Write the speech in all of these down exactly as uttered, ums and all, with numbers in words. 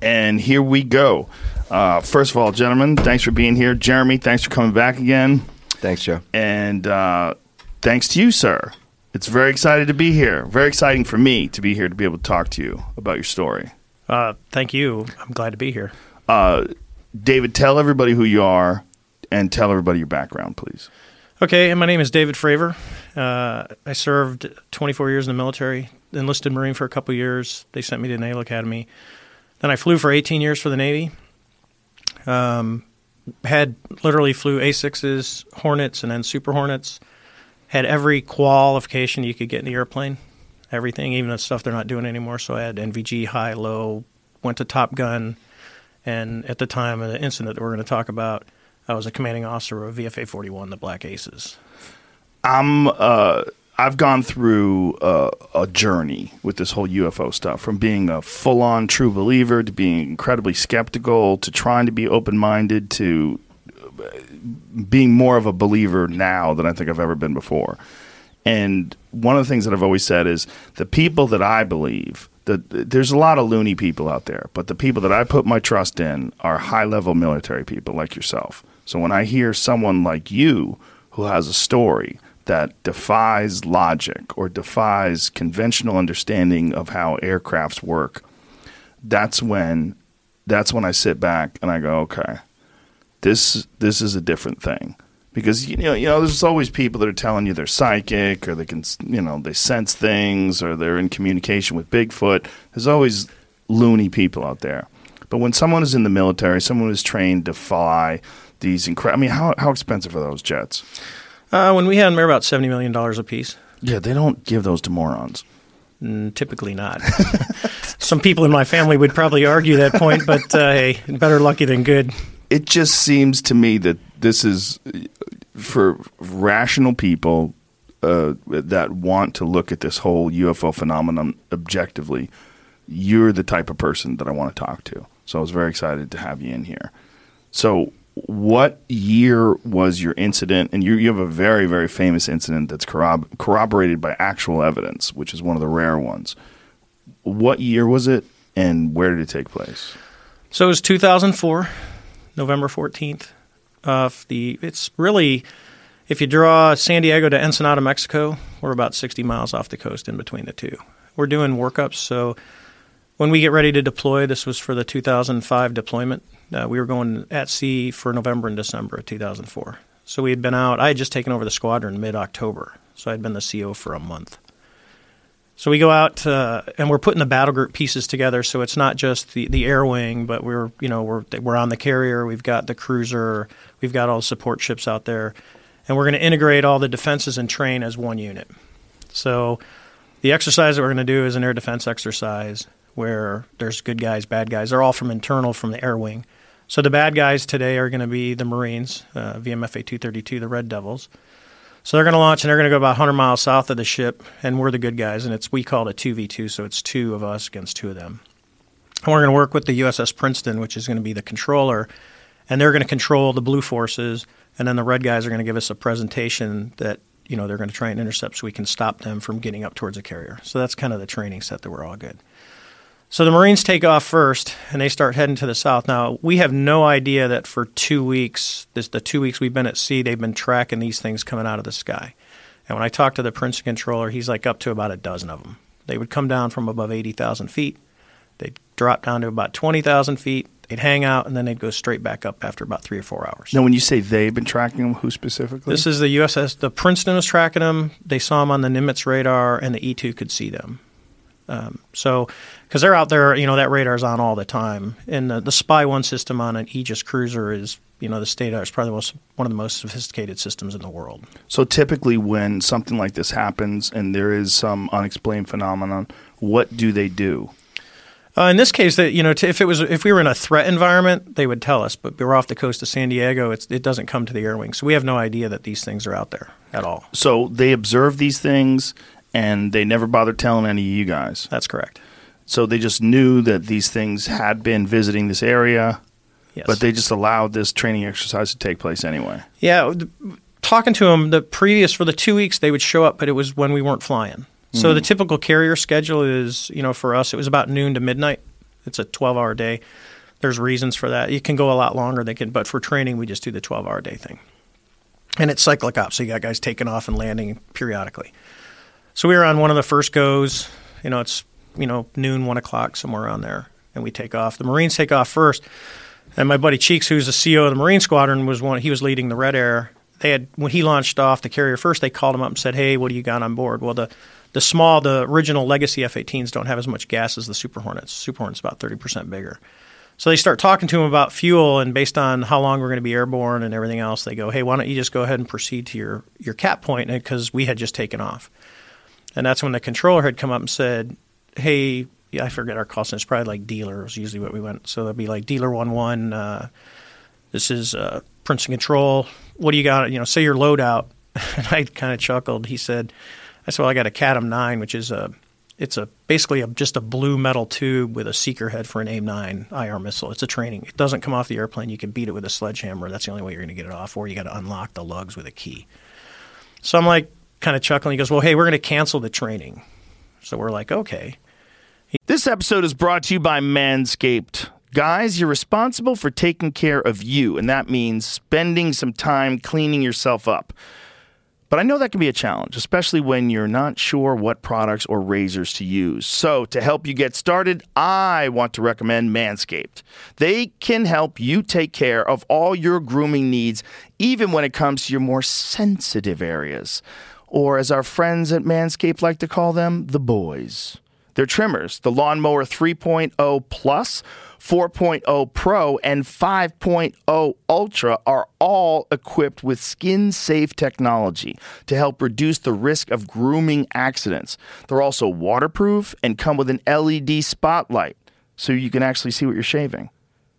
And here we go. Uh, first of all, gentlemen, thanks for being here. Jeremy, thanks for coming back again. Thanks, Joe. And uh, thanks to you, sir. It's very exciting to be here. Very exciting for me to be here to be able to talk to you about your story. Uh, thank you. I'm glad to be here. Uh, David, tell everybody who you are and tell everybody your background, please. Okay, my name is David Fravor. Uh, I served twenty-four years in the military, enlisted Marine for a couple years. They sent me to Naval Academy. Then I flew for eighteen years for the Navy. Um, had literally flew A sixes, Hornets, and then Super Hornets. Had every qualification you could get in the airplane, everything, even the stuff they're not doing anymore. So I had N V G, high, low, went to Top Gun, and at the time of the incident that we're going to talk about, I was a commanding officer of V F A forty-one, the Black Aces. I'm, uh, I've gone through uh, a journey with this whole U F O stuff, from being a full-on true believer to being incredibly skeptical to trying to be open-minded to being more of a believer now than I think I've ever been before. And one of the things that I've always said is the people that I believe, that there's a lot of loony people out there, but the people that I put my trust in are high-level military people like yourself. So when I hear someone like you who has a story that defies logic or defies conventional understanding of how aircrafts work, that's when that's when I sit back and I go, okay, this this is a different thing. Because you know, you know, there's always people that are telling you they're psychic, or they can, you know, they sense things, or they're in communication with Bigfoot. There's always loony people out there. But when someone is in the military, someone who's trained to fly these incredible, I mean, how how expensive are those jets? Uh, when we had them, they were about seventy million dollars a piece. Yeah, they don't give those to morons. Mm, typically not. Some people in my family would probably argue that point, but uh, hey, better lucky than good. It just seems to me that this is for rational people uh, that want to look at this whole U F O phenomenon objectively. You're the type of person that I want to talk to. So I was very excited to have you in here. So what year was your incident? And you, you have a very, very famous incident that's corrob- corroborated by actual evidence, which is one of the rare ones. What year was it, and where did it take place? So it was two thousand four, November fourteenth. Uh, the it's really, if you draw San Diego to Ensenada, Mexico, we're about sixty miles off the coast in between the two. We're doing workups, so when we get ready to deploy, this was for the two thousand five deployment. Uh, we were going at sea for November and December of two thousand four. So we had been out. I had just taken over the squadron mid-October, so I'd been the C O for a month. So we go out uh, and we're putting the battle group pieces together. So it's not just the, the air wing, but we're you know we're we're on the carrier. We've got the cruiser. We've got all the support ships out there, and we're going to integrate all the defenses and train as one unit. So the exercise that we're going to do is an air defense exercise where there's good guys, bad guys. They're all from internal from the air wing. So the bad guys today are going to be the Marines, uh, V M F A two thirty-two, the Red Devils. So they're going to launch, and they're going to go about one hundred miles south of the ship, and we're the good guys, and it's we call it a two v two, so it's two of us against two of them. And we're going to work with the U S S Princeton, which is going to be the controller, and they're going to control the blue forces, and then the red guys are going to give us a presentation that, you know, they're going to try and intercept so we can stop them from getting up towards a carrier. So that's kind of the training set that we're all good. So the Marines take off first, and they start heading to the south. Now, we have no idea that for two weeks, this, the two weeks we've been at sea, they've been tracking these things coming out of the sky. And when I talked to the Princeton controller, he's like up to about a dozen of them. They would come down from above eighty thousand feet. They'd drop down to about twenty thousand feet. They'd hang out, and then they'd go straight back up after about three or four hours. Now, when you say they've been tracking them, who specifically? This is the U S S. The Princeton was tracking them. They saw them on the Nimitz radar, and the E two could see them. Um, so, because they're out there, you know, that radar's on all the time. And the, the Spy one system on an Aegis cruiser is, you know, the state is probably the most, one of the most sophisticated systems in the world. So typically when something like this happens and there is some unexplained phenomenon, what do they do? Uh, in this case, that you know, t- if it was if we were in a threat environment, they would tell us. But we're off the coast of San Diego; it's, it doesn't come to the air wing, so we have no idea that these things are out there at all. So they observe these things, and they never bothered telling any of you guys. That's correct. So they just knew that these things had been visiting this area, yes. But they just allowed this training exercise to take place anyway. Yeah, talking to them, the previous for the two weeks they would show up, but it was when we weren't flying. So mm-hmm. the typical carrier schedule is, you know, for us, it was about noon to midnight It's a twelve-hour day. There's reasons for that. It can go a lot longer. They can, but for training, we just do the twelve-hour day thing. And it's cyclic ops, so you got guys taking off and landing periodically. So we were on one of the first goes. You know, it's you know noon, one o'clock, somewhere around there, and we take off. The Marines take off first, and my buddy Cheeks, who's the C O of the Marine Squadron, was one. He was leading the Red Air. They had when he launched off the carrier first, they called him up and said, "Hey, what do you got on board?" Well, the the small, the original legacy F eighteens don't have as much gas as the Super Hornets. Super Hornet's about thirty percent bigger. So they start talking to him about fuel, and based on how long we're going to be airborne and everything else, they go, "Hey, why don't you just go ahead and proceed to your your cap point?" Because we had just taken off, and that's when the controller had come up and said, "Hey." Yeah, I forget our call sign. It's probably like dealer is usually what we went. So that'd be like dealer one one. Uh, this is uh, Princeton Control. What do you got? You know, say your loadout. And I kind of chuckled. He said, "I said, well, I got a C A D M nine, which is a, it's a basically a, just a blue metal tube with a seeker head for an AIM nine I R missile. It's a training. It doesn't come off the airplane. You can beat it with a sledgehammer. That's the only way you're going to get it off, or you got to unlock the lugs with a key." So I'm like kind of chuckling. He goes, "Well, hey, we're going to cancel the training." So we're like, okay. This episode is brought to you by Manscaped. Guys, you're responsible for taking care of you, and that means spending some time cleaning yourself up. But I know that can be a challenge, especially when you're not sure what products or razors to use. So to help you get started, I want to recommend Manscaped. They can help you take care of all your grooming needs, even when it comes to your more sensitive areas. Or as our friends at Manscaped like to call them, the boys. Their trimmers, the Lawnmower three point oh Plus, four point oh Pro, and five point oh Ultra are all equipped with skin-safe technology to help reduce the risk of grooming accidents. They're also waterproof and come with an L E D spotlight, so you can actually see what you're shaving.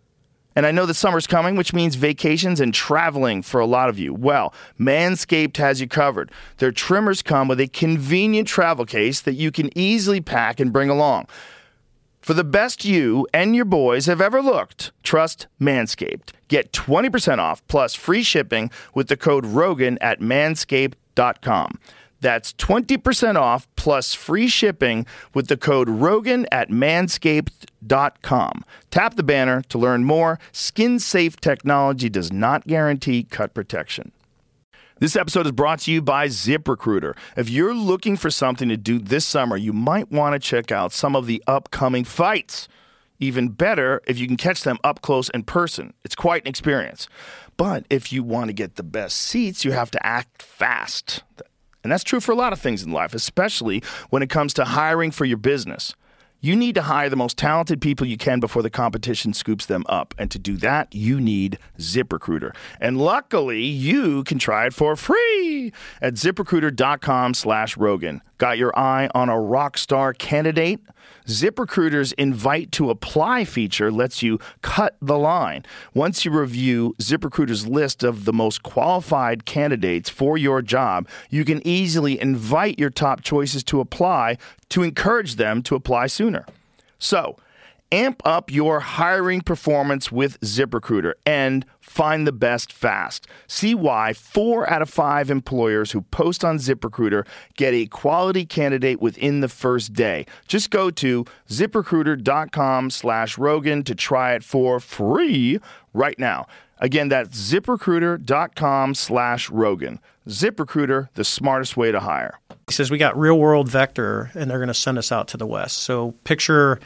And I know that summer's coming, which means vacations and traveling for a lot of you. Well, Manscaped has you covered. Their trimmers come with a convenient travel case that you can easily pack and bring along. For the best you and your boys have ever looked, trust Manscaped. Get twenty percent off plus free shipping with the code Rogan at manscaped dot com. That's twenty percent off plus free shipping with the code Rogan at manscaped dot com. Tap the banner to learn more. Skin-safe technology does not guarantee cut protection. This episode is brought to you by ZipRecruiter. If you're looking for something to do this summer, you might want to check out some of the upcoming fights. Even better if you can catch them up close in person. It's quite an experience. But if you want to get the best seats, you have to act fast. And that's true for a lot of things in life, especially when it comes to hiring for your business. You need to hire the most talented people you can before the competition scoops them up. And to do that, you need ZipRecruiter. And luckily, you can try it for free at ZipRecruiter.com slash Rogan. Got your eye on a rock star candidate? ZipRecruiter's invite to apply feature lets you cut the line. Once you review ZipRecruiter's list of the most qualified candidates for your job, you can easily invite your top choices to apply to encourage them to apply sooner. So, amp up your hiring performance with ZipRecruiter and find the best fast. See why four out of five employers who post on ZipRecruiter get a quality candidate within the first day. Just go to ZipRecruiter.com slash Rogan to try it for free right now. Again, that's ZipRecruiter.com slash Rogan. ZipRecruiter, the smartest way to hire. He says, we got real world vector, and they're going to send us out to the west. So picture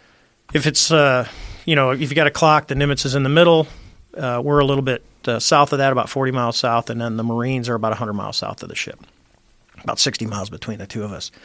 if it's, uh, you know, if you got a clock, the Nimitz is in the middle. Uh, we're a little bit uh, south of that, about forty miles south, and then the Marines are about one hundred miles south of the ship, about sixty miles between the two of us.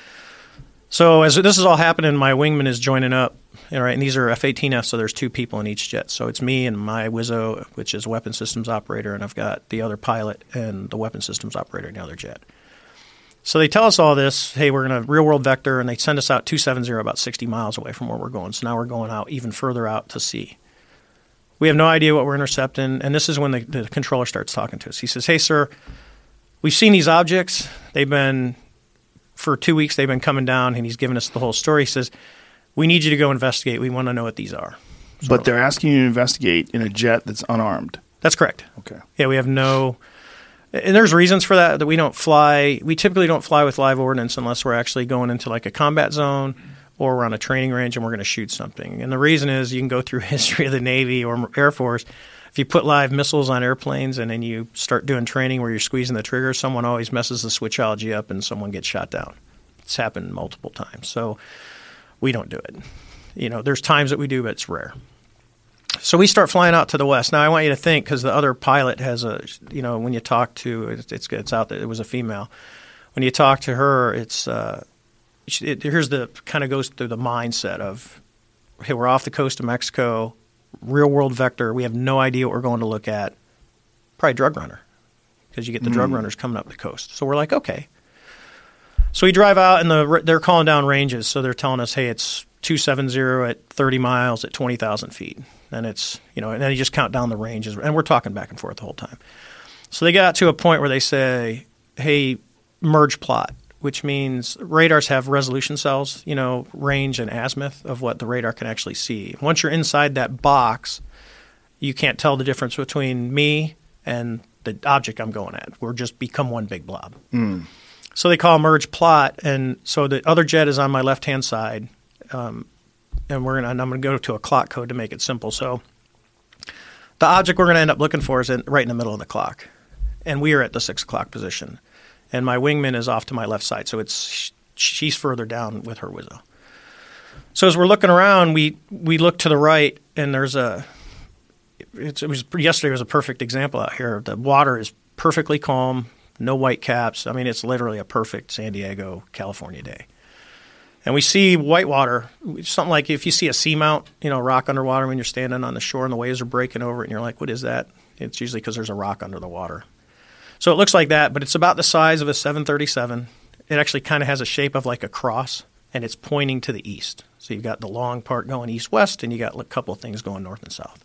So as this is all happening, my wingman is joining up, all right, and these are F eighteen F, so there's two people in each jet. So it's me and my Wizzo, which is weapon systems operator, and I've got the other pilot and the weapon systems operator in the other jet. So they tell us all this, hey, we're going to real-world vector, and they send us out two seventy, about sixty miles away from where we're going. So now we're going out even further out to sea. We have no idea what we're intercepting, and this is when the, the controller starts talking to us. He says, hey, sir, we've seen these objects. They've been, for two weeks, they've been coming down, and he's giving us the whole story. He says, we need you to go investigate. We want to know what these are. So, but they're asking you to investigate in a jet that's unarmed. That's correct. Okay. Yeah, we have no... And there's reasons for that, that we don't fly. We typically don't fly with live ordnance unless we're actually going into like a combat zone or we're on a training range and we're going to shoot something. And the reason is you can go through history of the Navy or Air Force. If you put live missiles on airplanes and then you start doing training where you're squeezing the trigger, someone always messes the switchology up and someone gets shot down. It's happened multiple times. So we don't do it. You know, there's times that we do, but it's rare. So we start flying out to the west. Now I want you to think, because the other pilot has a, you know, when you talk to, it's it's, it's out there, it was a female. When you talk to her, it's, uh, it, here's the, kind of goes through the mindset of, hey, we're off the coast of Mexico, real world vector. We have no idea what we're going to look at. Probably drug runner, because you get the mm. drug runners coming up the coast. So we're like, okay. So we drive out, and the, they're calling down ranges. So they're telling us, hey, it's two seventy at thirty miles at twenty thousand feet. And it's, you know, and then you just count down the ranges. And we're talking back and forth the whole time. So they got to a point where they say, hey, merge plot, which means radars have resolution cells, you know, range and azimuth of what the radar can actually see. Once you're inside that box, you can't tell the difference between me and the object I'm going at. We're just become one big blob. Mm. So they call merge plot, and so the other jet is on my left-hand side, um, and we're gonna. And I'm going to go to a clock code to make it simple. So the object we're going to end up looking for is in, right in the middle of the clock, and we are at the six o'clock position. And my wingman is off to my left side, so it's she's further down with her Wizzo. So as we're looking around, we we look to the right, and there's a. It's, it was yesterday was a perfect example out here. The water is perfectly calm, no white caps. I mean, it's literally a perfect San Diego, California day. And we see whitewater, something like if you see a seamount, you know, rock underwater when you're standing on the shore and the waves are breaking over it, and you're like, what is that? It's usually because there's a rock under the water. So it looks like that, but it's about the size of a seven thirty-seven. It actually kind of has a shape of like a cross, and it's pointing to the east. So you've got the long part going east-west, and you got a couple of things going north and south.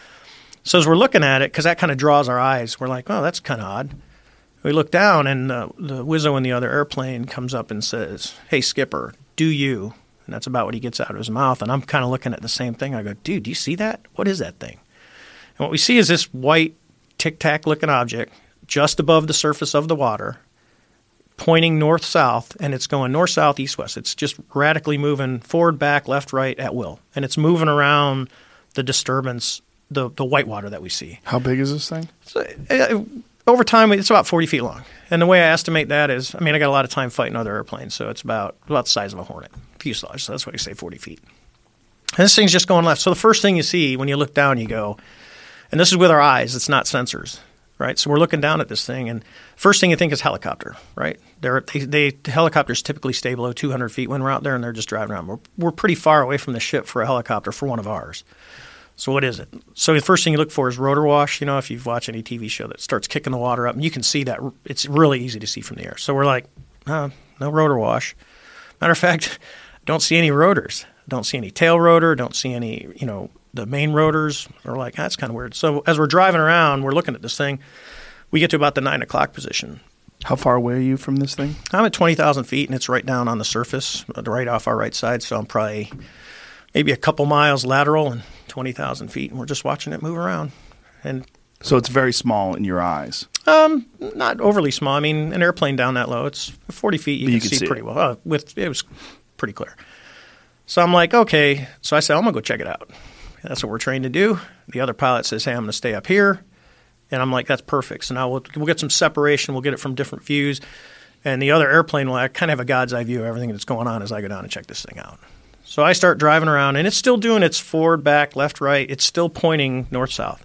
So as we're looking at it, because that kind of draws our eyes, we're like, oh, that's kind of odd. We look down, and uh, the Wizzo in the other airplane comes up and says, hey, skipper, do you? And that's about what he gets out of his mouth. And I'm kind of looking at the same thing. I go, dude, do you see that? What is that thing? And what we see is this white tic-tac looking object just above the surface of the water, pointing north-south, and it's going north-south, east-west. It's just radically moving forward, back, left, right at will. And it's moving around the disturbance, the, the white water that we see. How big is this thing? So, uh, over time, it's about forty feet long. And the way I estimate that is, I mean, I got a lot of time fighting other airplanes, so it's about, about the size of a Hornet fuselage. So that's why I say forty feet. And this thing's just going left. So the first thing you see when you look down, you go, and this is with our eyes, it's not sensors. Right, so we're looking down at this thing, and first thing you think is helicopter, right? They're, they, they helicopters typically stay below two hundred feet when we're out there, and they're just driving around. We're, we're pretty far away from the ship for a helicopter for one of ours. So what is it? So the first thing you look for is rotor wash. You know, if you've watched any T V show that starts kicking the water up, and you can see that it's really easy to see from the air. So we're like, no, no rotor wash. Matter of fact, don't see any rotors. Don't see any tail rotor. Don't see any, you know, the main rotors. Are like, that's kind of weird. So as we're driving around, we're looking at this thing. We get to about the nine o'clock position. How far away are you from this thing? I'm at twenty thousand feet, and it's right down on the surface, right off our right side. So I'm probably maybe a couple miles lateral and twenty thousand feet, and we're just watching it move around. And so it's very small in your eyes. Um, not overly small. I mean, an airplane down that low, it's forty feet. You, you can, can see, see pretty it. well. Uh, with it was pretty clear. So I'm like, okay. So I said, I'm gonna go check it out. That's what we're trained to do. The other pilot says, hey, I'm going to stay up here. And I'm like, that's perfect. So now we'll, we'll get some separation. We'll get it from different views. And the other airplane will kind of have a God's eye view of everything that's going on as I go down and check this thing out. So I start driving around, and it's still doing its forward, back, left, right. It's still pointing north-south.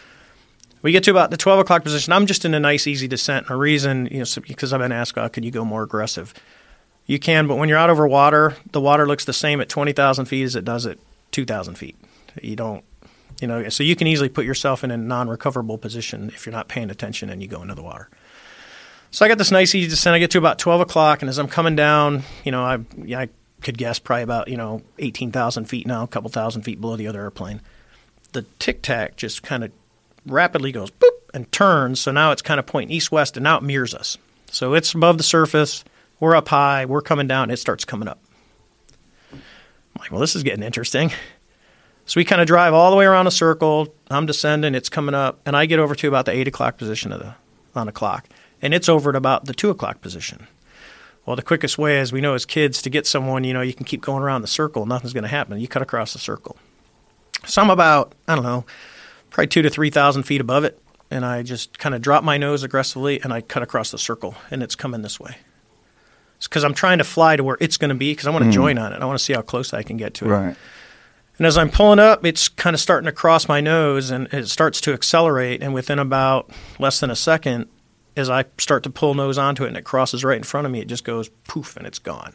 We get to about the twelve o'clock position. I'm just in a nice, easy descent. And a reason, you know, because I've been asked, oh, could you go more aggressive? You can, but when you're out over water, the water looks the same at twenty thousand feet as it does at two thousand feet. You don't, you know, so you can easily put yourself in a non-recoverable position if you're not paying attention and you go into the water. So I got this nice easy descent. I get to about twelve o'clock, and as I'm coming down, you know, I, yeah, I could guess probably about, you know, eighteen thousand feet now, a couple thousand feet below the other airplane. The tic-tac just kind of rapidly goes boop and turns, so now it's kind of pointing east-west, and now it mirrors us. So it's above the surface, we're up high, we're coming down, and it starts coming up. I'm like, well, this is getting interesting. So we kind of drive all the way around a circle. I'm descending. It's coming up. And I get over to about the eight o'clock position of the on the clock. And it's over at about the two o'clock position. Well, the quickest way, as we know as kids, to get someone, you know, you can keep going around the circle. Nothing's going to happen. You cut across the circle. So I'm about, I don't know, probably two to three thousand feet above it, and I just kind of drop my nose aggressively, and I cut across the circle, and it's coming this way. It's because I'm trying to fly to where it's going to be because I want to mm. join on it. I want to see how close I can get to it. Right. And as I'm pulling up, it's kind of starting to cross my nose, and it starts to accelerate, and within about less than a second, as I start to pull nose onto it and it crosses right in front of me, it just goes poof and it's gone.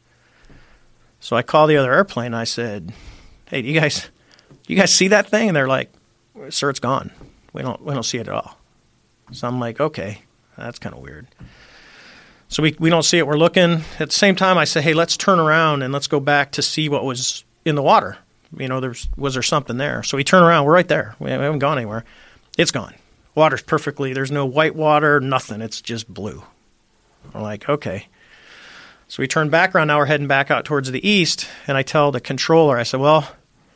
So I call the other airplane and I said, "Hey, do you guys, you guys see that thing?" And they're like, "Sir, it's gone. We don't, we don't see it at all." So I'm like, "Okay, that's kind of weird." So we we don't see it. We're looking. At the same time, I say, "Hey, let's turn around and let's go back to see what was in the water. You know, there's was there something there?" So we turn around. We're right there. We haven't gone anywhere. It's gone. Water's perfectly, there's no white water, nothing. It's just blue. We're like, okay. So we turn back around. Now we're heading back out towards the east. And I tell the controller, I said, well,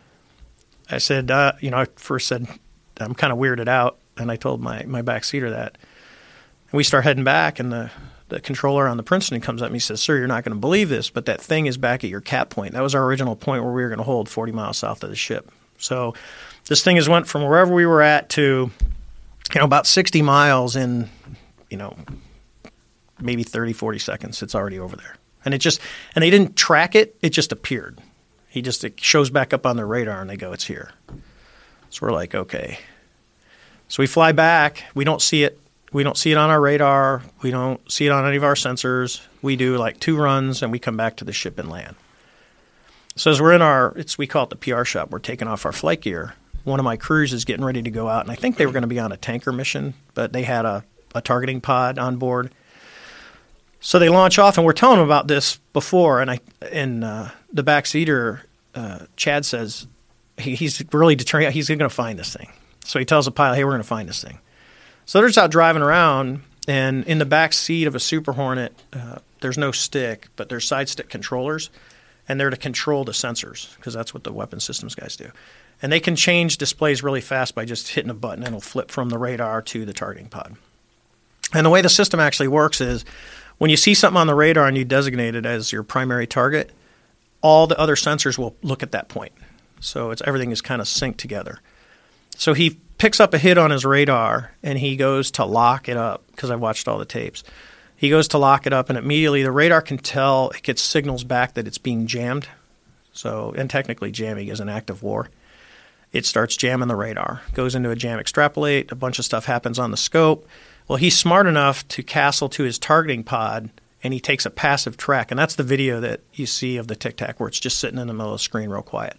I said, uh, you know, I first said, I'm kind of weirded out. And I told my, my backseater that. And we start heading back. And the, the controller on the Princeton comes up and he says, "Sir, you're not going to believe this, but that thing is back at your cap point." That was our original point where we were going to hold forty miles south of the ship. So this thing has went from wherever we were at to, you know, about sixty miles in, you know, maybe thirty, forty seconds. It's already over there. And it just, and they didn't track it. It just appeared. He just, it shows back up on their radar and they go, "It's here." So we're like, okay. So we fly back. We don't see it. We don't see it on our radar. We don't see it on any of our sensors. We do like two runs and we come back to the ship and land. So as we're in our, it's, we call it the P R shop. We're taking off our flight gear. One of my crews is getting ready to go out, and I think they were going to be on a tanker mission, but they had a, a targeting pod on board. So they launch off, and we're telling them about this before, and I and uh, the backseater, uh, Chad, says he, he's really determined he's going to find this thing. So he tells the pilot, "Hey, we're going to find this thing." So they're just out driving around, and in the back seat of a Super Hornet, uh, there's no stick, but there's side stick controllers, and they're to control the sensors because that's what the weapon systems guys do. And they can change displays really fast by just hitting a button, and it'll flip from the radar to the targeting pod. And the way the system actually works is when you see something on the radar and you designate it as your primary target, all the other sensors will look at that point. So it's everything is kind of synced together. So he picks up a hit on his radar, and he goes to lock it up because I've watched all the tapes. He goes to lock it up, and immediately the radar can tell, it gets signals back that it's being jammed. So, and technically jamming is an act of war. It starts jamming the radar, goes into a jam extrapolate, a bunch of stuff happens on the scope. Well, he's smart enough to castle to his targeting pod, and he takes a passive track, and that's the video that you see of the Tic Tac where it's just sitting in the middle of the screen real quiet.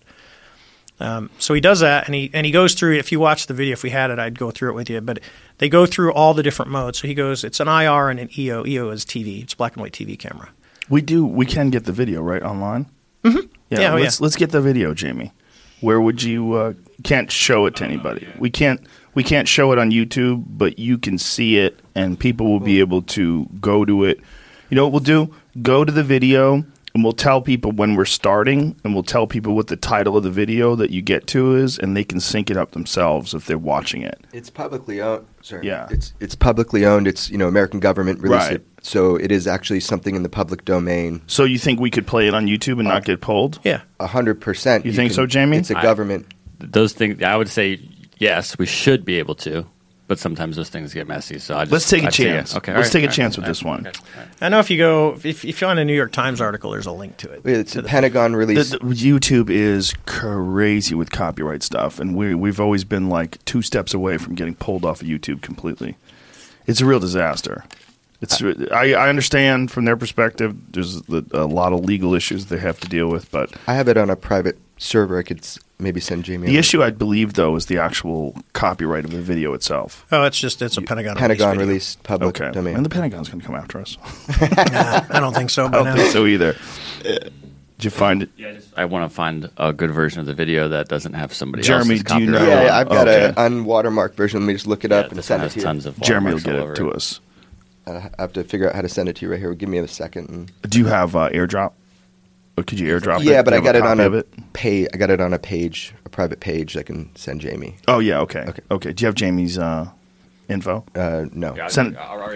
Um, so he does that, and he and he goes through, if you watch the video, if we had it, I'd go through it with you, but they go through all the different modes. So he goes, it's an I R and an E O. E O is T V. It's black and white T V camera. We do, we can get the video, right, online? Mm-hmm. Yeah, yeah, let's, yeah. let's get the video, Jamie. Where would you, uh, can't show it to anybody. We can't, we can't show it on YouTube, but you can see it, and people will be able to go to it. You know what we'll do? Go to the video, and we'll tell people when we're starting, and we'll tell people what the title of the video that you get to is, and they can sync it up themselves if they're watching it. It's publicly owned. Sorry. Yeah. It's it's publicly owned. It's, you know, American government released Right. it. So it is actually something in the public domain. So you think we could play it on YouTube and Uh, not get pulled? Yeah. A hundred percent. You think so, Jamie? It's a I- government. Those things, I would say yes, we should be able to, but sometimes those things get messy. So I just, Let's take a I'd say chance. yes. Okay, Let's all take a all chance with all this one. okay, all right. I know if you go, if, if you find a New York Times article, there's a link to it. It's to a the- Pentagon The, release. the- YouTube is crazy with copyright stuff, and we, we've always been like two steps away from getting pulled off of YouTube completely. It's a real disaster. It's I, I understand from their perspective, there's a lot of legal issues they have to deal with, but I have it on a private server. I could s- maybe send Jamie. the a- issue, I believe, though, is the actual copyright of the video itself. Oh, it's just, it's a Pentagon Pentagon release released public Okay, domain. and the Pentagon's going to come after us. video. Nah, I don't think so. I By don't now. think so either. Did you find it? Yeah, I just- I want to find a good version of the video that doesn't have somebody Jeremy, else's do you know- copyright. yeah, yeah, I've got Okay. an unwatermarked version. Let me just look it Yeah, up and this send one it has to you. tons of Jeremy will watermarks get all it over to us. Uh, I have to figure out how to send it to you right here. Give me a second. And Do you have uh, AirDrop? Or could you AirDrop it? yeah, but Do I you have got it on copy a of it? page. I got it on a page, a private page. I can send Jamie. Oh, yeah, okay. Okay. Okay. Do you have Jamie's uh, info? Uh, no. Yeah, Send- I'll, I'll write it down quick.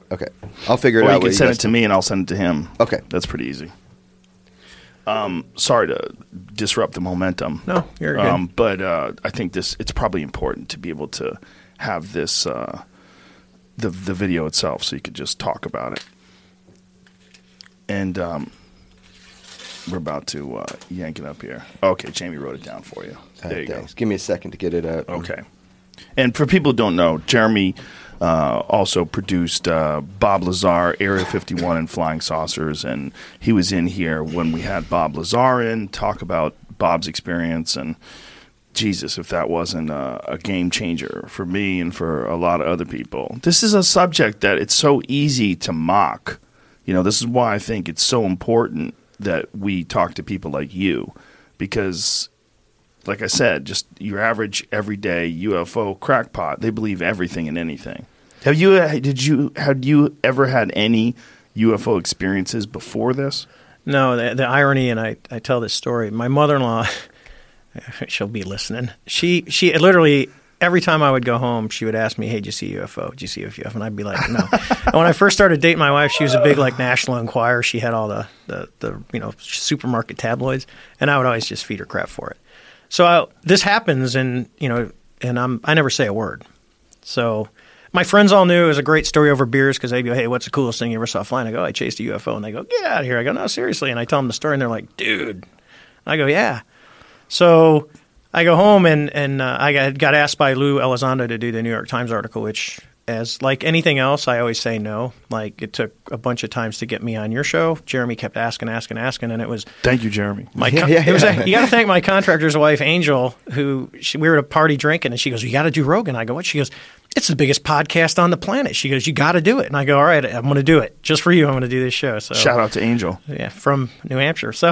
Okay. I'll figure it Or out. you what can send guys it to me and I'll send it to him. Okay. That's pretty easy. Um, sorry to disrupt the momentum. No, you're good. Um, but uh, I think this it's probably important to be able to have this uh, the the video itself, so you could just talk about it. And um, we're about to uh, yank it up here. Okay, Jamie wrote it down for you. All There right, you thanks. Give me a second to get it up. go. Okay. And for people who don't know, Jeremy uh, also produced uh, Bob Lazar, Area fifty-one, and Flying Saucers, and he was in here when we had Bob Lazar in, talk about Bob's experience, and Jesus, if that wasn't a, a game changer for me and for a lot of other people. This is a subject that it's so easy to mock. You know, this is why I think it's so important that we talk to people like you, because like I said, just your average everyday U F O crackpot, they believe everything and anything. Have you did you had you ever had any U F O experiences before this? No, the, the irony, and I, I tell this story. My mother-in-law, she'll be listening. She she literally every time I would go home, she would ask me, "Hey, did you see a U F O? Did you see a U F O?" And I'd be like, "No." And when I first started dating my wife, she was a big like National Enquirer. She had all the the, the you know supermarket tabloids, and I would always just feed her crap for it. So I, this happens, and you know, and I'm I never say a word. So my friends all knew it was a great story over beers because they go, "Hey, what's the coolest thing you ever saw flying?" I go, "I chased a U F O," and they go, "Get out of here!" I go, "No, seriously," and I tell them the story, and they're like, "Dude," I go, "Yeah." So I go home, and and uh, I got, got asked by Lou Elizondo to do the New York Times article, which, as like anything else, I always say no. Like it took a bunch of times to get me on your show. Jeremy kept asking, asking, asking, and it was Thank you, Jeremy. my. Yeah, Con- yeah, it was yeah. a, you got to thank my contractor's wife, Angel, who she, we were at a party drinking, and she goes, "You got to do Rogan." I go, "What?" She goes, "It's the biggest podcast on the planet." She goes, "You got to do it," and I go, "All right, I'm going to do it just for you. I'm going to do this show." So Shout out to Angel. yeah, from New Hampshire. So,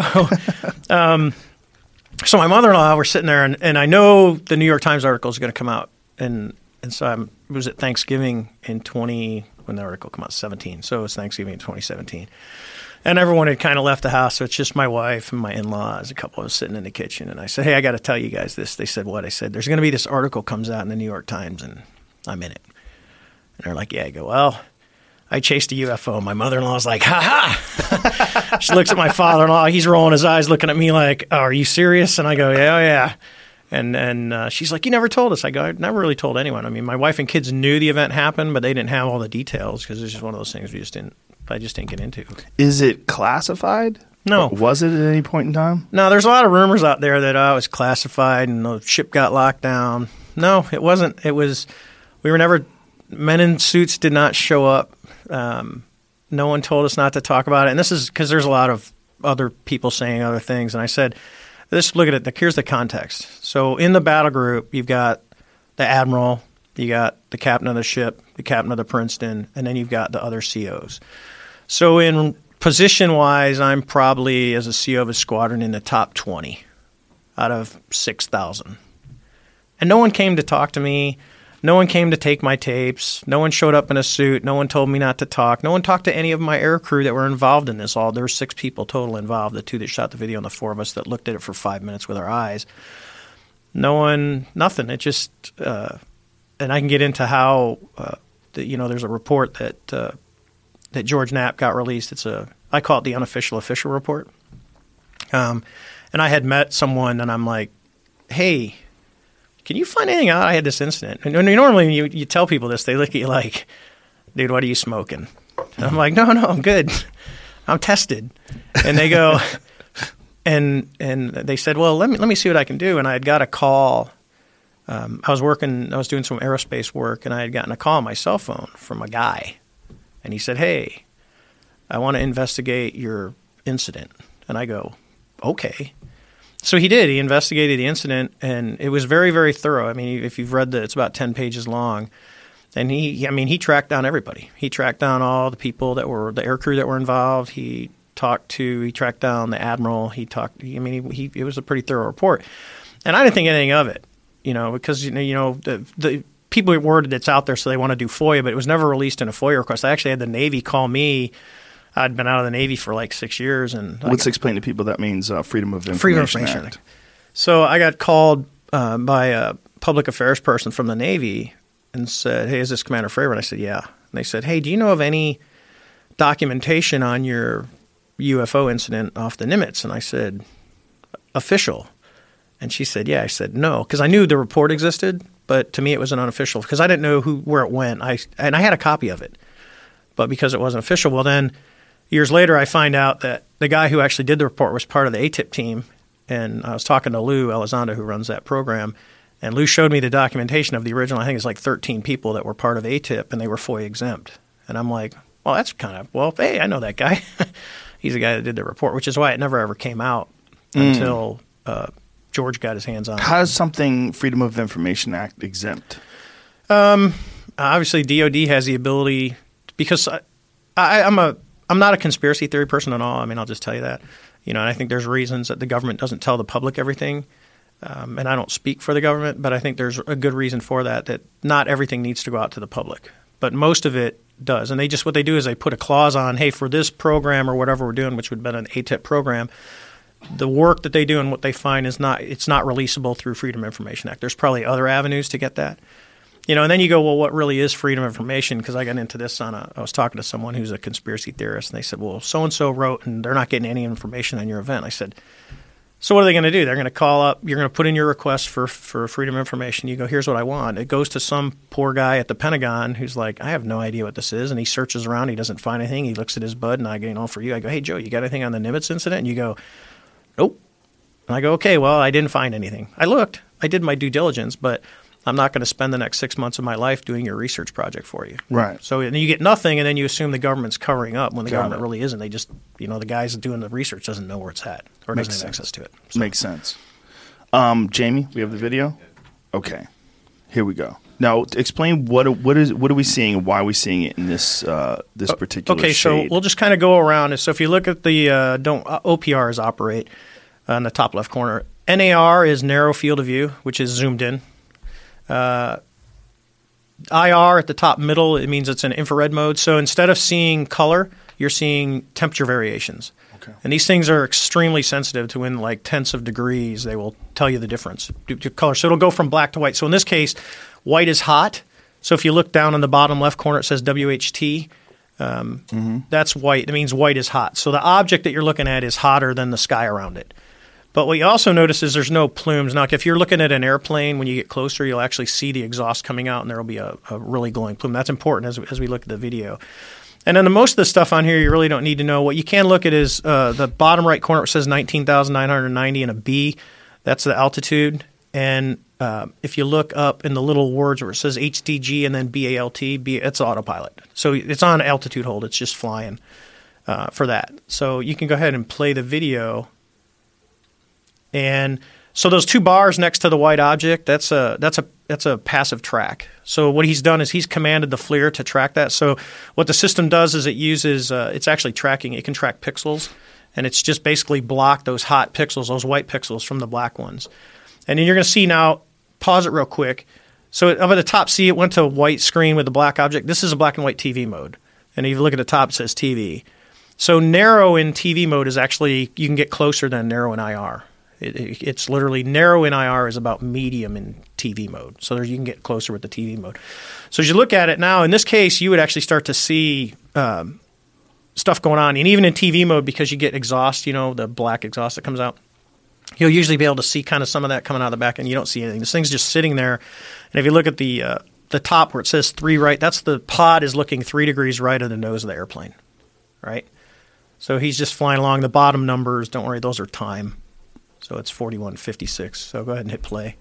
um, so my mother-in-law, we're sitting there, and, and I know the New York Times article is going to come out, and and so I'm, it was at Thanksgiving in twenty when the article came out, seventeen. So it was Thanksgiving in twenty seventeen, and everyone had kind of left the house, so it's just my wife and my in-laws. A couple of us sitting in the kitchen, and I said, "Hey, I got to tell you guys this." They said, "What?" I said, "There's going to be this article comes out in the New York Times, and I'm in it." And they're like, "Yeah." I go, "Well, I chased a U F O." My mother-in-law's like, "Ha ha." She looks at my father-in-law. He's rolling his eyes, looking at me like, "Oh, are you serious?" And I go, "Yeah, oh, yeah." And and uh, she's like, "You never told us." I go, "I never really told anyone." I mean, my wife and kids knew the event happened, but they didn't have all the details because it's just one of those things we just didn't. I just didn't get into. Is it classified? No. Or was it at any point in time? No, there's a lot of rumors out there that oh, it was classified and the ship got locked down. No, it wasn't. It was. We were never. Men in suits did not show up. Um, no one told us not to talk about it. And this is because there's a lot of other people saying other things. And I said, "This look at it. Here's the context." So in the battle group, you've got the admiral, you got the captain of the ship, the captain of the Princeton, and then you've got the other C Os. So in position-wise, I'm probably, as a C O of a squadron, in the top twenty out of six thousand. And no one came to talk to me. No one came to take my tapes. No one showed up in a suit. No one told me not to talk. No one talked to any of my air crew that were involved in this. All there were six people total involved, the two that shot the video and the four of us that looked at it for five minutes with our eyes. No one, nothing. It just, uh, and I can get into how, uh, the, you know, there's a report that uh, that George Knapp got released. It's a, I call it the unofficial official report. Um, and I had met someone, and I'm like, "Hey, can you find anything out? I had this incident." And normally you, you tell people this, they look at you like, "Dude, what are you smoking?" And I'm like, "No, no, I'm good. I'm tested." And they go, and and they said, "Well, let me let me see what I can do." And I had got a call. Um, I was working, I was doing some aerospace work, and I had gotten a call on my cell phone from a guy. And he said, "Hey, I want to investigate your incident." And I go, "Okay." So he did. He investigated the incident, and it was very, very thorough. I mean, if you've read the, it's about ten pages long. And he, I mean, he tracked down everybody. He tracked down all the people that were, the air crew that were involved. He talked to, he tracked down the admiral. He talked, I mean, he, he it was a pretty thorough report. And I didn't think anything of it, you know, because, you know, you know the, the people worded it's out there, so they want to do FOIA, but it was never released in a FOIA request. I actually had the Navy call me. I'd been out of the Navy for like six years. and Let's explain to people that means uh, Freedom of Information, Freedom of Information Act. Act. So I got called uh, by a public affairs person from the Navy and said, "Hey, is this Commander Fravor?" And I said, "Yeah." And they said, hey, do you know of any documentation on your U F O incident off the Nimitz? And I said, official. And she said, yeah. I said, no, because I knew the report existed, but to me it was an unofficial because I didn't know who where it went. I And I had a copy of it, but because it wasn't official, well then years later I find out that the guy who actually did the report was part of the A T I P team. And I was talking to Lou Elizondo, who runs that program, and Lou showed me the documentation of the original. I think it's like thirteen people that were part of A T I P, and they were FOIA exempt. And I'm like, well, that's kind of, well, hey, I know that guy. He's the guy that did the report, which is why it never ever came out mm. until uh, George got his hands on it. How does something Freedom of Information Act exempt? Um, obviously, D O D has the ability, because I, I, I'm a I'm not a conspiracy theory person at all. I mean, I'll just tell you that. You know, and I think there's reasons that the government doesn't tell the public everything. Um, and I don't speak for the government, but I think there's a good reason for that, that not everything needs to go out to the public. But most of it does. And they just what they do is they put a clause on, hey, for this program or whatever we're doing, which would have been an A T I P program, the work that they do and what they find is not it's not releasable through Freedom of Information Act. There's probably other avenues to get that. You know, and then you go, well, what really is freedom of information? Because I got into this on a – I was talking to someone who's a conspiracy theorist, and they said, well, so-and-so wrote, and they're not getting any information on your event. I said, so what are they going to do? They're going to call up – you're going to put in your request for, for freedom of information. You go, here's what I want. It goes to some poor guy at the Pentagon who's like, I have no idea what this is, and he searches around. He doesn't find anything. He looks at his bud, and I go, you know, for you, I go, hey, Joe, you got anything on the Nimitz incident? And you go, nope. And I go, okay, well, I didn't find anything. I looked. I did my due diligence, but – I'm not going to spend the next six months of my life doing your research project for you. Right. So and you get nothing, and then you assume the government's covering up when the Got government it. really isn't. They just, you know, the guys doing the research doesn't know where it's at or Makes doesn't have sense. access to it. So. Makes sense. Um, Jamie, we have the video? Okay. Here we go. Now, explain what what is what are we seeing and why are we seeing it in this uh, this particular Okay, shade? so we'll just kind of go around. So if you look at the uh, don't uh, O P Rs operate uh, in the top left corner. N A R is narrow field of view, which is zoomed in. Uh, I R at the top middle, it means it's in infrared mode. So instead of seeing color, you're seeing temperature variations. Okay. And these things are extremely sensitive to in like tenths of degrees. They will tell you the difference due to color. So it'll go from black to white. So in this case, white is hot. So if you look down in the bottom left corner, it says W H T. Um, mm-hmm. That's white. It means white is hot. So the object that you're looking at is hotter than the sky around it. But what you also notice is there's no plumes. Now, if you're looking at an airplane, when you get closer, you'll actually see the exhaust coming out, and there will be a, a really glowing plume. That's important as, as we look at the video. And then the most of the stuff on here you really don't need to know. What you can look at is uh, the bottom right corner. It says nineteen thousand nine hundred ninety and a B. That's the altitude. And uh, if you look up in the little words where it says H D G and then B A L T, B, it's autopilot. So it's on altitude hold. It's just flying uh, for that. So you can go ahead and play the video. And so those two bars next to the white object, that's a that's a that's a passive track. So what he's done is he's commanded the FLIR to track that. So what the system does is it uses uh, it's actually tracking. It can track pixels, and it's just basically block those hot pixels, those white pixels from the black ones. And then you're going to see now. Pause it real quick. So up at the top, see it went to white screen with the black object. This is a black and white T V mode, and if you look at the top, it says T V. So narrow in T V mode is actually you can get closer than narrow in I R. It, it, it's literally narrow in I R is about medium in T V mode. So there you can get closer with the T V mode. So as you look at it now, in this case, you would actually start to see um, stuff going on. And even in T V mode, because you get exhaust, you know, the black exhaust that comes out, you'll usually be able to see kind of some of that coming out of the back, and you don't see anything. This thing's just sitting there. And if you look at the uh, the top where it says three right, that's the pod is looking three degrees right of the nose of the airplane, right? So he's just flying along. The bottom numbers, don't worry, those are time. So it's forty-one fifty-six. So go ahead and hit play.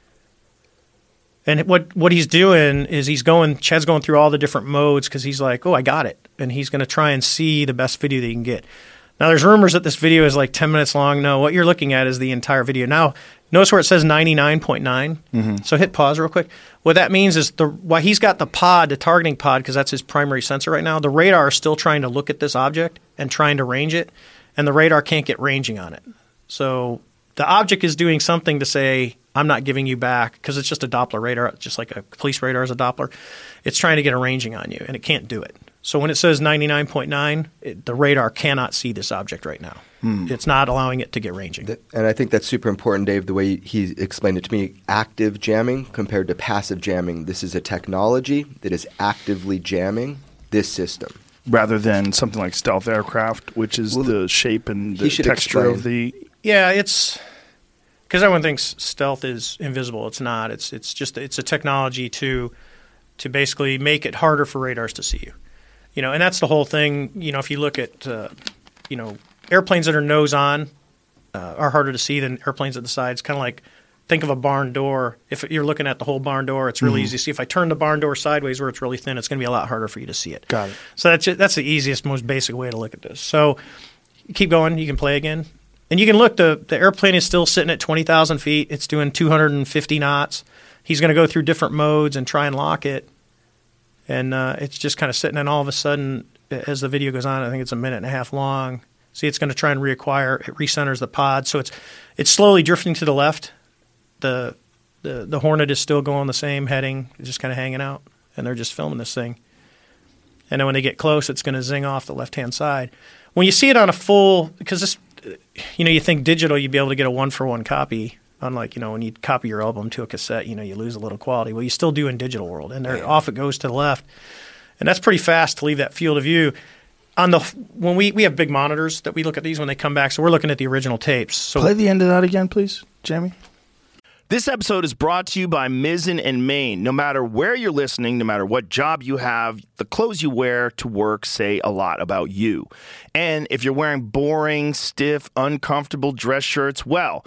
And what what he's doing is he's going, Chad's going through all the different modes because he's like, oh, I got it. And he's going to try and see the best video that he can get. Now, there's rumors that this video is like ten minutes long. No, what you're looking at is the entire video. Now, notice where it says ninety-nine point nine. Mm-hmm. So hit pause real quick. What that means is the while he's got the pod, the targeting pod, because that's his primary sensor right now, the radar is still trying to look at this object and trying to range it, and the radar can't get ranging on it. So the object is doing something to say, I'm not giving you back, because it's just a Doppler radar, just like a police radar is a Doppler. It's trying to get a ranging on you, and it can't do it. So when it says ninety-nine point nine, it, the radar cannot see this object right now. Hmm. It's not allowing it to get ranging. And I think that's super important, Dave, the way he explained it to me. Active jamming compared to passive jamming. This is a technology that is actively jamming this system. Rather than something like stealth aircraft, which is well, the shape and the texture explain. of the... Yeah, it's... Because everyone thinks stealth is invisible. It's not. It's it's just it's a technology to to basically make it harder for radars to see you. You know, and that's the whole thing. You know, if you look at, uh, you know, airplanes that are nose on uh, are harder to see than airplanes at the sides. Kind of like, think of a barn door. If you're looking at the whole barn door, it's really mm-hmm. easy to see. If I turn the barn door sideways where it's really thin, it's going to be a lot harder for you to see it. Got it. So that's just, that's the easiest, most basic way to look at this. So keep going. You can play again. And you can look, the, the airplane is still sitting at twenty thousand feet. It's doing two hundred fifty knots. He's going to go through different modes and try and lock it. And uh, it's just kind of sitting, and all of a sudden, as the video goes on, I think it's a minute and a half long. See, it's going to try and reacquire. It recenters the pod, so it's it's slowly drifting to the left. The the the Hornet is still going the same heading, it's just kind of hanging out, and they're just filming this thing. And then when they get close, it's going to zing off the left-hand side. When you see it on a full, because this, you know, you think digital, you'd be able to get a one-for-one copy. Unlike, you know, when you copy your album to a cassette, you know, you lose a little quality. Well, you still do in digital world. And there, yeah. off it goes to the left. And that's pretty fast to leave that field of view. On the when we, we have big monitors that we look at these when they come back. So we're looking at the original tapes. So play the end of that again, please, Jamie. This episode is brought to you by Mizzen and Main. No matter where you're listening, no matter what job you have, the clothes you wear to work say a lot about you. And if you're wearing boring, stiff, uncomfortable dress shirts, well,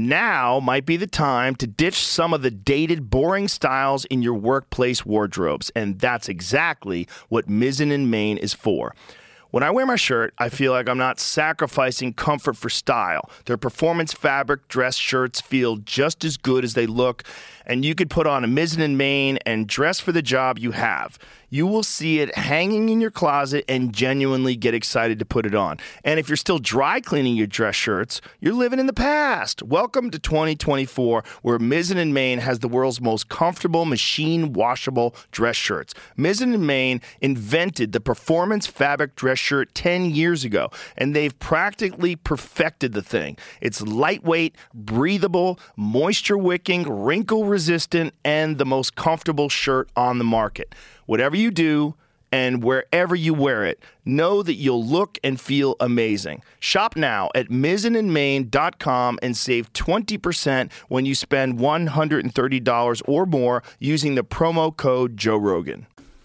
now might be the time to ditch some of the dated, boring styles in your workplace wardrobes. And that's exactly what Mizzen and Main is for. When I wear my shirt, I feel like I'm not sacrificing comfort for style. Their performance fabric dress shirts feel just as good as they look, and you could put on a Mizzen and Main and dress for the job you have. You will see it hanging in your closet and genuinely get excited to put it on. And if you're still dry cleaning your dress shirts, you're living in the past. Welcome to twenty twenty-four, where Mizzen and Main has the world's most comfortable machine washable dress shirts. Mizzen and Main invented the performance fabric dress shirt ten years ago, and they've practically perfected the thing. It's lightweight, breathable, moisture-wicking, wrinkle-resistant, and the most comfortable shirt on the market. Whatever you do and wherever you wear it, know that you'll look and feel amazing. Shop now at mizzen and main dot com and save twenty percent when you spend one hundred thirty dollars or more using the promo code Joe Rogan.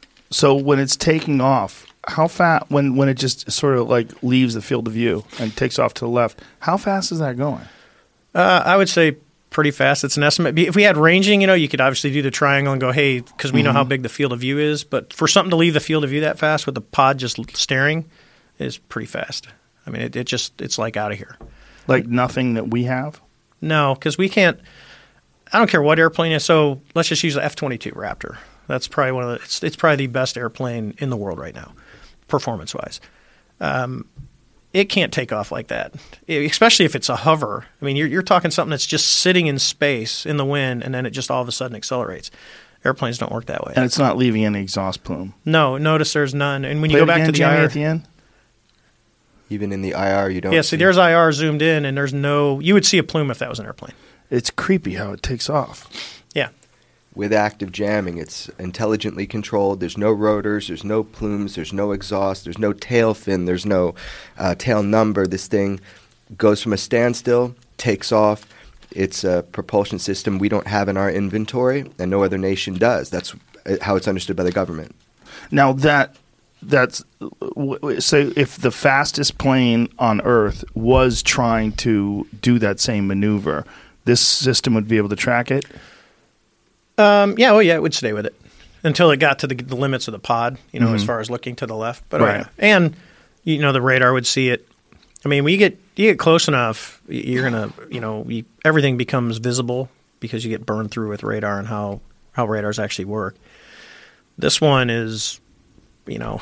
So when it's taking off, how fast, when, when it just sort of like leaves the field of view and takes off to the left, how fast is that going? Uh, I would say pretty fast. It's an estimate. If we had ranging, you know, you could obviously do the triangle and go, hey, because we mm-hmm. know how big the field of view is. But for something to leave the field of view that fast with the pod just staring is pretty fast. I mean, it, it just, it's like out of here. Like nothing that we have? No, because we can't, I don't care what airplane it is. So let's just use the F twenty-two Raptor. That's probably one of the, it's, it's probably the best airplane in the world right now, performance-wise. Um, It can't take off like that, especially if it's a hover. I mean, you're, you're talking something that's just sitting in space in the wind, and then it just all of a sudden accelerates. Airplanes don't work that way. And it's not leaving any exhaust plume. No, notice there's none. And when Play you go back again, to the Jamie, I R, at the end? Even in the I R, you don't. Yeah, see, see, there's I R zoomed in, and there's no. You would see a plume if that was an airplane. It's creepy how it takes off. Yeah. With active jamming, it's intelligently controlled. There's no rotors, there's no plumes, there's no exhaust, there's no tail fin, there's no uh, tail number. This thing goes from a standstill, takes off. It's a propulsion system we don't have in our inventory, and no other nation does. That's how it's understood by the government. Now, that that's say if the fastest plane on Earth was trying to do that same maneuver, this system would be able to track it? Um, yeah, well, yeah, it would stay with it until it got to the, the limits of the pod, you know, mm-hmm. as far as looking to the left. But right. oh, yeah. And, you know, the radar would see it. I mean, when you get, you get close enough, you're going to, you know, you, everything becomes visible because you get burned through with radar and how, how radars actually work. This one is, you know,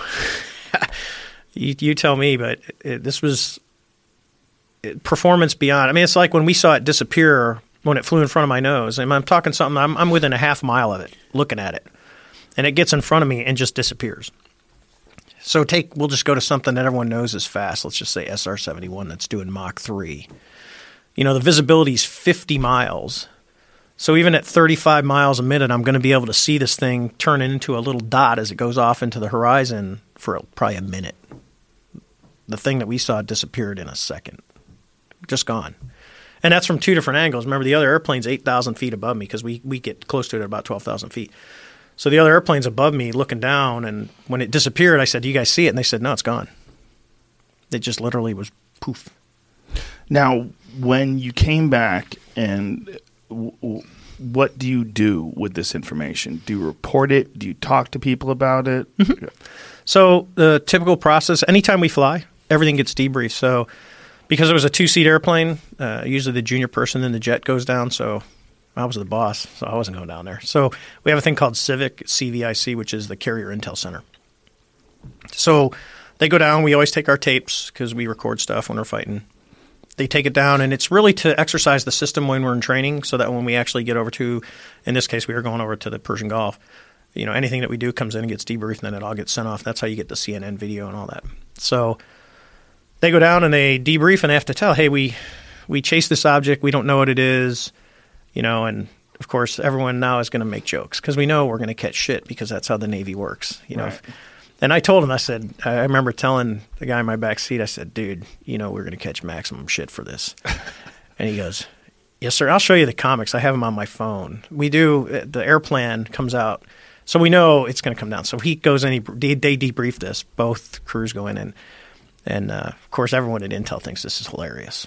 you, you tell me, but it, this was it, performance beyond. I mean, it's like when we saw it disappear when it flew in front of my nose. I mean, I'm talking something, I'm, I'm within a half mile of it, looking at it. And it gets in front of me and just disappears. So take we'll just go to something that everyone knows is fast. Let's just say S R seventy-one that's doing Mach three. You know, the visibility is fifty miles. So even at thirty-five miles a minute, I'm going to be able to see this thing turn into a little dot as it goes off into the horizon for probably a minute. The thing that we saw disappeared in a second. Just gone. And that's from two different angles. Remember, the other airplane's eight thousand feet above me because we, we get close to it at about twelve thousand feet. So the other airplane's above me looking down, and when it disappeared, I said, do you guys see it? And they said, no, it's gone. It just literally was poof. Now, when you came back, and w- w- what do you do with this information? Do you report it? Do you talk to people about it? Mm-hmm. So the typical process, anytime we fly, everything gets debriefed. So because it was a two-seat airplane, uh, usually the junior person in the jet goes down, so I was the boss, so I wasn't going down there. So we have a thing called CIVIC, C V I C, which is the Carrier Intel Center. So they go down. We always take our tapes because we record stuff when we're fighting. They take it down, and it's really to exercise the system when we're in training so that when we actually get over to, in this case, we were going over to the Persian Gulf, you know, anything that we do comes in and gets debriefed, and then it all gets sent off. That's how you get the C N N video and all that. So they go down and they debrief, and they have to tell, hey, we we chased this object. We don't know what it is. You know, and of course, everyone now is going to make jokes because we know we're going to catch shit because that's how the Navy works. You know, right. if, and I told him, I said, I remember telling the guy in my back seat, I said, dude, you know, we're going to catch maximum shit for this. And he goes, yes, sir. I'll show you the comics. I have them on my phone. We do. The airplane comes out, so we know it's going to come down. So he goes in. He, they, they debrief this. Both crews go in, and and uh, of course, everyone at Intel thinks this is hilarious.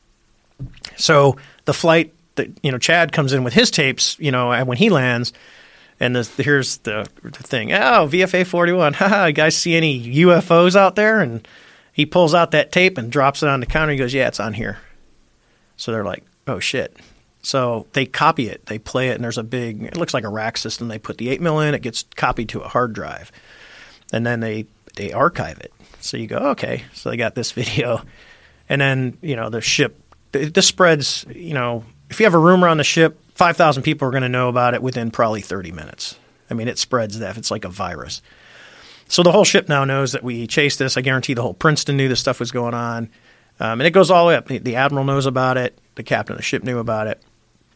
So the flight. The, you know, Chad comes in with his tapes, you know, when he lands, and the, here's the, the thing. Oh, V F A forty-one. Haha, you guys see any U F Os out there? And he pulls out that tape and drops it on the counter. He goes, yeah, it's on here. So they're like, oh, shit. So they copy it. They play it, and there's a big, it looks like a rack system. They put the eight mil in. It gets copied to a hard drive. And then they, they archive it. So you go, okay. So they got this video. And then, you know, the ship, this spreads, you know, if you have a rumor on the ship, five thousand people are going to know about it within probably thirty minutes. I mean, it spreads that. It's like a virus. So the whole ship now knows that we chased this. I guarantee the whole Princeton knew this stuff was going on. Um, and it goes all the way up. The, the admiral knows about it. The captain of the ship knew about it.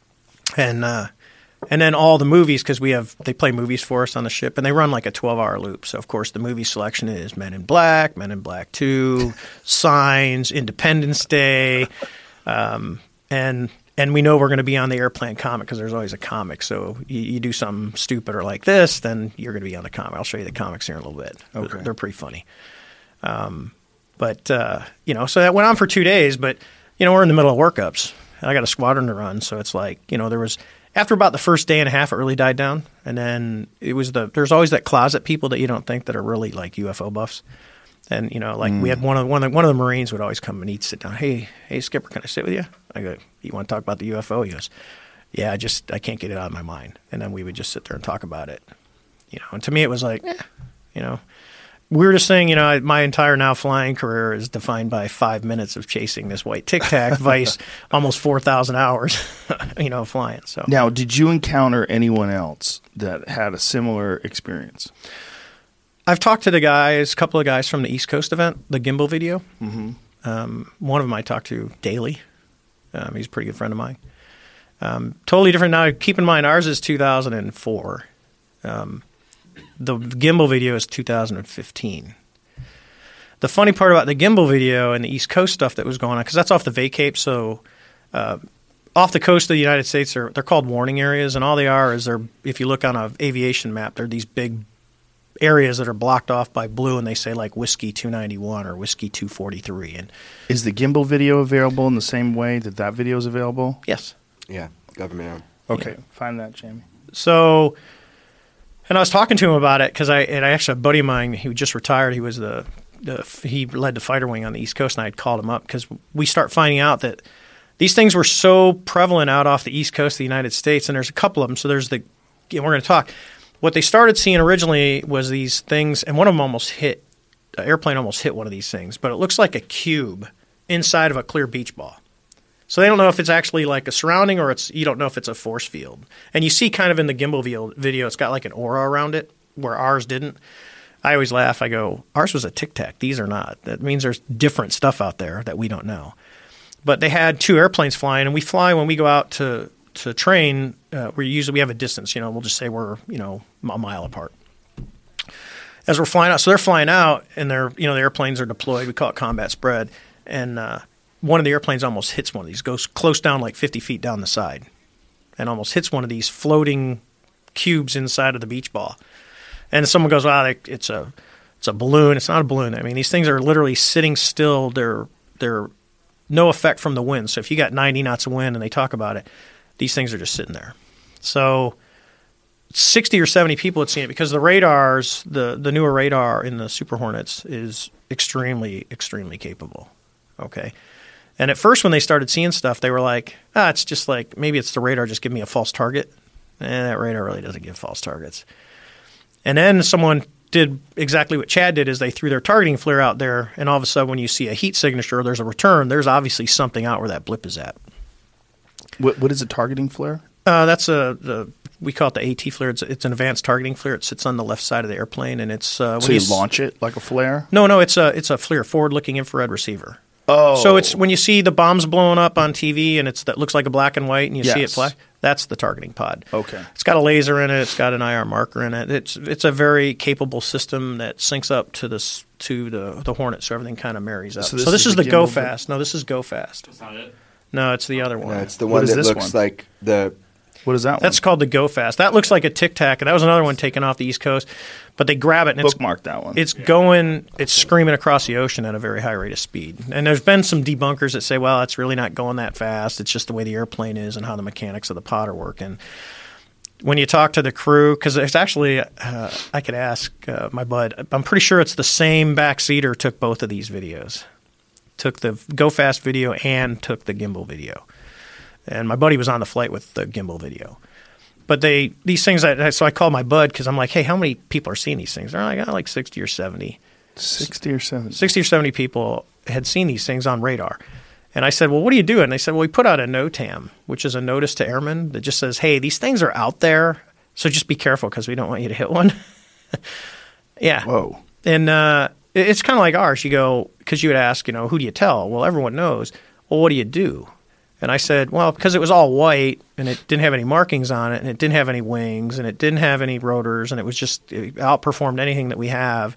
And uh, and then all the movies, because we have they play movies for us on the ship, and they run like a twelve-hour loop. So, of course, the movie selection is Men in Black, Men in Black two, Signs, Independence Day, um, and... And we know we're going to be on the airplane comic because there's always a comic. So you, you do something stupid or like this, then you're going to be on the comic. I'll show you the comics here in a little bit. Okay. They're, they're pretty funny. Um, but, uh, you know, so that went on for two days. But, you know, we're in the middle of workups. I got a squadron to run. So it's like, you know, there was – after about the first day and a half, it really died down. And then it was the – there's always that closet people that you don't think that are really like U F O buffs. And, you know, like mm. we had one of, one, of the, one of the Marines would always come and he'd sit down. Hey, hey, Skipper, can I sit with you? I go, you want to talk about the U F O? He goes, yeah, I just, I can't get it out of my mind. And then we would just sit there and talk about it. You know, and to me it was like, eh, you know, weirdest thing, you know, my entire now flying career is defined by five minutes of chasing this white Tic Tac vice almost four thousand hours, you know, flying. So now, did you encounter anyone else that had a similar experience? I've talked to the guys, a couple of guys from the East Coast event, the Gimbal video. Mm-hmm. Um, one of them I talk to daily. Um, he's a pretty good friend of mine. Um, totally different now. Keep in mind, ours is two thousand four. Um, the Gimbal video is two thousand fifteen. The funny part about the Gimbal video and the East Coast stuff that was going on, because that's off the Vacape, so uh, off the coast of the United States, they're, they're called warning areas, and all they are is they're, if you look on an aviation map, they're these big areas that are blocked off by blue, and they say like Whiskey two ninety-one or Whiskey two forty-three. And is the Gimbal video available in the same way that that video is available? Yes. Yeah, government owned. Okay, Yeah. Find that, Jamie. So, and I was talking to him about it because I, and I actually, a buddy of mine, he just retired. He was the, the he led the fighter wing on the East Coast, and I had called him up because we start finding out that these things were so prevalent out off the East Coast of the United States, and there's a couple of them. So there's the, and we're going to talk. What they started seeing originally was these things, and one of them almost hit, an airplane almost hit one of these things, but it looks like a cube inside of a clear beach ball. So they don't know if it's actually like a surrounding or it's you don't know if it's a force field. And you see kind of in the Gimbal video, it's got like an aura around it where ours didn't. I always laugh. I go, ours was a Tic Tac. These are not. That means there's different stuff out there that we don't know. But they had two airplanes flying, and we fly when we go out to to train. Uh, we usually we have a distance. You know, we'll just say we're you know a mile apart. As we're flying out, so they're flying out, and they're you know the airplanes are deployed. We call it combat spread, and uh, one of the airplanes almost hits one of these, goes close down like fifty feet down the side, and almost hits one of these floating cubes inside of the beach ball. And someone goes, "Wow, it's a it's a balloon." It's not a balloon. I mean, these things are literally sitting still. They're they're no effect from the wind. So if you got ninety knots of wind, and they talk about it, these things are just sitting there. So sixty or seventy people had seen it because the radars, the the newer radar in the Super Hornets is extremely extremely capable. Okay. And at first, when they started seeing stuff, they were like, "Ah, it's just like maybe it's the radar just giving me a false target." And that radar really doesn't give false targets. And then someone did exactly what Chad did, is they threw their targeting flare out there, and all of a sudden when you see a heat signature, there's a return, there's obviously something out where that blip is at. What What is a targeting flare? Uh, that's a the we call it the AT flare. It's, it's an advanced targeting flare. It sits on the left side of the airplane, and it's uh, when so you, you launch it like a flare? No, no, it's a it's a FLIR, forward-looking infrared receiver. Oh, so it's when you see the bombs blowing up on T V, and it's that looks like a black and white, and you yes. see it fly. That's the targeting pod. Okay. It's got a laser in it. It's got an I R marker in it. It's it's a very capable system that syncs up to this to the the Hornet, so everything kind of marries up. So So this this, is is, the the Go gimbal Fast. No, this is Go Fast. That's not it. No, it's the other one. No, it's the What one is that this looks one? like the. What is that one? That's called the Go Fast. That looks like a Tic Tac, and that was another one taken off the East Coast. But they grab it, and it's Bookmark that one. It's going, it's screaming across the ocean at a very high rate of speed. And there's been some debunkers that say, well, it's really not going that fast. It's just the way the airplane is and how the mechanics of the pod are working. When you talk to the crew, because it's actually, uh, I could ask uh, my bud, I'm pretty sure it's the same backseater took both of these videos. Took the Go Fast video and took the gimbal video. And my buddy was on the flight with the gimbal video. But they these things, I, so I called my bud because I'm like, hey, how many people are seeing these things? They're like, oh, like sixty or seventy. sixty or seventy. sixty or seventy people had seen these things on radar. And I said, well, what do you do? And they said, well, we put out a NOTAM, which is a notice to airmen that just says, hey, these things are out there, so just be careful because we don't want you to hit one. Yeah. Whoa. And uh, it- it's kind of like ours. You go, because you would ask, you know, who do you tell? Well, everyone knows. Well, what do you do? And I said, well, because it was all white and it didn't have any markings on it and it didn't have any wings and it didn't have any rotors and it was just it outperformed anything that we have.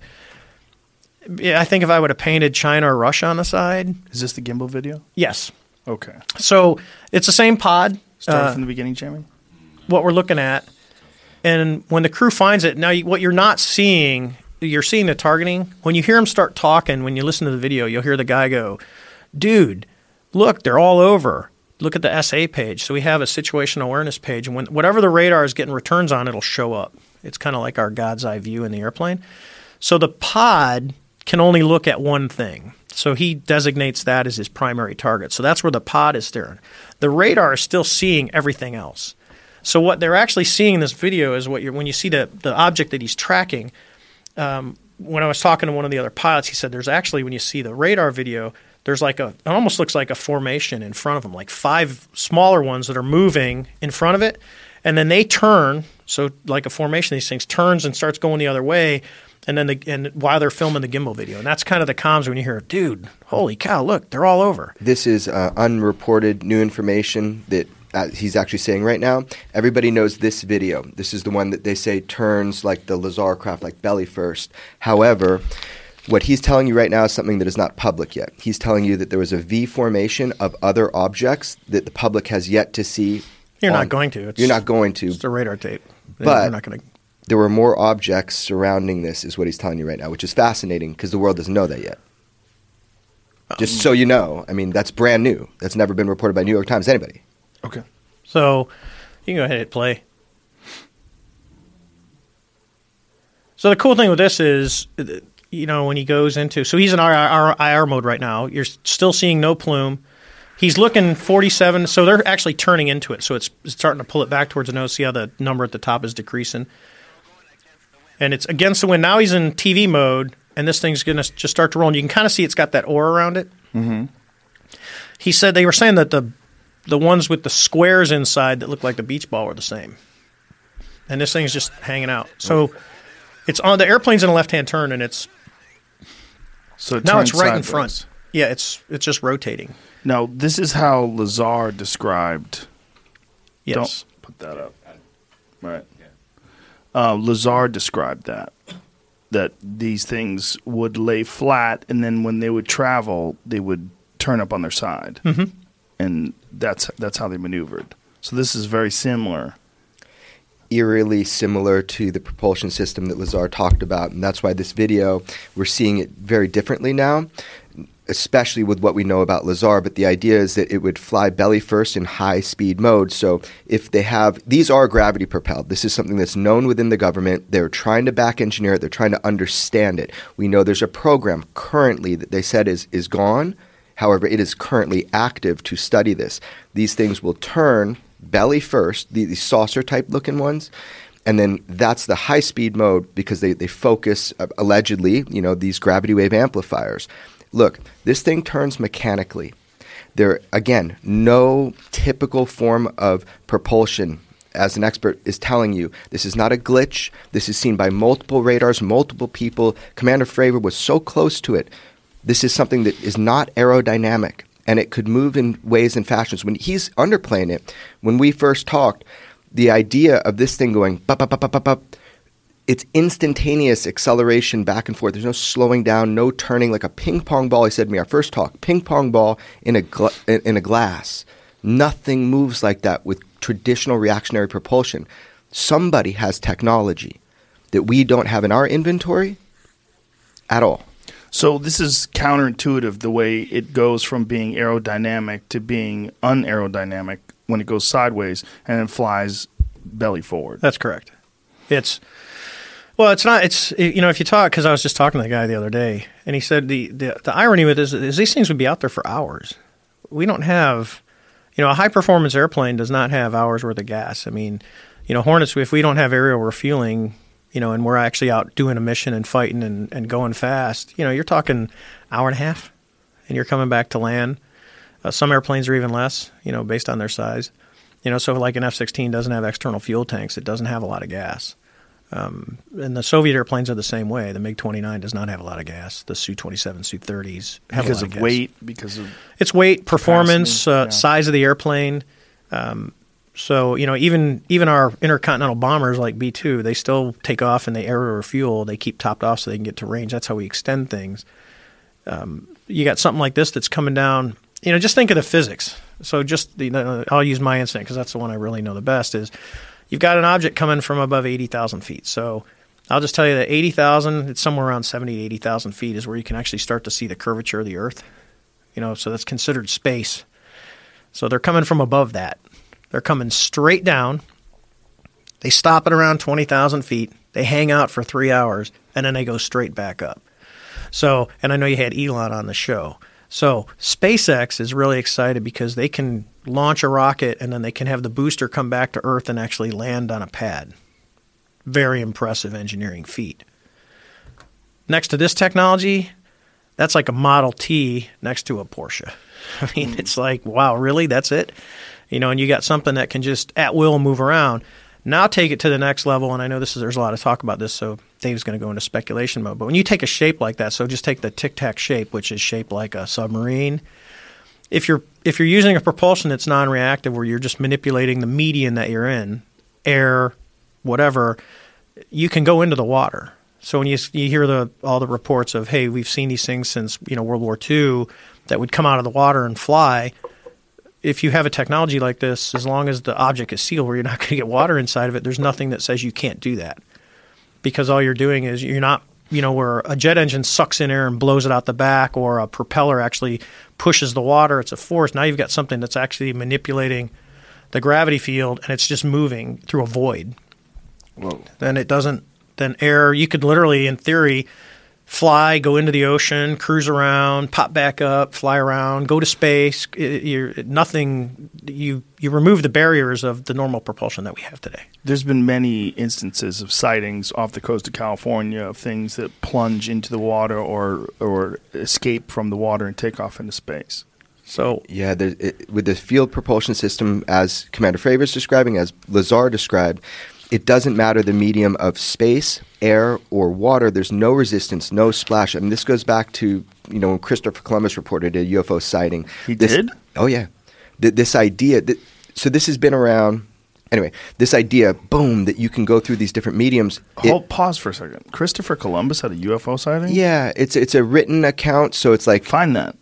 Yeah, I think if I would have painted China or Russia on the side, Is this the gimbal video? yes. Okay. So it's the same pod. Start uh, from the beginning, Jamie. what we're looking at. And when the crew finds it, now you, what you're not seeing, you're seeing the targeting. When you hear them start talking, when you listen to the video, you'll hear the guy go, dude, look, they're all over. Look at the S A page. So we have a situational awareness page. And when whatever the radar is getting returns on, it'll show up. It's kind of like our God's eye view in the airplane. So the pod can only look at one thing. So he designates that as his primary target. So that's where the pod is staring. The radar is still seeing everything else. So what they're actually seeing in this video is what you're when you see the the object that he's tracking. Um, when I was talking to one of the other pilots, he said there's actually, when you see the radar video, there's like a, it almost looks like a formation in front of them, like five smaller ones that are moving in front of it. And then they turn, so like a formation, these things turns and starts going the other way. And then the, and while they're filming the gimbal video. And that's kind of the comms when you hear, dude, holy cow, look, they're all over. This is uh, unreported new information that uh, he's actually saying right now. Everybody knows this video. This is the one that they say turns like the Lazar craft, like belly first. However, what he's telling you right now is something that is not public yet. He's telling you that there was a V formation of other objects that the public has yet to see. You're on- not going to. It's, You're not going to. It's a radar tape. But- You're not going to. There were more objects surrounding this, is what he's telling you right now, which is fascinating because the world doesn't know that yet. Just so you know, I mean, that's brand new. That's never been reported by New York Times, anybody. Okay. So you can go ahead and hit play. So the cool thing with this is, you know, when he goes into, so he's in I R mode right now. You're still seeing no plume. He's looking forty-seven, so they're actually turning into it. So it's starting to pull it back towards the nose. See how the number at the top is decreasing? And it's against the wind. Now he's in T V mode, and this thing's going to just start to roll. And you can kind of see it's got that aura around it. Mm-hmm. He said they were saying that the the ones with the squares inside that look like the beach ball were the same. And this thing's just hanging out. So It's on the airplane's in a left-hand turn, and it's So it now turns it's right in sideways. front. Yeah, it's it's just rotating. Now, this is how Lazar described. Yes. Don't put that up. Right. Uh, Lazar described that. That these things would lay flat, and then when they would travel, they would turn up on their side. Mm-hmm. And that's that's how they maneuvered. So this is very similar. Eerily similar to the propulsion system that Lazar talked about, and that's why this video, we're seeing it very differently now, especially with what we know about Lazar. But the idea is that it would fly belly first in high speed mode. So if they have, these are gravity propelled. This is something that's known within the government. They're trying to back engineer it. They're trying to understand it. We know there's a program currently that they said is is gone. However, it is currently active to study this. These things will turn belly first, the, the saucer type looking ones, and then that's the high speed mode because they, they focus uh, allegedly, you know, these gravity wave amplifiers. Look, this thing turns mechanically. There, again, no typical form of propulsion, as an expert is telling you. This is not a glitch. This is seen by multiple radars, multiple people. Commander Fravor was so close to it. This is something that is not aerodynamic, and it could move in ways and fashions. When he's underplaying it, when we first talked, the idea of this thing going bup, bup, bup, bup, bup, bup, it's instantaneous acceleration back and forth. There's no slowing down, no turning, like a ping pong ball. He said to me, our first talk, ping pong ball in a gla- in a glass. Nothing moves like that with traditional reactionary propulsion. Somebody has technology that we don't have in our inventory at all. So this is counterintuitive, the way it goes from being aerodynamic to being unaerodynamic when it goes sideways and then flies belly forward. That's correct. It's well, it's not. It's you know, if you talk, because I was just talking to the guy the other day, and he said the the, the irony with this is these things would be out there for hours. We don't have, you know, a high performance airplane does not have hours worth of gas. I mean, you know, Hornets, if we don't have aerial refueling, you know, and we're actually out doing a mission and fighting and, and going fast, you know, you're talking hour and a half, and you're coming back to land. Uh, some airplanes are even less, you know, based on their size. You know, so like an F sixteen doesn't have external fuel tanks. It doesn't have a lot of gas. Um, and the Soviet airplanes are the same way. The MiG twenty-nine does not have a lot of gas. The Su twenty-seven, Su thirties have because a lot of, of gas. weight, because of It's weight, performance, uh, yeah. size of the airplane. Um, so, you know, even even our intercontinental bombers like B two, they still take off and they aero refuel. They keep topped off so they can get to range. That's how we extend things. Um, you got something like this that's coming down. You know, just think of the physics. So just, the, uh, I'll use my incident because that's the one I really know the best, is you've got an object coming from above eighty thousand feet. So I'll just tell you that eighty thousand, it's somewhere around seventy to eighty thousand feet is where you can actually start to see the curvature of the Earth. You know, so that's considered space. So they're coming from above that. They're coming straight down. They stop at around twenty thousand feet. They hang out for three hours, and then they go straight back up. So, and I know you had Elon on the show. So SpaceX is really excited because they can launch a rocket and then they can have the booster come back to Earth and actually land on a pad. Very impressive engineering feat. Next to this technology, that's like a Model T next to a Porsche. I mean, it's like, wow, really? That's it? You know, and you got something that can just at will move around. Now take it to the next level, and I know this is there's a lot of talk about this, so Dave's going to go into speculation mode. But when you take a shape like that, so just take the Tic Tac shape, which is shaped like a submarine. If you're if you're using a propulsion that's non-reactive, where you're just manipulating the medium that you're in, air, whatever, you can go into the water. So when you you hear the all the reports of, hey, we've seen these things since you know World War Two that would come out of the water and fly. If you have a technology like this, as long as the object is sealed where you're not going to get water inside of it, there's nothing that says you can't do that. Because all you're doing is you're not, you know, where a jet engine sucks in air and blows it out the back, or a propeller actually pushes the water, it's a force. Now you've got something that's actually manipulating the gravity field, and it's just moving through a void. Whoa. Then it doesn't, then air, you could literally, in theory, fly, go into the ocean, cruise around, pop back up, fly around, go to space. You're nothing. You you remove the barriers of the normal propulsion that we have today. There's been many instances of sightings off the coast of California of things that plunge into the water or or escape from the water and take off into space. So Yeah, there, it, with the field propulsion system, as Commander Fravor is describing, as Lazar described, It doesn't matter the medium of space, air, or water. There's no resistance, no splash. I mean, this goes back to, you know, when Christopher Columbus reported a U F O sighting. He this, did? Oh, yeah. Th- this idea, that, so this has been around, anyway, this idea, boom, that you can go through these different mediums. Hold, it, pause for a second. Christopher Columbus had a U F O sighting? Yeah, it's it's a written account, so it's like Find that.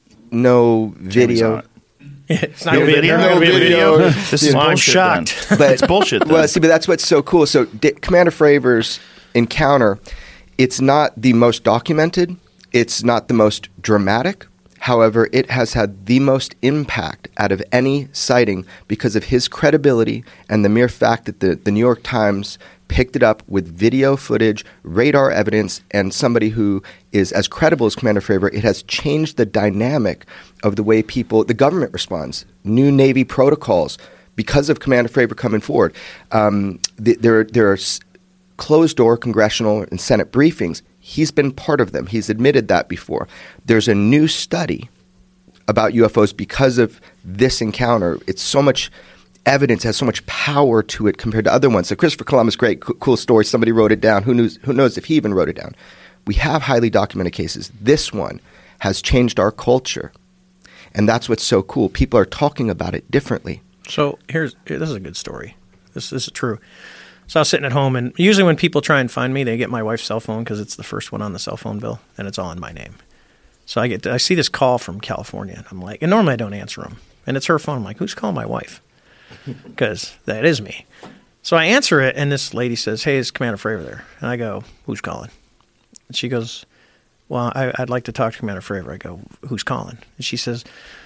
no Jamie's on video. it. It's not No gonna be- video? not gonna be a No video. video. This is Well, I'm bullshit. shocked. Then. But It's bullshit. Then. Well, see, but that's what's so cool. So D- Commander Fravor's encounter, it's not the most documented. It's not the most dramatic. However, it has had the most impact out of any sighting because of his credibility and the mere fact that the, the New York Times picked it up with video footage, radar evidence, and somebody who is as credible as Commander Fravor. It has changed the dynamic of the way people, the government responds. New Navy protocols because of Commander Fravor coming forward. Um, th- there, there are s- closed-door congressional and Senate briefings. He's been part of them. He's admitted that before. There's a new study about U F Os because of this encounter. It's so much evidence, has so much power to it compared to other ones. So Christopher Columbus, great, co- cool story. Somebody wrote it down. Who knows, who knows if he even wrote it down? We have highly documented cases. This one has changed our culture. And that's what's so cool. People are talking about it differently. So here's here, this is a good story. This, this is true. So I was sitting at home, and usually when people try and find me, they get my wife's cell phone because it's the first one on the cell phone bill, and it's all in my name. So I get I see this call from California, and I'm like, and normally I don't answer them, and it's her phone. I'm like, who's calling my wife? Because that is me. So I answer it, and this lady says, hey, is Commander Fravor there? And I go, who's calling? And she goes, well, I, I'd like to talk to Commander Fravor. I go, who's calling? And she says,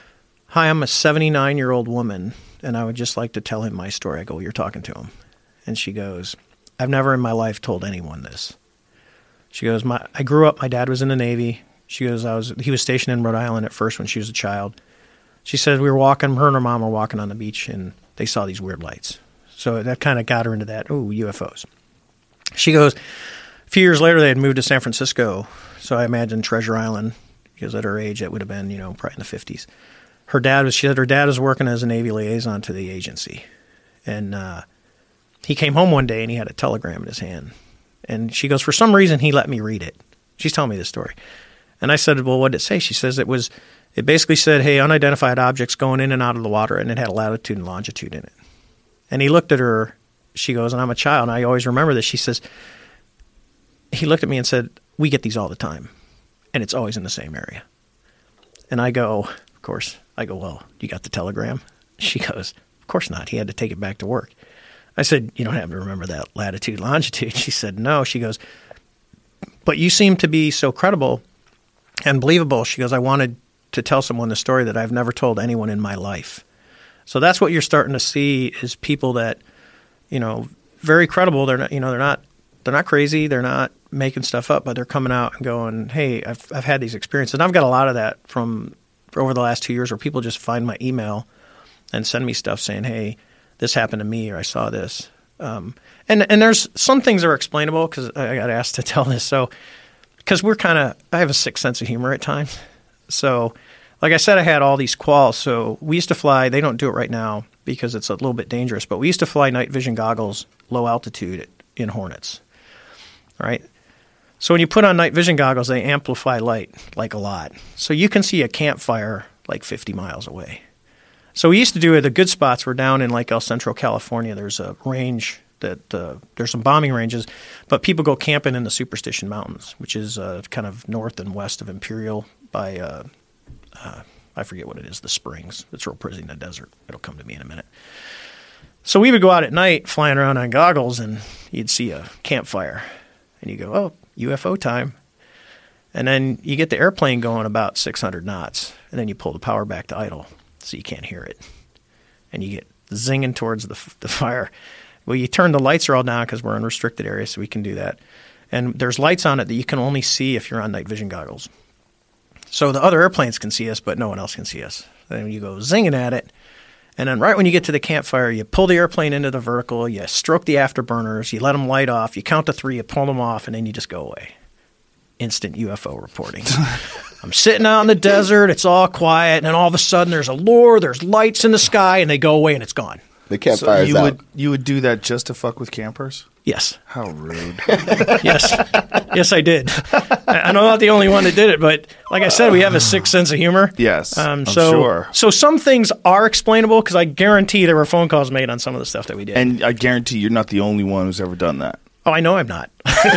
hi, I'm a seventy-nine-year-old woman, and I would just like to tell him my story. I go, well, you're talking to him. And she goes, I've never in my life told anyone this. She goes, my, I grew up, my dad was in the Navy. She goes, I was he was stationed in Rhode Island at first when she was a child. She said we were walking, her and her mom were walking on the beach, and they saw these weird lights. So that kind of got her into that, ooh, U F Os. She goes, a few years later, they had moved to San Francisco. So I imagine Treasure Island, because at her age, it would have been, you know, probably in the fifties. Her dad was, she said her dad was working as a Navy liaison to the agency. And, uh, he came home one day and he had a telegram in his hand. And she goes, for some reason, he let me read it. She's telling me this story. And I said, well, what did it say? She says it was, it basically said, hey, unidentified objects going in and out of the water, and it had a latitude and longitude in it. And he looked at her, she goes, and I'm a child, and I always remember this. She says, he looked at me and said, we get these all the time, and it's always in the same area. And I go, of course, I go, well, you got the telegram? She goes, of course not. He had to take it back to work. I said, you don't have to remember that latitude, longitude. She said, no. She goes, but you seem to be so credible and believable. She goes, I wanted to tell someone the story that I've never told anyone in my life. So that's what you're starting to see is people that, you know, very credible. They're not, you know, they're not, they're not crazy. They're not making stuff up, but they're coming out and going, hey, I've, I've had these experiences. And I've got a lot of that from over the last two years where people just find my email and send me stuff saying, hey, this happened to me, or I saw this. Um, and, and there's some things that are explainable because I got asked to tell this. So, because we're kind of, I have a sick sense of humor at times. So, like I said, I had all these quals. So we used to fly, they don't do it right now because it's a little bit dangerous, but we used to fly night vision goggles, low altitude in Hornets. All right. So when you put on night vision goggles, they amplify light like a lot. So you can see a campfire like fifty miles away. So we used to do it. The good spots were down in like El Centro, California. There's a range that uh, there's some bombing ranges, but people go camping in the Superstition Mountains, which is uh, kind of north and west of Imperial by, uh, uh, I forget what it is, the Springs. It's real pretty in the desert. It'll come to me in a minute. So we would go out at night flying around on goggles, and you'd see a campfire, and you go, oh, U F O time. And then you get the airplane going about six hundred knots, and then you pull the power back to idle. So you can't hear it. And you get zinging towards the, the fire. Well, you turn the lights are all down because we're in restricted areas, so we can do that. And there's lights on it that you can only see if you're on night vision goggles. So the other airplanes can see us, but no one else can see us. Then you go zinging at it. And then right when you get to the campfire, you pull the airplane into the vertical, you stroke the afterburners, you let them light off, you count to three, you pull them off, and then you just go away. Instant U F O reporting. I'm sitting out in the desert. It's all quiet. And then all of a sudden there's a lure. There's lights in the sky and they go away and it's gone. The So campfire's you out. would you would do that just to fuck with campers? Yes. How rude. Yes. Yes, I did. I- I'm not the only one that did it, but like I said, we have a sick sense of humor. Yes, Um, I'm so, sure. So some things are explainable because I guarantee there were phone calls made on some of the stuff that we did. And I guarantee you're not the only one who's ever done that. Oh, I know I'm not.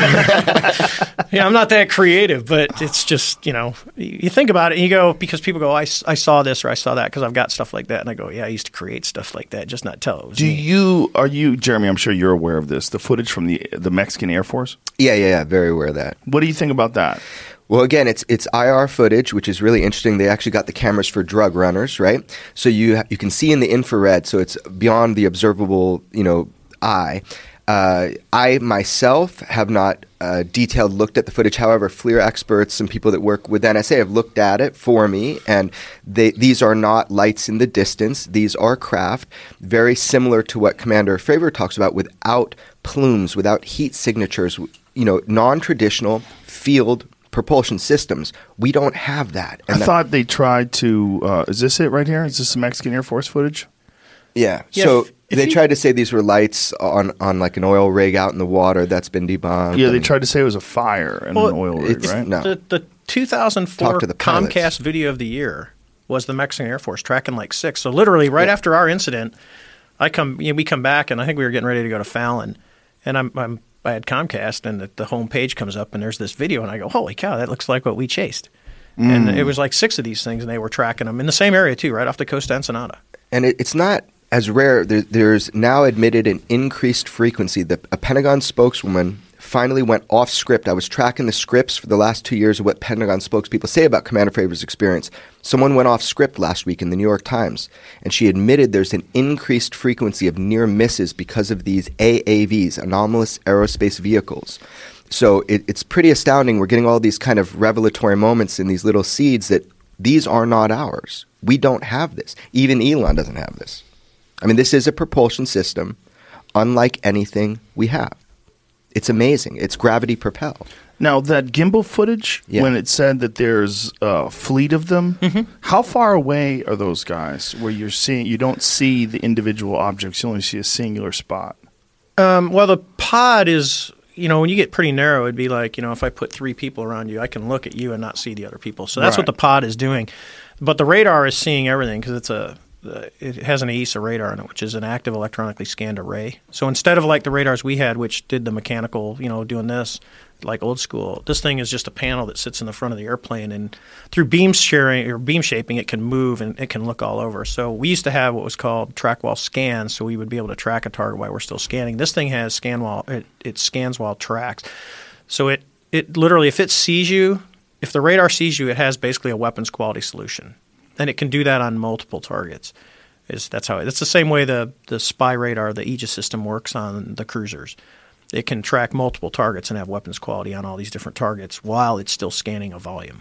Yeah, I'm not that creative, but it's just, you know, you think about it and you go, because people go, I, s- I saw this or I saw that because I've got stuff like that. And I go, yeah, I used to create stuff like that, just not tell it was Do me. you, are you, Jeremy, I'm sure you're aware of this, the footage from the the Mexican Air Force? Yeah, yeah, yeah. Very aware of that. What do you think about that? Well, again, it's it's I R footage, which is really interesting. They actually got the cameras for drug runners, right? So you ha- you can see in the infrared, so it's beyond the observable, you know, eye. Uh, I myself have not uh, detailed looked at the footage. However, FLIR experts, some people that work with N S A have looked at it for me, and they, these are not lights in the distance. These are craft, very similar to what Commander Fravor talks about, without plumes, without heat signatures, you know, non-traditional field propulsion systems. We don't have that. I And that- thought they tried to, uh, is this it right here? Is this the Mexican Air Force footage? Yeah. Yeah, so if- if they you- tried to say these were lights on, on like an oil rig out in the water. That's been debunked. Yeah, they And tried to say it was a fire in Well, an oil rig, it's- right? no. The, the two thousand four Talk to the pilots. Comcast Video of the Year was the Mexican Air Force tracking like six. So literally right Yeah. after our incident, I come, you know, we come back and I think we were getting ready to go to Fallon, and I'm, I'm I had Comcast and the, the home page comes up and there's this video and I go, holy cow, that looks like what we chased. And it was like six of these things and they were tracking them in the same area too, right off the coast of Ensenada. And it, it's not as rare. There, there's now admitted an increased frequency. The, a Pentagon spokeswoman finally went off script. I was tracking the scripts for the last two years of what Pentagon spokespeople say about Commander Favor's experience. Someone went off script last week in the New York Times, and she admitted there's an increased frequency of near misses because of these A A Vs, anomalous aerospace vehicles. So it, it's pretty astounding. We're getting all these kind of revelatory moments in these little seeds that these are not ours. We don't have this. Even Elon doesn't have this. I mean, this is a propulsion system unlike anything we have. It's amazing. It's gravity propelled. Now, that gimbal footage, Yeah. when it said that there's a fleet of them, how far away are those guys where you're seeing, you don't see the individual objects, you only see a singular spot? Um, well, the pod is, you know, when you get pretty narrow, it'd be like, you know, if I put three people around you, I can look at you and not see the other people. So that's Right. what the pod is doing. But the radar is seeing everything because it's a, uh, it has an A E S A radar in it, which is an active electronically scanned array. So instead of like the radars we had, which did the mechanical, you know, doing this, like old school, this thing is just a panel that sits in the front of the airplane, and through beam sharing or beam shaping, it can move and it can look all over. So we used to have what was called track while scan, so we would be able to track a target while we're still scanning. This thing has scan while it, it scans while it tracks. So it it literally, if it sees you, if the radar sees you, it has basically a weapons quality solution, and it can do that on multiple targets. Is that's how it, it's the same way the the spy radar, the Aegis system works on the cruisers. It can track multiple targets and have weapons quality on all these different targets while it's still scanning a volume.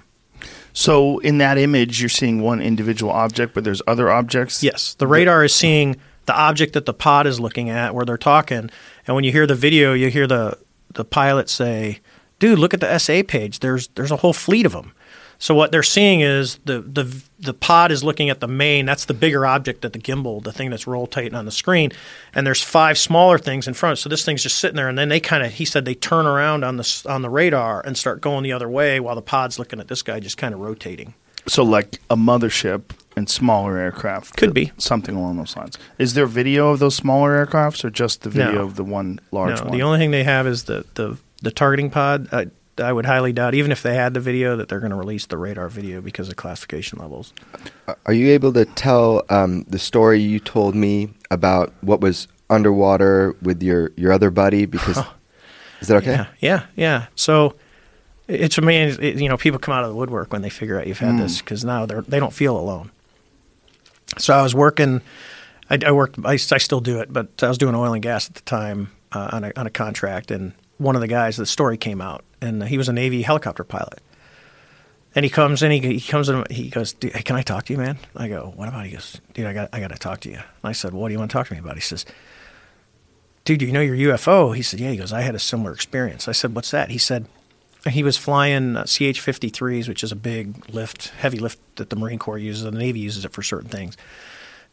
So in that image, you're seeing one individual object, but there's other objects? Yes, the radar is seeing the object that the pod is looking at where they're talking, and when you hear the video, you hear the the pilot say, "Dude, look at the S A page. There's there's a whole fleet of them." So what they're seeing is the the the pod is looking at the main. That's the bigger object at the gimbal, the thing that's rotating on the screen, and there's five smaller things in front. So this thing's just sitting there, and then they kind of, he said, they turn around on the on the radar and start going the other way while the pod's looking at this guy, just kind of rotating. So like a mothership and smaller aircraft? Could be. Something along those lines. Is there video of those smaller aircrafts or just the video No. of the one large No, one? the only thing they have is the the the targeting pod. I, I would highly doubt, even if they had the video, that they're going to release the radar video because of classification levels. Are you able to tell um, the story you told me about what was underwater with your, your other buddy? Because is that okay? Yeah, yeah, yeah. So it's amazing. It, you know, people come out of the woodwork when they figure out you've had this because now they're they don't feel alone. So I was working. I, I worked. I, I still do it, but I was doing oil and gas at the time uh, on a on a contract, and one of the guys, the story came out, and he was a Navy helicopter pilot. And he comes in, he, he comes in, he goes, "Dude, hey, can I talk to you, man?" I go, "What about?" He goes, "Dude, I got, I got to talk to you." And I said, "What do you want to talk to me about?" He says, "Dude, do you know your U F O?" He said, "Yeah." He goes, "I had a similar experience." I said, "What's that?" He said, he was flying uh, C H fifty-threes, which is a big lift, heavy lift that the Marine Corps uses, and the Navy uses it for certain things.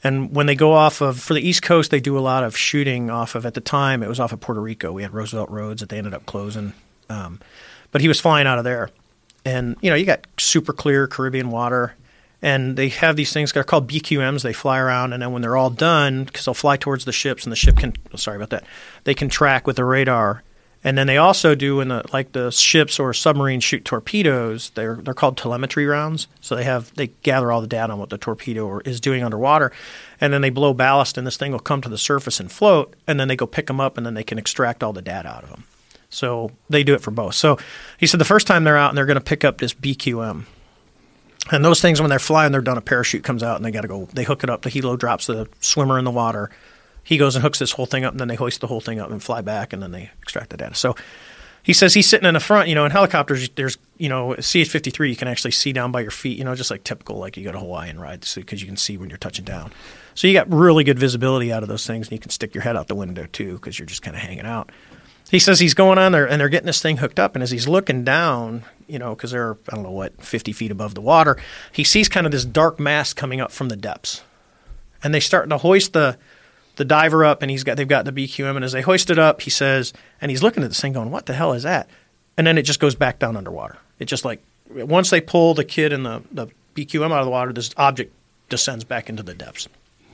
And when they go off of, for the East Coast, they do a lot of shooting off of, at the time, it was off of Puerto Rico. We had Roosevelt Roads that they ended up closing. Um, but he was flying out of there. And, you know, you got super clear Caribbean water. And they have these things, they're called B Q Ms. They fly around, and then when they're all done, because they'll fly towards the ships, and the ship can, oh, sorry about that, they can track with the radar. And then they also do, in the like the ships or submarines shoot torpedoes, they're they're called telemetry rounds. So they have they gather all the data on what the torpedo is doing underwater, and then they blow ballast, and this thing will come to the surface and float, and then they go pick them up, and then they can extract all the data out of them. So they do it for both. So he said the first time they're out, and they're going to pick up this B Q M. And those things, when they're flying, they're done, a parachute comes out, and they got to go, they hook it up, the helo drops the swimmer in the water. He goes and hooks this whole thing up, and then they hoist the whole thing up and fly back, and then they extract the data. So he says he's sitting in the front. You know, in helicopters, there's, you know, C H fifty-three, you can actually see down by your feet, you know, just like typical, like you go to Hawaiian rides, because you can see when you're touching down. So you got really good visibility out of those things, and you can stick your head out the window, too, because you're just kind of hanging out. He says he's going on there, and they're getting this thing hooked up, and as he's looking down, you know, because they're, I don't know what, fifty feet above the water, he sees kind of this dark mass coming up from the depths. And they start to hoist the the diver up, and he's got they've got the B Q M, and as they hoist it up, he says, and he's looking at this thing going, what the hell is that? And then it just goes back down underwater. It just like, once they pull the kid and the, the B Q M out of the water, this object descends back into the depths.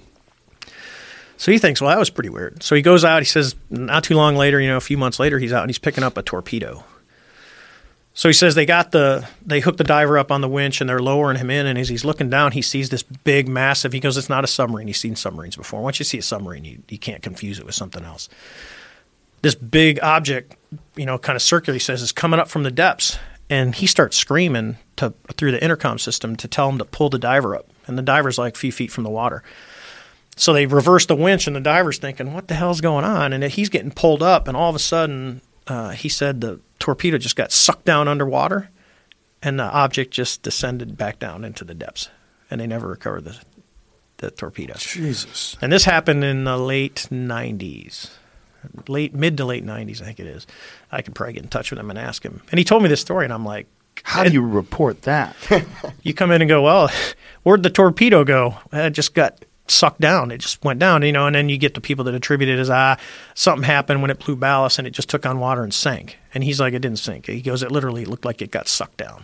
So he thinks, well, that was pretty weird. So he goes out, he says, not too long later, you know, a few months later, he's out and he's picking up a torpedo. So he says they got the, they hooked the diver up on the winch and they're lowering him in, and as he's looking down, he sees this big, massive, he goes, it's not a submarine. He's seen submarines before. Once you see a submarine, you, you can't confuse it with something else. This big object, you know, kind of circular, he says, is coming up from the depths, and he starts screaming to through the intercom system to tell him to pull the diver up, and the diver's like a few feet from the water. So they reverse the winch, and the diver's thinking, what the hell's going on? And he's getting pulled up, and all of a sudden, uh, he said the torpedo just got sucked down underwater, and the object just descended back down into the depths, and they never recovered the, the torpedo. Jesus. And this happened in the late nineties, late mid to late nineties, I think it is. I could probably get in touch with him and ask him. And he told me this story, and I'm like, how do you report that? You come in and go, well, where'd the torpedo go? It just got sucked down. It just went down, you know, and then you get the people that attribute it as, ah, something happened when it blew ballast and it just took on water and sank. And he's like, it didn't sink. He goes, it literally looked like it got sucked down.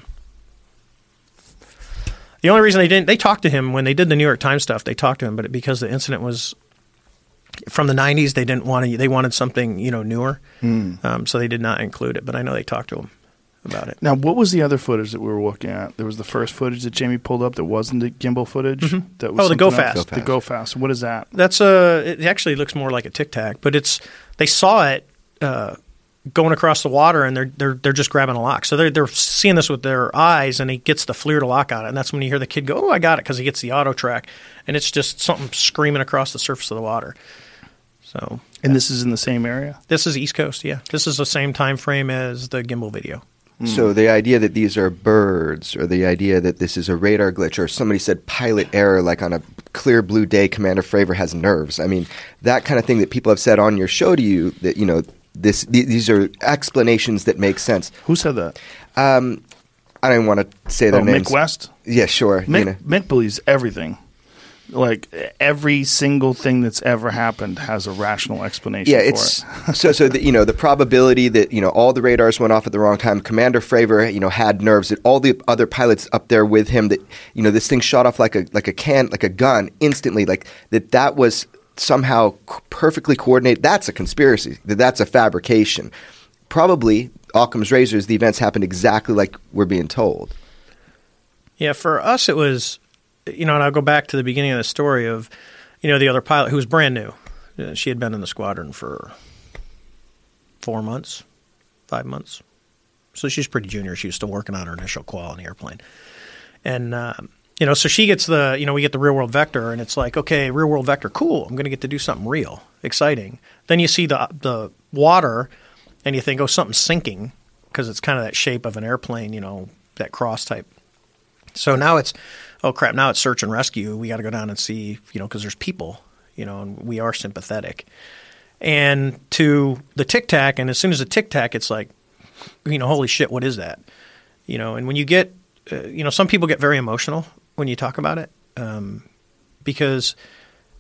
The only reason they didn't, they talked to him when they did the New York Times stuff, they talked to him, but because the incident was from the nineties, they didn't want to, they wanted something, you know, newer. Mm. Um, so they did not include it, but I know they talked to him about it. Now, what was the other footage that we were looking at? There was the first footage that Jamie pulled up that wasn't the gimbal footage. Mm-hmm. That was oh, the Go else? Fast. Go Fast. The Go Fast. What is that? That's a. It actually looks more like a Tic Tac, but it's they saw it uh, going across the water, and they're they're they're just grabbing a lock. So they're they're seeing this with their eyes, and he gets the FLIR to lock on it, and that's when you hear the kid go, "Oh, I got it," because he gets the auto track, and it's just something screaming across the surface of the water. So, and yeah. This is in the same area. This is East Coast. Yeah, this is the same time frame as the gimbal video. So the idea that these are birds, or the idea that this is a radar glitch, or somebody said pilot error, like on a clear blue day, Commander Fravor has nerves. I mean, that kind of thing that people have said on your show to you, that, you know, this th- these are explanations that make sense. Who said that? Um, I don't want to say their oh, names. Mick West? Yeah, sure. Mick, you know. Mick believes everything. Like, every single thing that's ever happened has a rational explanation yeah, for it's, it. so, so the, you know, the probability that, you know, all the radars went off at the wrong time, Commander Fravor, you know, had nerves, that all the other pilots up there with him, that, you know, this thing shot off like a like a can, like a gun instantly, like that that was somehow perfectly coordinated. That's a conspiracy. That that's a fabrication. Probably, Occam's razors, the events happened exactly like we're being told. Yeah, for us it was... You know, and I'll go back to the beginning of the story of, you know, the other pilot who was brand new. Uh, she had been in the squadron for four months, five months. So she's pretty junior. She was still working on her initial qual on the airplane. And, uh, you know, so she gets the, you know, we get the real world vector, and it's like, okay, real world vector, cool. I'm going to get to do something real, exciting. Then you see the the water, and you think, oh, something's sinking, because it's kind of that shape of an airplane, you know, that cross type. So now it's, oh crap, now it's search and rescue. We got to go down and see, you know, because there's people, you know, and we are sympathetic. And to the Tic Tac, and as soon as the Tic Tac, it's like, you know, holy shit, what is that? You know, and when you get, uh, you know, some people get very emotional when you talk about it, um, because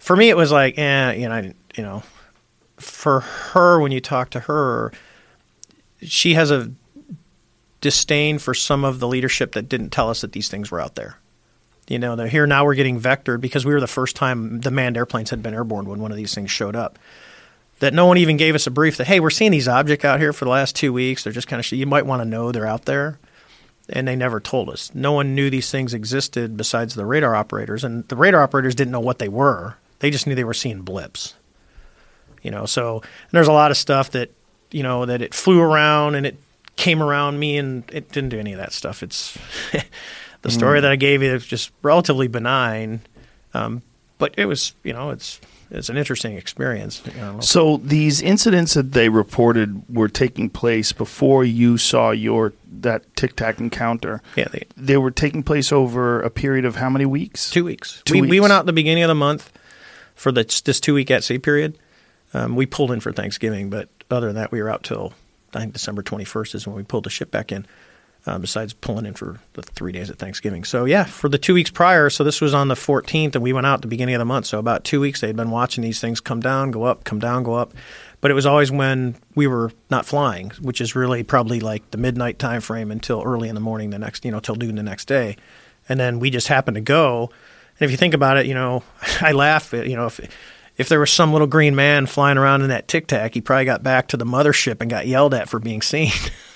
for me, it was like, eh, you know, I, you know, for her, when you talk to her, she has a disdain for some of the leadership that didn't tell us that these things were out there. You know, they're here now, we're getting vectored because we were the first time the manned airplanes had been airborne when one of these things showed up. That no one even gave us a brief that, hey, we're seeing these objects out here for the last two weeks. They're just kind of, you might want to know they're out there. And they never told us. No one knew these things existed besides the radar operators. And the radar operators didn't know what they were. They just knew they were seeing blips. You know, so there's a lot of stuff that, you know, that it flew around and it came around me and it didn't do any of that stuff. It's the story mm. that I gave you is just relatively benign. Um, but it was, you know, it's it's an interesting experience. You know. So these incidents that they reported were taking place before you saw your that Tic Tac encounter. Yeah, they, they were taking place over a period of how many weeks? Two weeks. Two we weeks. we went out at the beginning of the month for the, this two week at sea period. Um, we pulled in for Thanksgiving, but other than that, we were out till I think December twenty-first is when we pulled the ship back in. Uh, besides pulling in for the three days at Thanksgiving. So, yeah, for the two weeks prior, so this was on the fourteenth, and we went out at the beginning of the month. So about two weeks, they'd been watching these things come down, go up, come down, go up. But it was always when we were not flying, which is really probably like the midnight time frame until early in the morning the next, you know, till noon the next day. And then we just happened to go. And if you think about it, you know, I laugh, you know, if if there was some little green man flying around in that Tic Tac, he probably got back to the mothership and got yelled at for being seen.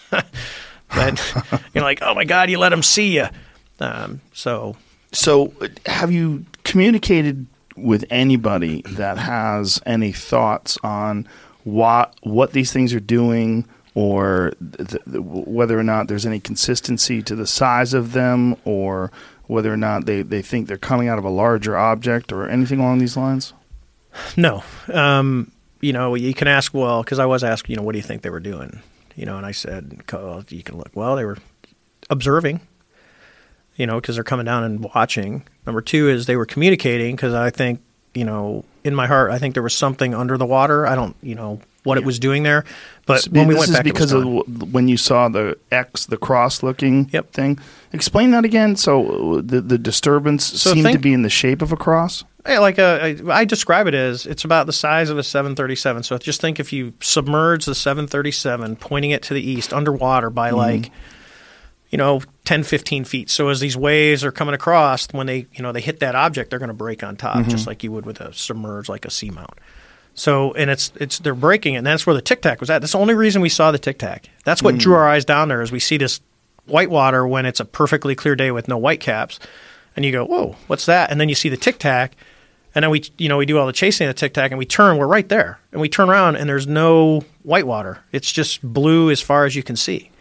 But you're like, oh my God, you let them see you. Um, so, so have you communicated with anybody that has any thoughts on what what these things are doing, or th- th- whether or not there's any consistency to the size of them, or whether or not they, they think they're coming out of a larger object, or anything along these lines? No. Um, you know, you can ask, well, because I was asked, you know, what do you think they were doing? You know, and I said, oh, you can look. Well, they were observing, you know, because they're coming down and watching. Number two is they were communicating, because I think, you know, in my heart, I think there was something under the water. I don't, you know, what yeah. it was doing there. But so when we this went is back, because it was of gone. when you saw the X, the cross-looking yep. thing. Explain that again. So the the disturbance so seemed think, to be in the shape of a cross? Yeah, like a, I describe it as it's about the size of a seven thirty-seven. So just think if you submerge the seven thirty-seven, pointing it to the east underwater by mm-hmm. like, you know, ten, fifteen feet. So as these waves are coming across, when they, you know, they hit that object, they're going to break on top, mm-hmm. just like you would with a submerged, like a seamount. So, and it's, it's, they're breaking it, and that's where the Tic Tac was at. That's the only reason we saw the Tic Tac. That's what mm. drew our eyes down there, is we see this whitewater when it's a perfectly clear day with no whitecaps, and you go, whoa, what's that? And then you see the Tic Tac, and then we, you know, we do all the chasing of the Tic Tac, and we turn, we're right there, and we turn around, and there's no whitewater. It's just blue as far as you can see.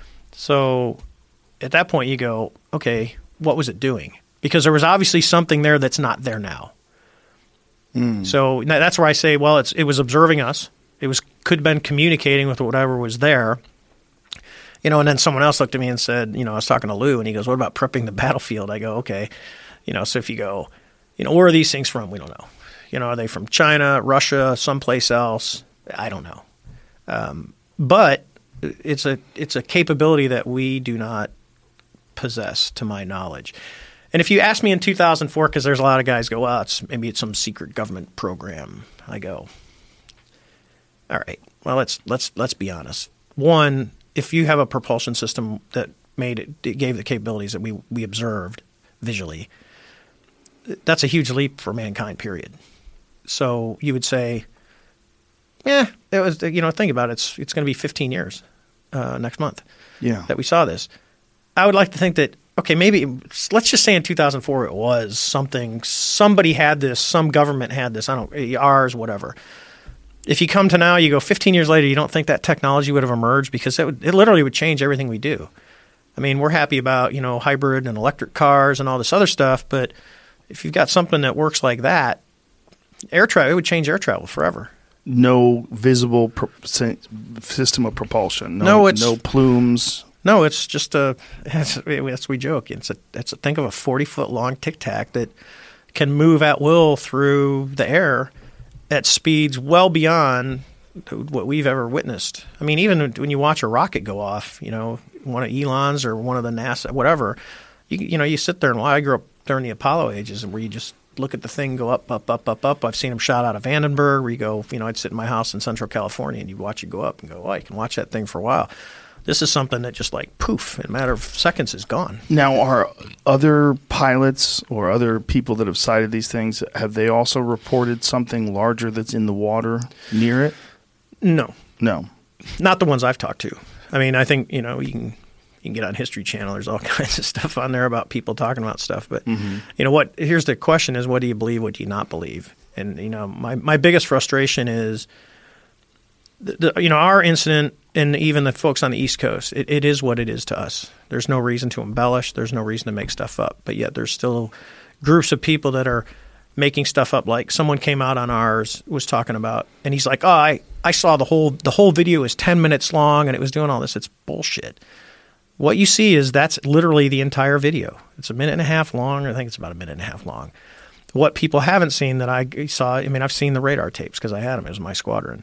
So at that point you go, okay, what was it doing? Because there was obviously something there that's not there now. Mm. So that's where I say, well, it's it was observing us. It was could have been communicating with whatever was there. You know, and then someone else looked at me and said, you know, I was talking to Lou, and he goes, what about prepping the battlefield? I go, okay. You know, so if you go, you know, where are these things from? We don't know. You know, are they from China, Russia, someplace else? I don't know. Um, but it's a it's a capability that we do not possess, to my knowledge. And if you ask me in two thousand four, because there's a lot of guys go, well, it's, maybe it's some secret government program. I go, all right, well, let's let's let's be honest. One, if you have a propulsion system that made it, it gave the capabilities that we we observed visually, that's a huge leap for mankind, period. So you would say, yeah, it was, you know, think about it. It's it's going to be fifteen years uh, next month yeah. that we saw this. I would like to think that, okay, maybe let's just say in two thousand four it was something, somebody had this, some government had this, I don't, ours, whatever. If you come to now, you go fifteen years later, you don't think that technology would have emerged, because it, would, it literally would change everything we do. I mean, we're happy about, you know, hybrid and electric cars and all this other stuff, but if you've got something that works like that, air travel, it would change air travel forever. No visible pro- system of propulsion. No, no, it's, no plumes. No, it's just a. That's, that's we joke. It's a. It's a. Think of a forty foot long Tic Tac that can move at will through the air at speeds well beyond what we've ever witnessed. I mean, even when you watch a rocket go off, you know, one of Elon's or one of the NASA, whatever, you you know, you sit there and well, I grew up during the Apollo ages, where you just look at the thing go up, up, up, up, up. I've seen them shot out of Vandenberg where you go, you know, I'd sit in my house in Central California and you watch it go up and go, oh, I can watch that thing for a while. This is something that just like poof, in a matter of seconds is gone. Now, are other pilots or other people that have sighted these things, have they also reported something larger that's in the water near it? No. No. Not the ones I've talked to. I mean, I think, you know, you can you can get on History Channel. There's all kinds of stuff on there about people talking about stuff. But, mm-hmm. you know, what? Here's the question is, what do you believe, what do you not believe? And, you know, my, my biggest frustration is, the, the, you know, our incident and even the folks on the East Coast, it, it is what it is to us. There's no reason to embellish. There's no reason to make stuff up. But yet there's still groups of people that are making stuff up. Like someone came out on ours, was talking about, and he's like, oh, I, I saw the whole the whole video is ten minutes long and it was doing all this. It's bullshit. What you see is that's literally the entire video. It's a minute and a half long. I think it's about a minute and a half long. What people haven't seen that I saw, I mean, I've seen the radar tapes because I had them. It was my squadron.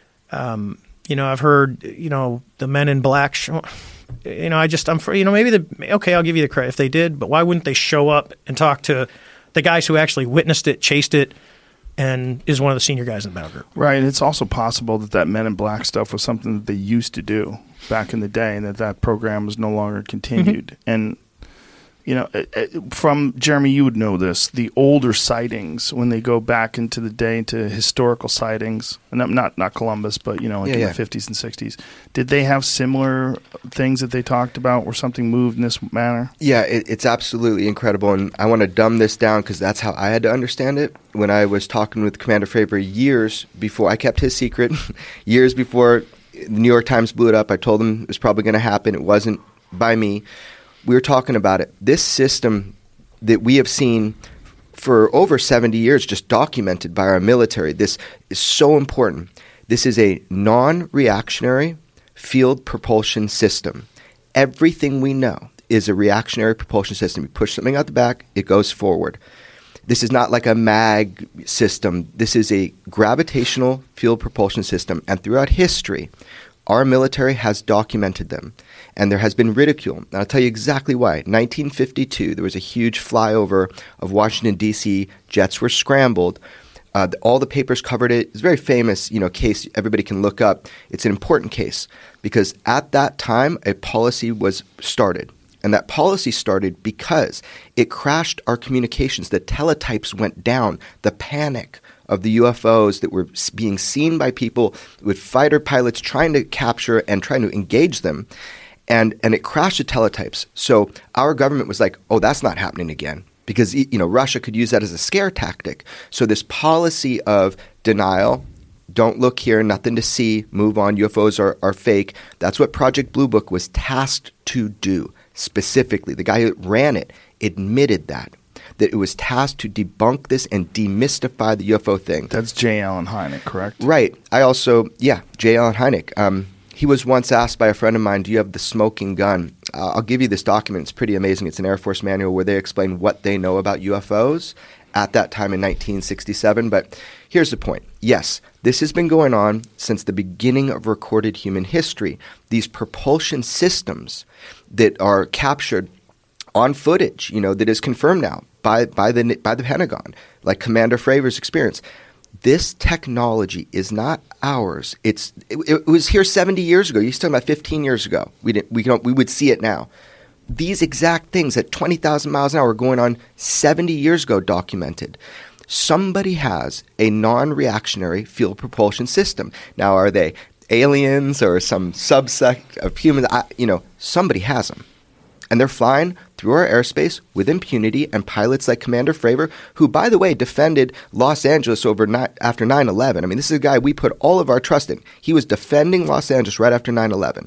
Um, you know, I've heard, you know, the Men in Black show, you know, I just, I'm, you know, maybe the, okay, I'll give you the credit if they did, but why wouldn't they show up and talk to the guys who actually witnessed it, chased it, and is one of the senior guys in the battle group? Right. It's also possible that that Men in Black stuff was something that they used to do back in the day and that that program was no longer continued. Mm-hmm. And, you know, from Jeremy, you would know this, the older sightings, when they go back into the day, into historical sightings, and not not Columbus, but, you know, like yeah, in yeah. the fifties and sixties, did they have similar things that they talked about where something moved in this manner? Yeah, it, it's absolutely incredible, and I want to dumb this down because that's how I had to understand it. When I was talking with Commander Fravor years before, I kept his secret, years before the New York Times blew it up, I told him it was probably going to happen. It wasn't by me. We were talking about it. This system that we have seen for over seventy years, just documented by our military, this is so important. This is a non-reactionary field propulsion system. Everything we know is a reactionary propulsion system. You push something out the back, it goes forward. This is not like a mag system. This is a gravitational field propulsion system. And throughout history, our military has documented them. And there has been ridicule. And I'll tell you exactly why. nineteen fifty-two, there was a huge flyover of Washington, D C Jets were scrambled. Uh, all the papers covered it. It's a very famous, you know, case everybody can look up. It's an important case because at that time, a policy was started. And that policy started because it crashed our communications. The teletypes went down. The panic of the U F Os that were being seen by people with fighter pilots trying to capture and trying to engage them. And and it crashed the teletypes. So our government was like, oh, that's not happening again. Because, you know, Russia could use that as a scare tactic. So this policy of denial, don't look here, nothing to see, move on, U F Os are, are fake. That's what Project Blue Book was tasked to do specifically. The guy who ran it admitted that, that it was tasked to debunk this and demystify the U F O thing. That's J. Allen Hynek, correct? Right. I also, yeah, J. Allen Hynek. Um, He was once asked by a friend of mine, do you have the smoking gun? Uh, I'll give you this document. It's pretty amazing. It's an Air Force manual where they explain what they know about U F Os at that time in nineteen sixty-seven. But here's the point. Yes, this has been going on since the beginning of recorded human history. These propulsion systems that are captured on footage, you know, that is confirmed now by, by, the, by the Pentagon, like Commander Fravor's experience. This technology is not ours. It's it, it was here seventy years ago. You're talking about fifteen years ago. We didn't. We don't. We would see it now. These exact things at twenty thousand miles an hour going on seventy years ago, documented. Somebody has a non-reactionary field propulsion system. Now, are they aliens or some subsect of humans? I, you know, somebody has them, and they're flying through our airspace with impunity, and pilots like Commander Fravor, who, by the way, defended Los Angeles over ni- after nine eleven. I mean, this is a guy we put all of our trust in. He was defending Los Angeles right after nine eleven.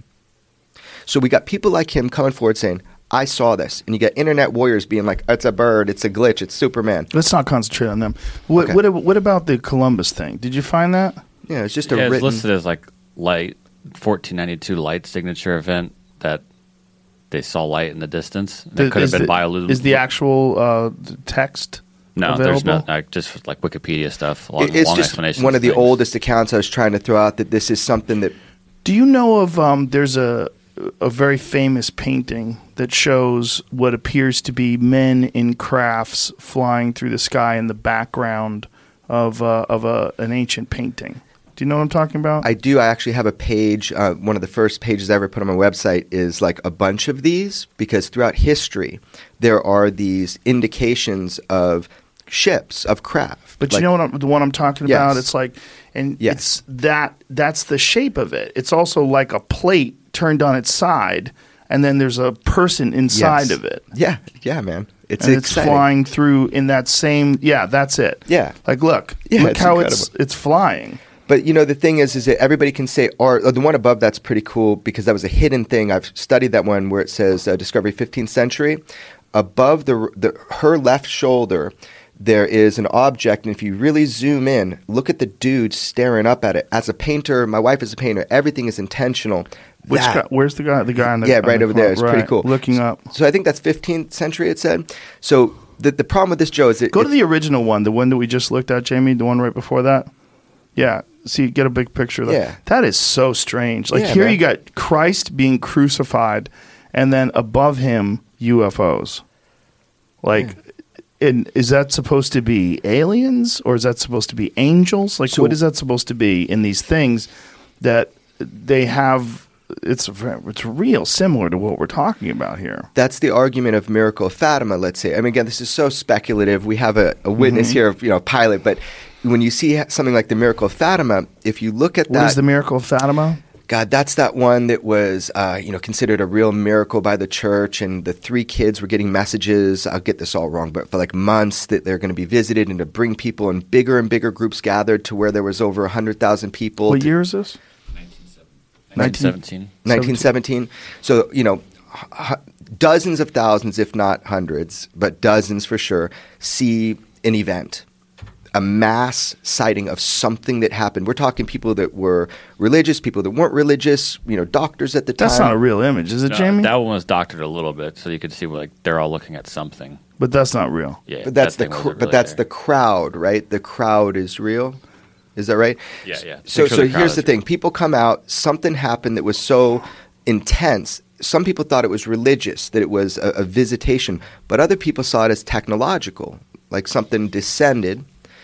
So we got people like him coming forward saying, I saw this. And you got internet warriors being like, it's a bird, it's a glitch, it's Superman. Let's not concentrate on them. What, Okay. what, what about the Columbus thing? Did you find that? Yeah, it's just a Yeah, it's written... listed as like light fourteen ninety-two light signature event that they saw light in the distance. That The- could have is been the- bioluminescent. Is the actual uh, the text No, available? there's not. Like, just like Wikipedia stuff. Long, It's long just explanations one of the things. oldest accounts I was trying to throw out that this is something that... Do you know of, um, there's a a very famous painting that shows what appears to be men in crafts flying through the sky in the background of uh, of a, an ancient painting. Do you know what I'm talking about? I do. I actually have a page. Uh, one of the first pages I ever put on my website is like a bunch of these, because throughout history there are these indications of ships, of craft. But like, you know what I'm, the one I'm talking Yes. about? It's like, and Yes. it's that that's the shape of it. It's also like a plate turned on its side, and then there's a person inside Yes. of it. Yeah, yeah, man. It's and it's exciting. flying through in that same. Yeah, that's it. Yeah. Like, look, Yeah, look it's how incredible. it's it's flying. But, you know, the thing is, is that everybody can say art. Oh, the one above that's pretty cool because that was a hidden thing. I've studied that one where it says uh, Discovery fifteenth century. Above the, the her left shoulder, there is an object, and if you really zoom in, look at the dude staring up at it. As a painter, my wife is a painter. Everything is intentional. Which That- guy, where's the guy? The guy on the yeah, on right the over corner. there. It's pretty Right. cool. Looking up. So I think that's fifteenth century. It said. So the the problem with this, Joe, is it, Go to it- the original one, the one that we just looked at, Jamie. The one right before that. Yeah. See, get a big picture of that. Yeah. That is so strange. Like Yeah, here man. you got Christ being crucified, and then above him U F Os. Like, and is that supposed to be aliens or is that supposed to be angels? Like, So- what is that supposed to be in these things that they have? It's it's real similar to what we're talking about here. That's the argument of Miracle of Fatima, let's say. I mean, again, this is so speculative. We have a, a witness Mm-hmm. here, of, you know, Pilate. But when you see something like the Miracle of Fatima, if you look at What that, is the miracle of Fatima? God, that's that one that was, uh, you know, considered a real miracle by the church. And the three kids were getting messages. I'll get this all wrong, but for like months that they're going to be visited and to bring people, and bigger and bigger groups gathered to where there was over one hundred thousand people. What year is this? nineteen seventeen. nineteen seventeen. So, you know, h- h- dozens of thousands, if not hundreds, but dozens for sure, see an event, a mass sighting of something that happened. We're talking people that were religious, people that weren't religious, you know, doctors at the time. That's not a real image, is it, No, Jamie? that one was doctored a little bit, so you could see like they're all looking at something. But that's not real. Yeah, but that's that the thing cr- wasn't but really that's there. the crowd, right? The crowd is real. Is that right? Yeah, yeah. So, Picture so the crowd here's is the real. thing: people come out. Something happened that was so intense. Some people thought it was religious, that it was a, a visitation, but other people saw it as technological, like something descended.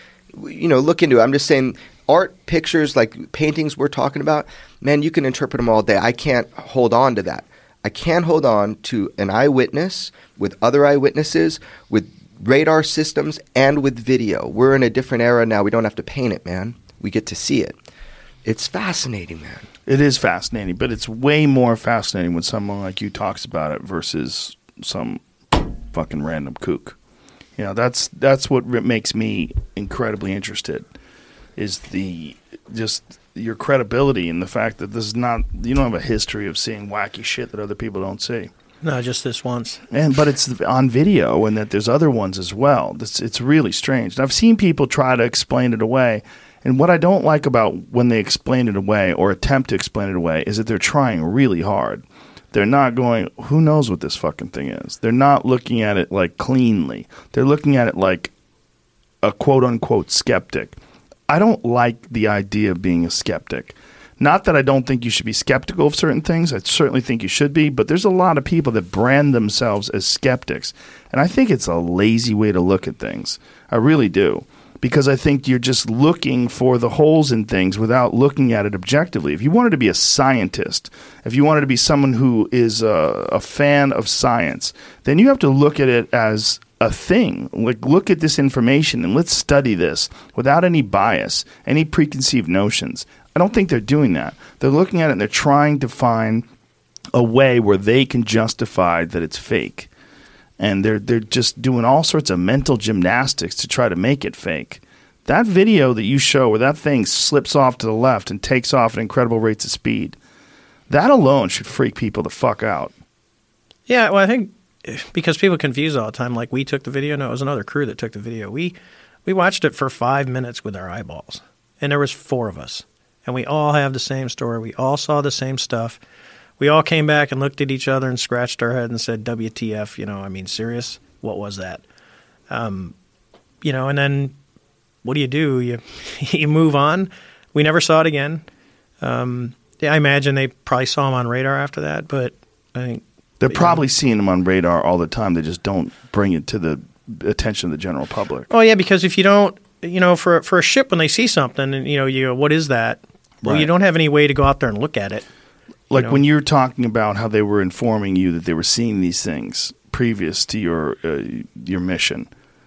You know, look into it. I'm just saying, art, pictures, like paintings we're talking about. Man, you can interpret them all day. I can't hold on to that. I can hold on to an eyewitness with other eyewitnesses, with radar systems, and with video. We're in a different era now. We don't have to paint it, man. We get to see it. It's fascinating, man. It is fascinating, but it's way more fascinating when someone like you talks about it versus some fucking random kook. You know, that's that's what re- makes me incredibly interested is the just your credibility and the fact that this is not you don't have a history of seeing wacky shit that other people don't see. No, just this once. And but it's on video, and that there's other ones as well. It's it's really strange. And I've seen people try to explain it away, and what I don't like about when they explain it away or attempt to explain it away is that they're trying really hard. They're not going, who knows what this fucking thing is? They're not looking at it like cleanly. They're looking at it like a quote unquote skeptic. I don't like the idea of being a skeptic. Not that I don't think you should be skeptical of certain things. I certainly think you should be. But there's a lot of people that brand themselves as skeptics. And I think it's a lazy way to look at things. I really do. Because I think you're just looking for the holes in things without looking at it objectively. If you wanted to be a scientist, if you wanted to be someone who is a, a fan of science, then you have to look at it as a thing. Like, look at this information and let's study this without any bias, any preconceived notions. I don't think they're doing that. They're looking at it and they're trying to find a way where they can justify that it's fake. And they're they're just doing all sorts of mental gymnastics to try to make it fake. That video that you show where that thing slips off to the left and takes off at incredible rates of speed, that alone should freak people the fuck out. Yeah, well, I think because people confuse all the time, like we took the video. No, it was another crew that took the video. We we watched it for five minutes with our eyeballs, and there was four of us, and we all have the same story. We all saw the same stuff. We all came back and looked at each other and scratched our head and said, W T F, you know, I mean, serious? What was that? Um, you know, and then what do you do? You you move on. We never saw it again. Um, yeah, I imagine they probably saw him on radar after that, but I think They're probably seeing them on radar all the time. They just don't bring it to the attention of the general public. Oh yeah, because if you don't, you know, for for a ship when they see something and you know, you go, what is that? Well, Right. you don't have any way to go out there and look at it. Like know. when you were talking about how they were informing you that they were seeing these things previous to your uh, your mission.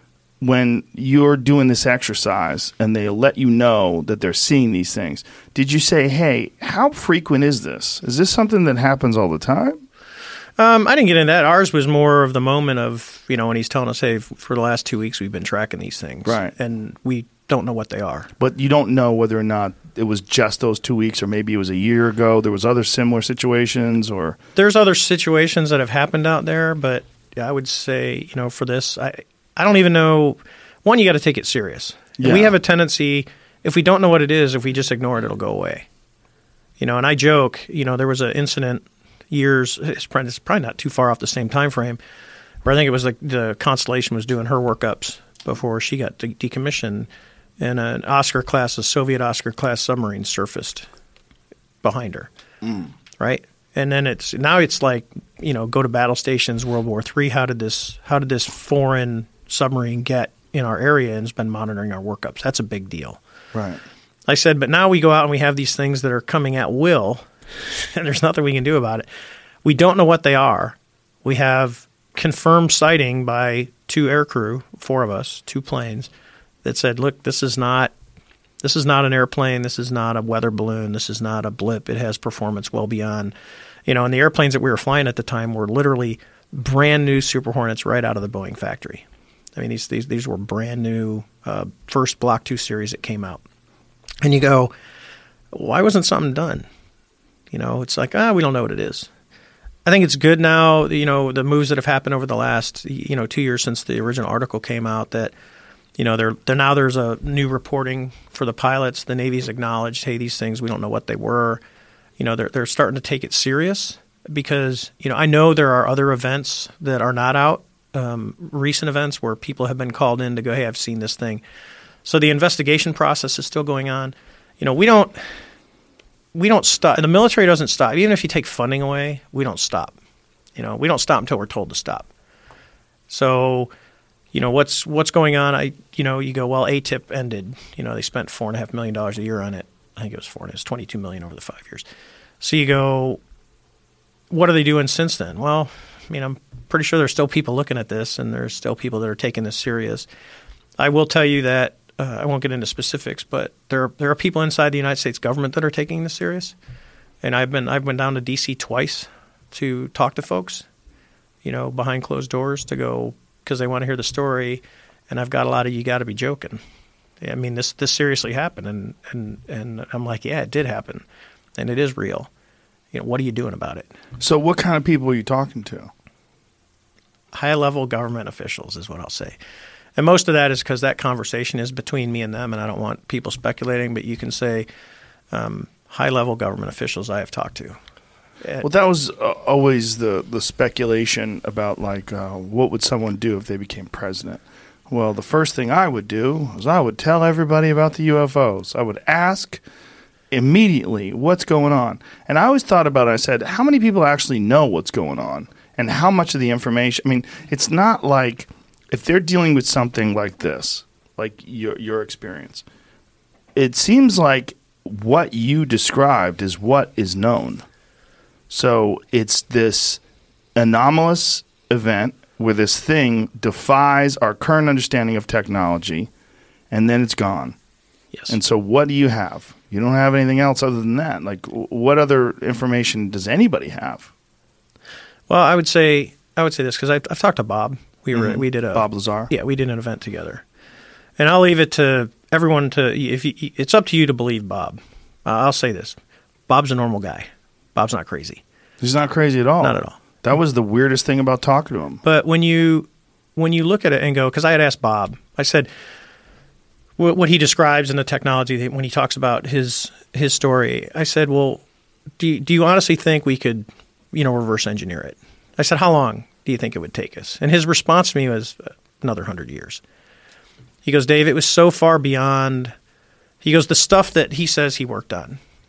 When you're doing this exercise and they let you know that they're seeing these things, did you say, hey, how frequent is this? Is this something that happens all the time? Um, I didn't get into that. Ours was more of the moment of, you know, when he's telling us, hey, for the last two weeks we've been tracking these things. Right. And we don't know what they are. But you don't know whether or not it was just those two weeks or maybe it was a year ago. There was other similar situations or... There's other situations that have happened out there, but I would say, you know, for this, I I don't even know. One, you got to take it serious. And Yeah. we have a tendency, if we don't know what it is, if we just ignore it, it'll go away. You know, and I joke, you know, there was an incident years, it's probably, it's probably not too far off the same time frame, where I think it was like the Constellation was doing her workups before she got de- decommissioned, and an Oscar-class, a Soviet Oscar-class submarine surfaced behind her, Mm. right? And then it's now it's like, you know, go to battle stations, World War Three. How did this how did this foreign submarine get in our area and has been monitoring our workups? That's a big deal. Right. I said, but now we go out and we have these things that are coming at will, and there's nothing we can do about it. We don't know what they are. We have confirmed sighting by two aircrew, four of us, two planes, that said, look, this is not this is not an airplane. This is not a weather balloon. This is not a blip. It has performance well beyond. You know, and the airplanes that we were flying at the time were literally brand new Super Hornets right out of the Boeing factory. I mean, these these these were brand new, uh, first Block two series that came out. And you go, why wasn't something done? You know, it's like, ah, we don't know what it is. I think it's good now, you know, the moves that have happened over the last, you know, two years since the original article came out that, you know, there there now there's a new reporting for the pilots. The Navy's acknowledged, hey, these things, we don't know what they were. You know, they're they're starting to take it serious because, you know, I know there are other events that are not out, um, recent events where people have been called in to go, hey, I've seen this thing. So the investigation process is still going on. You know, we don't we don't stop. The military doesn't stop. Even if you take funding away, we don't stop. You know, we don't stop until we're told to stop. So, you know, what's what's going on? I you know, you go, well, A T I P ended. You know, they spent four and a half million dollars a year on it. I think it was four. It was twenty-two million over the five years. So you go, what are they doing since then? Well, I mean, I'm pretty sure there's still people looking at this, and there's still people that are taking this serious. I will tell you that uh, I won't get into specifics, but there there are people inside the United States government that are taking this serious. And I've been I've been down to D C twice to talk to folks, you know, behind closed doors to go because they want to hear the story. And I've got a lot of you got to be joking. I mean, this this seriously happened, and, and, and I'm like, yeah, it did happen, and it is real. You know, what are you doing about it? So what kind of people are you talking to? High-level government officials is what I'll say. And most of that is because that conversation is between me and them, and I don't want people speculating, but you can say um, high-level government officials I have talked to. Well, that was uh, always the, the speculation about, like, uh, what would someone do if they became president? Well, the first thing I would do is I would tell everybody about the U F Os. I would ask immediately what's going on. And I always thought about it. I said, how many people actually know what's going on? And how much of the information? I mean, it's not like if they're dealing with something like this, like your your experience, it seems like what you described is what is known. So it's this anomalous event where this thing defies our current understanding of technology, and then it's gone. Yes. And so what do you have? You don't have anything else other than that. Like, w- what other information does anybody have? Well, I would say I would say this because I've, I've talked to Bob. We were Mhm. we did a Bob Lazar? Yeah, we did an event together, and I'll leave it to everyone to if you, it's up to you to believe Bob. Uh, I'll say this: Bob's a normal guy. Bob's not crazy. He's not crazy at all. Not at all. That was the weirdest thing about talking to him. But when you when you look at it and go, because I had asked Bob, I said what, what he describes in the technology that when he talks about his his story. I said, well, do you, do you honestly think we could, you know, reverse engineer it? I said, how long do you think it would take us? And his response to me was another hundred years. He goes, Dave, it was so far beyond. He goes, the stuff that he says he worked on.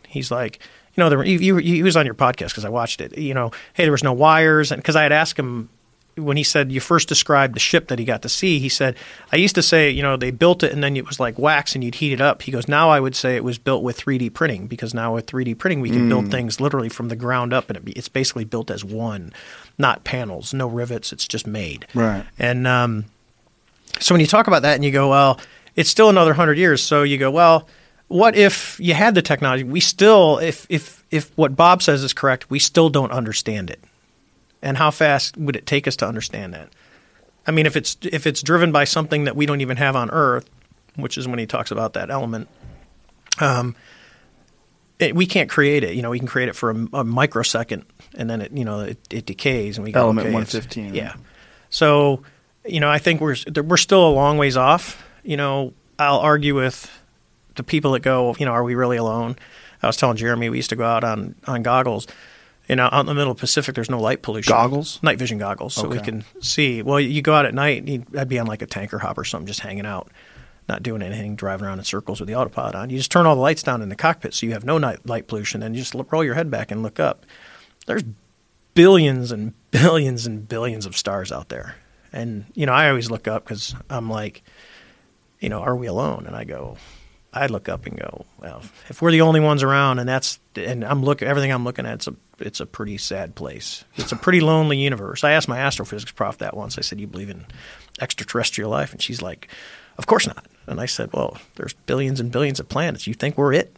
He's like, you know, there were, he, he was on your podcast because I watched it. You know, hey, there was no wires, and because I had asked him when he said you first described the ship that he got to see, he said, I used to say, you know, they built it and then it was like wax and you'd heat it up. He goes, now I would say it was built with three D printing because now with three D printing we can mm. build things literally from the ground up, and it, it's basically built as one, not panels, no rivets. It's just made. Right. And um, so when you talk about that and you go, well, it's still another hundred years. So you go, well, what if you had the technology? We still, if if if what Bob says is correct, we still don't understand it. And how fast would it take us to understand that? I mean, if it's if it's driven by something that we don't even have on Earth, which is when he talks about that element, um, it, we can't create it. You know, we can create it for a, a microsecond, and then it you know it, it decays, and we go, element okay, one fifteen. Yeah. So, you know, I think we're we're still a long ways off. You know, I'll argue with the people that go, you know, are we really alone? I was telling Jeremy we used to go out on on goggles. You know, out in the middle of the Pacific, there's no light pollution. Goggles? Night vision goggles, so okay. we can see. Well, you go out at night, I'd be on like a tanker hop or something, just hanging out, not doing anything, driving around in circles with the autopilot on. You just turn all the lights down in the cockpit so you have no night light pollution, and you just look, roll your head back and look up. There's billions and billions and billions of stars out there. And, you know, I always look up because I'm like, you know, are we alone? And I go, I look up and go, well, if we're the only ones around, and that's, and I'm looking, everything I'm looking at, it's a, it's a pretty sad place. It's a pretty lonely universe. I asked my astrophysics prof that once. I said, "You believe in extraterrestrial life?" And she's like, "Of course not." And I said, "Well, there's billions and billions of planets. You think we're it?"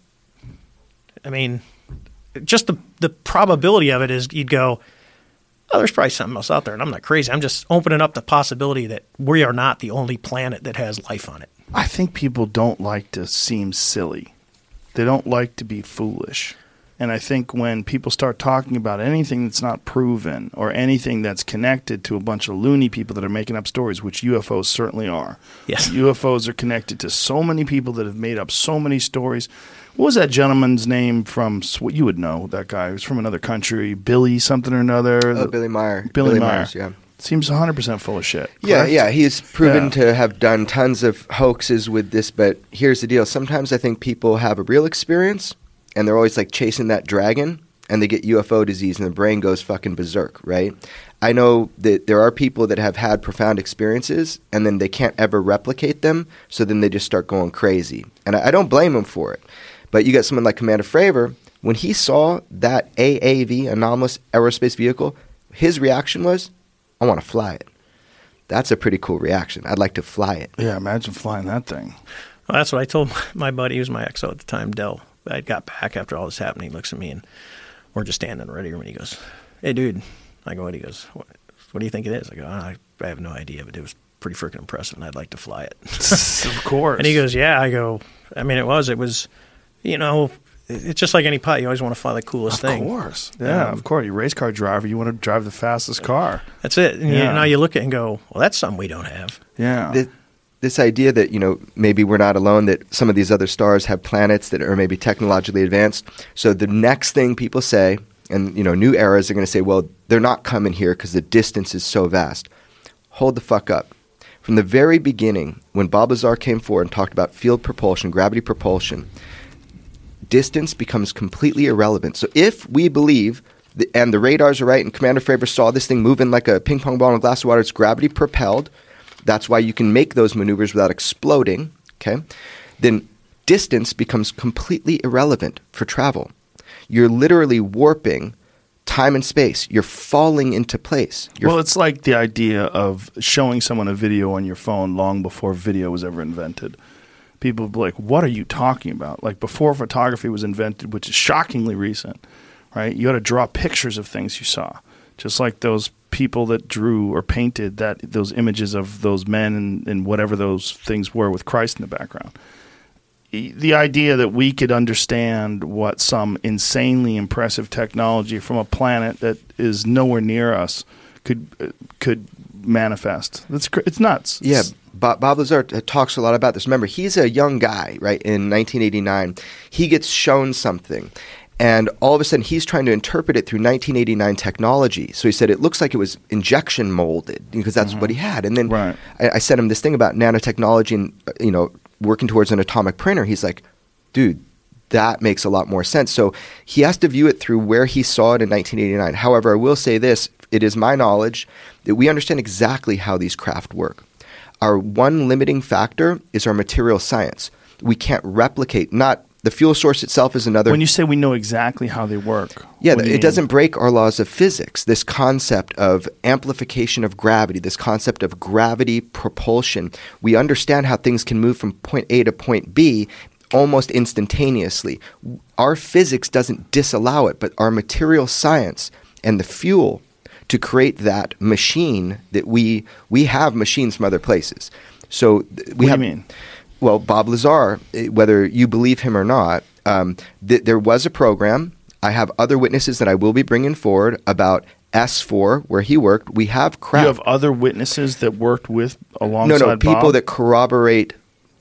I mean, just the the probability of it is you'd go, "Oh, there's probably something else out there," and I'm not crazy. I'm just opening up the possibility that we are not the only planet that has life on it. I think people don't like to seem silly. They don't like to be foolish. And I think when people start talking about anything that's not proven or anything that's connected to a bunch of loony people that are making up stories, which U F Os certainly are. Yes. U F Os are connected to so many people that have made up so many stories. What was that gentleman's name from, you would know that guy, he was from another country, Billy something or another. Oh, Billy Meyer. Billy, Billy Meyer. Myers, yeah. Seems one hundred percent full of shit. Correct? Yeah, yeah. He's proven yeah. to have done tons of hoaxes with this, but here's the deal. Sometimes I think people have a real experience, and they're always like chasing that dragon, and they get U F O disease, and the brain goes fucking berserk, right? I know that there are people that have had profound experiences, and then they can't ever replicate them, so then they just start going crazy. And I, I don't blame them for it. But you got someone like Commander Fravor, when he saw that A A V, anomalous aerospace vehicle, his reaction was, I want to fly it. That's a pretty cool reaction. I'd like to fly it. Yeah, imagine flying that thing. Well, that's what I told my buddy, he was my X O at the time, Dell. I got back after all this happened. He looks at me, and we're just standing in the ready room, and he goes, "Hey, dude." I go, what? He goes, what, what do you think it is? I go, oh, I, I have no idea, but it was pretty freaking impressive, and I'd like to fly it. Of course. And he goes, yeah. I go, I mean, it was. It was, you know, it's just like any pilot. You always want to fly the coolest of thing. Of course. Yeah, um, of course. You're a race car driver. You want to drive the fastest car. That's it. And yeah. you, now you look at it and go, well, that's something we don't have. Yeah. The, this idea that, you know, maybe we're not alone, that some of these other stars have planets that are maybe technologically advanced. So the next thing people say, and, you know, new eras are going to say, well, they're not coming here because the distance is so vast. Hold the fuck up. From the very beginning, when Bob Lazar came forward and talked about field propulsion, gravity propulsion, distance becomes completely irrelevant. So if we believe, the, and the radars are right, and Commander Fravor saw this thing moving like a ping pong ball in a glass of water, it's gravity propelled, that's why you can make those maneuvers without exploding, okay? Then distance becomes completely irrelevant for travel. You're literally warping time and space. You're falling into place. You're well, it's like the idea of showing someone a video on your phone long before video was ever invented. People would be like, what are you talking about? Like before photography was invented, which is shockingly recent, right? You had to draw pictures of things you saw. Just like those people that drew or painted that those images of those men and, and whatever those things were with Christ in the background. The idea that we could understand what some insanely impressive technology from a planet that is nowhere near us could could manifest. That's it's nuts. Yeah, Bob, Bob Lazar talks a lot about this. Remember, he's a young guy, right? In nineteen eighty-nine, he gets shown something, and all of a sudden he's trying to interpret it through nineteen eighty-nine technology. So he said it looks like it was injection molded because that's mm-hmm. what he had. And then right. I, I sent him this thing about nanotechnology and you know. working towards an atomic printer. He's like, dude, that makes a lot more sense. So he has to view it through where he saw it in nineteen eighty-nine. However, I will say this. It is my knowledge that we understand exactly how these craft work. Our one limiting factor is our material science. We can't replicate, not the fuel source itself is another. When you say we know exactly how they work. Yeah, what do you it mean? doesn't break our laws of physics. This concept of amplification of gravity, this concept of gravity propulsion. We understand how things can move from point A to point B almost instantaneously. Our physics doesn't disallow it, but our material science and the fuel to create that machine that we we have machines from other places. So th- we what have. do you mean? Well, Bob Lazar, eh, whether you believe him or not, um, th- there was a program. I have other witnesses that I will be bringing forward about S four, where he worked. We have craft. You have other witnesses that worked with alongside no, no, people Bob? that corroborate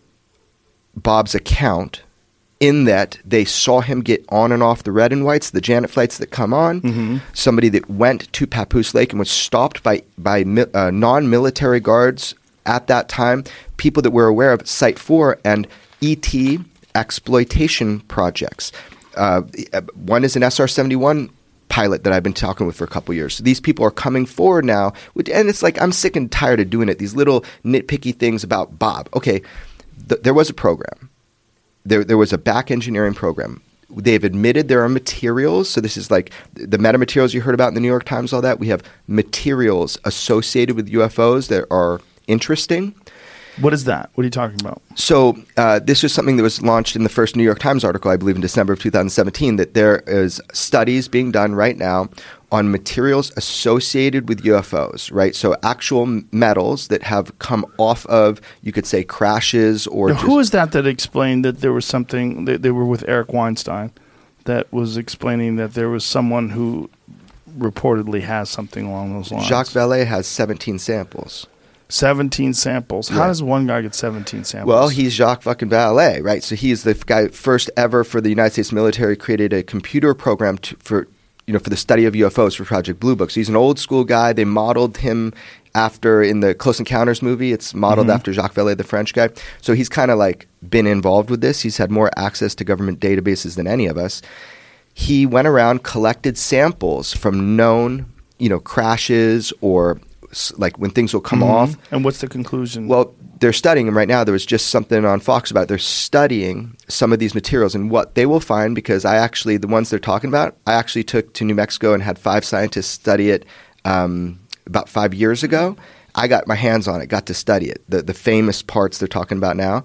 Bob's account in that they saw him get on and off the red and whites, the Janet flights that come on. Mm-hmm. Somebody that went to Papoose Lake and was stopped by, by mi- uh, non-military guards at that time, people that were aware of Site four and E T exploitation projects. Uh, one is an S R seventy-one pilot that I've been talking with for a couple years. So these people are coming forward now, with, and it's like I'm sick and tired of doing it, these little nitpicky things about Bob. Okay, th- there was a program. There, there was a back engineering program. They've admitted there are materials. So this is like the metamaterials you heard about in the New York Times, all that. We have materials associated with U F Os that are interesting. What is that? What are you talking about? So uh, this was something that was launched in the first New York Times article, I believe, in December of two thousand seventeen, that there is studies being done right now on materials associated with U F Os, right? So actual metals that have come off of, you could say, crashes or Now, just, who is that that explained that there was something, they, they were with Eric Weinstein, that was explaining that there was someone who reportedly has something along those lines? Jacques Vallée has seventeen samples. seventeen samples. How Yeah. does one guy get seventeen samples? Well, he's Jacques fucking Vallée, right? So he's the guy first ever for the United States military created a computer program to, for you know for the study of U F Os for Project Blue Book. So he's an old school guy. They modeled him after in the Close Encounters movie. It's modeled Mhm. after Jacques Vallée, the French guy. So he's kind of like been involved with this. He's had more access to government databases than any of us. He went around, collected samples from known, you know, crashes or s- like when things will come Mhm. off. And what's the conclusion? Well, they're studying them right now. There was just something on Fox about it. They're studying some of these materials and what they will find, because I actually, the ones they're talking about, I actually took to New Mexico and had five scientists study it um, about five years ago. I got my hands on it, got to study it, the, the famous parts they're talking about now.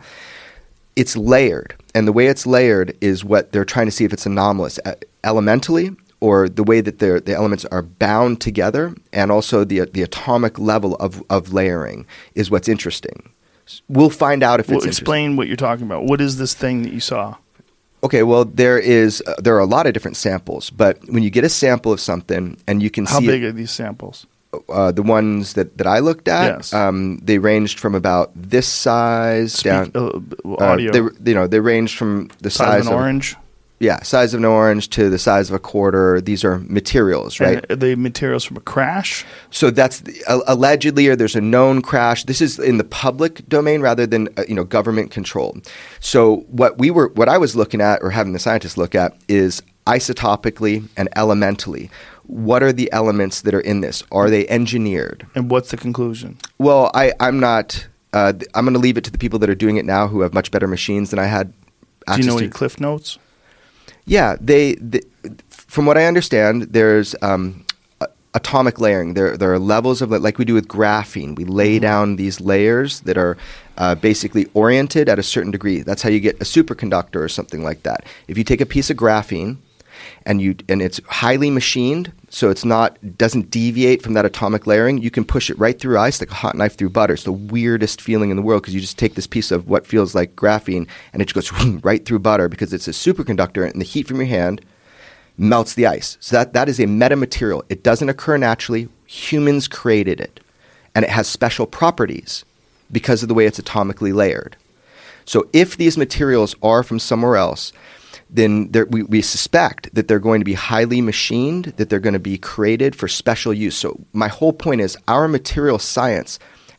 It's layered, and the way it's layered is what they're trying to see if it's anomalous uh, elementally, or the way that the elements are bound together, and also the the atomic level of, of layering is what's interesting. We'll find out if well, it's explain what you're talking about. What is this thing that you saw? Okay, well, there is uh, there are a lot of different samples, but when you get a sample of something and you can How see big it, are these samples? uh, the ones that, that I looked at, Yes. um, they ranged from about this size Speak, down. uh, uh, audio. they, you know, they ranged from the size size of an of orange. yeah, size of an orange to the size of a quarter. These are materials, right? And are they materials from a crash? So that's the, uh, allegedly, or there's a known crash. This is in the public domain rather than uh, you know government controlled. So what we were, what I was looking at, or having the scientists look at, is isotopically and elementally. What are the elements that are in this? Are they engineered? And what's the conclusion? Well, I, I'm not. Uh, I'm going to leave it to the people that are doing it now, who have much better machines than I had Do access you know to. any cliff notes? Yeah, they, they. From what I understand, there's um, a- atomic layering. There, there are levels of like we do with graphene. We lay down these layers that are uh, basically oriented at a certain degree. That's how you get a superconductor or something like that. If you take a piece of graphene and you and it's highly machined, so it's not doesn't deviate from that atomic layering, you can push it right through ice like a hot knife through butter. It's the weirdest feeling in the world, because you just take this piece of what feels like graphene and it just goes right through butter, because it's a superconductor, and the heat from your hand melts the ice. So that, that is a metamaterial. It doesn't occur naturally. Humans created it, and it has special properties because of the way it's atomically layered. So if these materials are from somewhere else, then there, we, we suspect that they're going to be highly machined, that they're going to be created for special use. So my whole point is our material science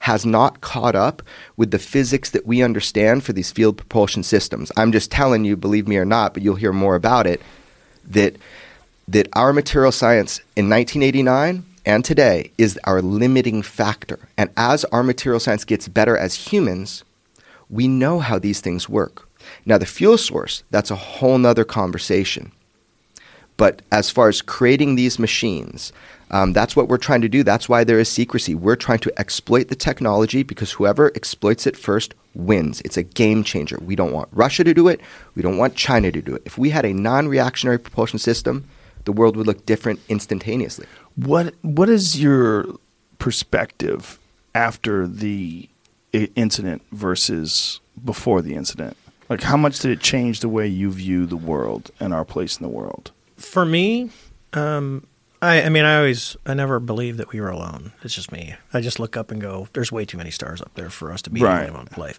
has not caught up with the physics that we understand for these field propulsion systems. I'm just telling you, believe me or not, but you'll hear more about it, that that our material science in nineteen eighty-nine and today is our limiting factor. And as our material science gets better as humans, we know how these things work. Now, the fuel source, that's a whole nother conversation. But as far as creating these machines, um, that's what we're trying to do. That's why there is secrecy. We're trying to exploit the technology because whoever exploits it first wins. It's a game changer. We don't want Russia to do it. We don't want China to do it. If we had a non-reactionary propulsion system, the world would look different instantaneously. What What is your perspective after the i- incident versus before the incident? Like, how much did it change the way you view the world and our place in the world? For me, um, I, I mean, I always, I never believed that we were alone. It's just me. I just look up and go, there's way too many stars up there for us to be Right. able to live on life.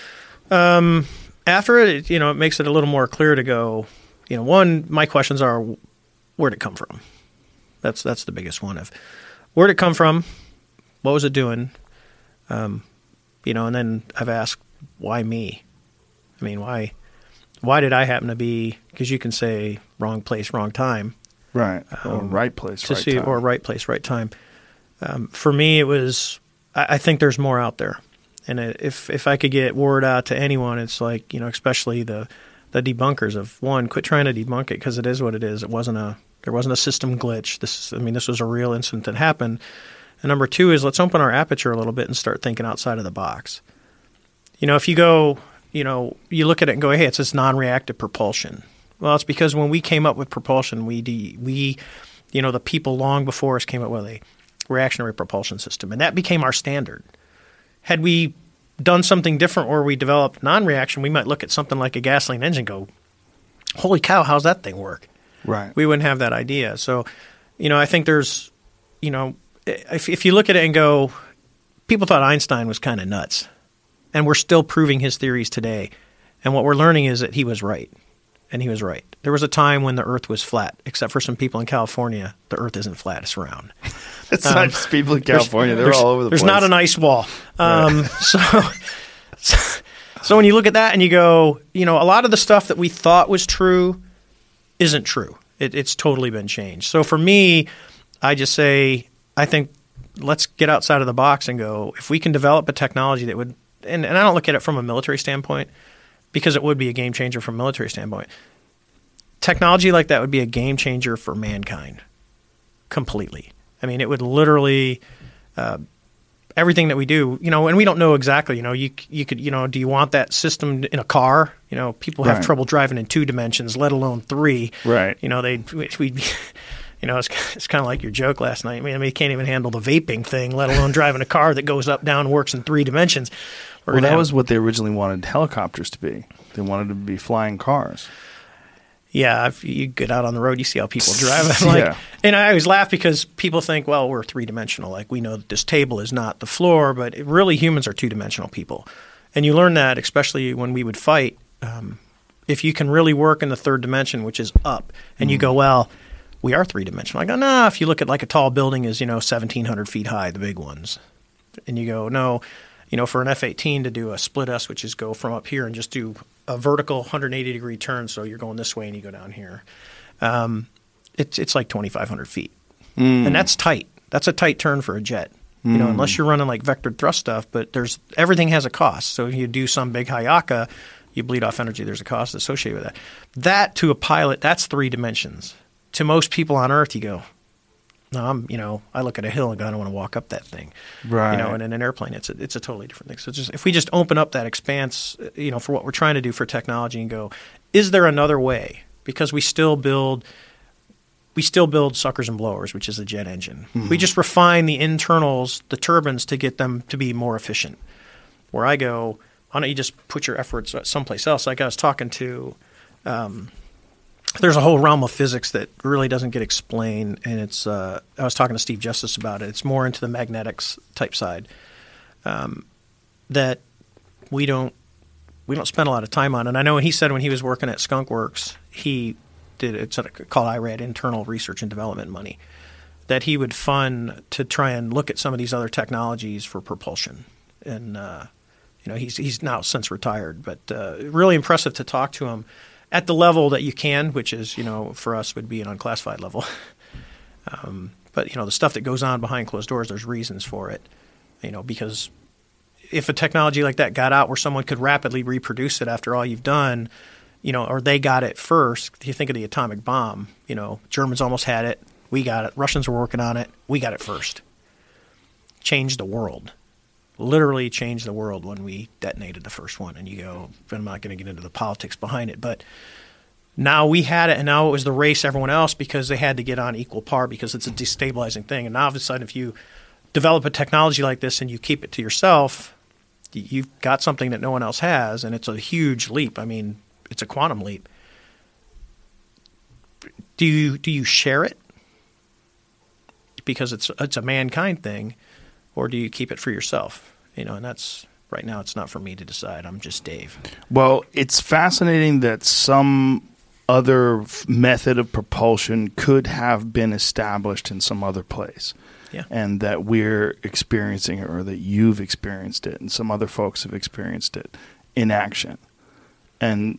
Um, after it, you know, it makes it a little more clear to go, you know, one, my questions are, where'd it come from? That's that's the biggest one. Of where'd it come from? What was it doing? Um, you know, and then I've asked, why me? I mean, why why did I happen to be? Because you can say wrong place, wrong time, Right. or Um, right place, to right see, time. or right place, right time. Um, for me, it was. I, I think there's more out there, and it, if if I could get word out to anyone, it's like, you know, especially the the debunkers of one, quit trying to debunk it because it is what it is. It wasn't a there wasn't a system glitch. This, I mean, this was a real incident that happened. And number two is let's open our aperture a little bit and start thinking outside of the box. You know, if you go, you know, you look at it and go, hey, it's this non-reactive propulsion. Well, it's because when we came up with propulsion, we de- we, you know, the people long before us came up with a reactionary propulsion system, and that became our standard. Had we done something different where we developed non-reaction, we might look at something like a gasoline engine and go, holy cow, how's that thing work? Right. We wouldn't have that idea. So, you know, I think there's, you know, if, if you look at it and go, people thought Einstein was kind of nuts, and we're still proving his theories today. And what we're learning is that he was right, and he was right. There was a time when the Earth was flat, except for some people in California. The Earth isn't flat; it's round. It's Um, not just people in California. They're there's, all over the there's place. not an ice wall. Um, so, so, so when you look at that and you go, you know, a lot of the stuff that we thought was true isn't true. It, it's totally been changed. So for me, I just say, I think let's get outside of the box and go, if we can develop a technology that would, and, and I don't look at it from a military standpoint because it would be a game changer from a military standpoint. Technology like that would be a game changer for mankind completely. I mean, it would literally, uh, everything that we do, you know, and we don't know exactly, you know, you you could, you know, do you want that system in a car? You know, people have Right. trouble driving in two dimensions, let alone three. Right. You know, they, we, we you know, it's, it's kind of like your joke last night. I mean, they can't even handle the vaping thing, let alone driving a car that goes up, down, works in three dimensions. We're Well, gonna that have- was what they originally wanted helicopters to be. They wanted to be flying cars. Yeah, if you get out on the road, you see how people drive. I'm like, Yeah. and I always laugh because people think, well, we're three dimensional. Like we know that this table is not the floor, but it, really humans are two dimensional people. And you learn that, especially when we would fight. Um, if you can really work in the third dimension, which is up, and you go, well, we are three dimensional. I go, no. If you look at like a tall building is you know seventeen hundred feet high, the big ones, and you go, no. You know, for an F eighteen to do a split S, which is go from up here and just do a vertical one hundred eighty degree turn, so you're going this way and you go down here. Um, it's it's like twenty-five hundred feet, Mm. and that's tight. That's a tight turn for a jet. You know, unless you're running like vectored thrust stuff. But there's everything has a cost. So if you do some big Hayaka, you bleed off energy. There's a cost associated with that. That to a pilot, that's three dimensions. To most people on Earth, you go, no, I'm, you know, I look at a hill and go, I don't want to walk up that thing. Right. You know, and in an airplane, it's a, it's a totally different thing. So just if we just open up that expanse, you know, for what we're trying to do for technology and go, is there another way? Because we still build, we still build suckers and blowers, which is the jet engine. Mm-hmm. We just refine the internals, the turbines, to get them to be more efficient. Where I go, why don't you just put your efforts someplace else? Like I was talking to. Um, There's a whole realm of physics that really doesn't get explained, and it's. Uh, I was talking to Steve Justice about it. It's more into the magnetics type side um, that we don't we don't spend a lot of time on. And I know he said when he was working at Skunk Works, he did it's called I R A D, Internal Research and Development Money. that he would fund to try and look at some of these other technologies for propulsion. And, uh, you know, he's he's now since retired, but uh, really impressive to talk to him at the level that you can, which is, you know, for us would be an unclassified level. um, but, you know, the stuff that goes on behind closed doors, there's reasons for it, you know, because if a technology like that got out where someone could rapidly reproduce it after all you've done, you know, or they got it first, you think of the atomic bomb, you know, Germans almost had it, we got it, Russians were working on it, we got it first. Changed the world. Literally changed the world when we detonated the first one. And you go, I'm not going to get into the politics behind it, but now we had it, and now it was the race everyone else because they had to get on equal par because it's a destabilizing thing. And now all of a sudden, if you develop a technology like this and you keep it to yourself, you've got something that no one else has, and it's a huge leap. I mean, it's a quantum leap. Do you do you share it because it's it's a mankind thing, or do you keep it for yourself? You know, and that's right now. It's not for me to decide. I'm just Dave. Well, it's fascinating that some other f- method of propulsion could have been established in some other place. Yeah. And that we're experiencing it, or that you've experienced it, and some other folks have experienced it in action. And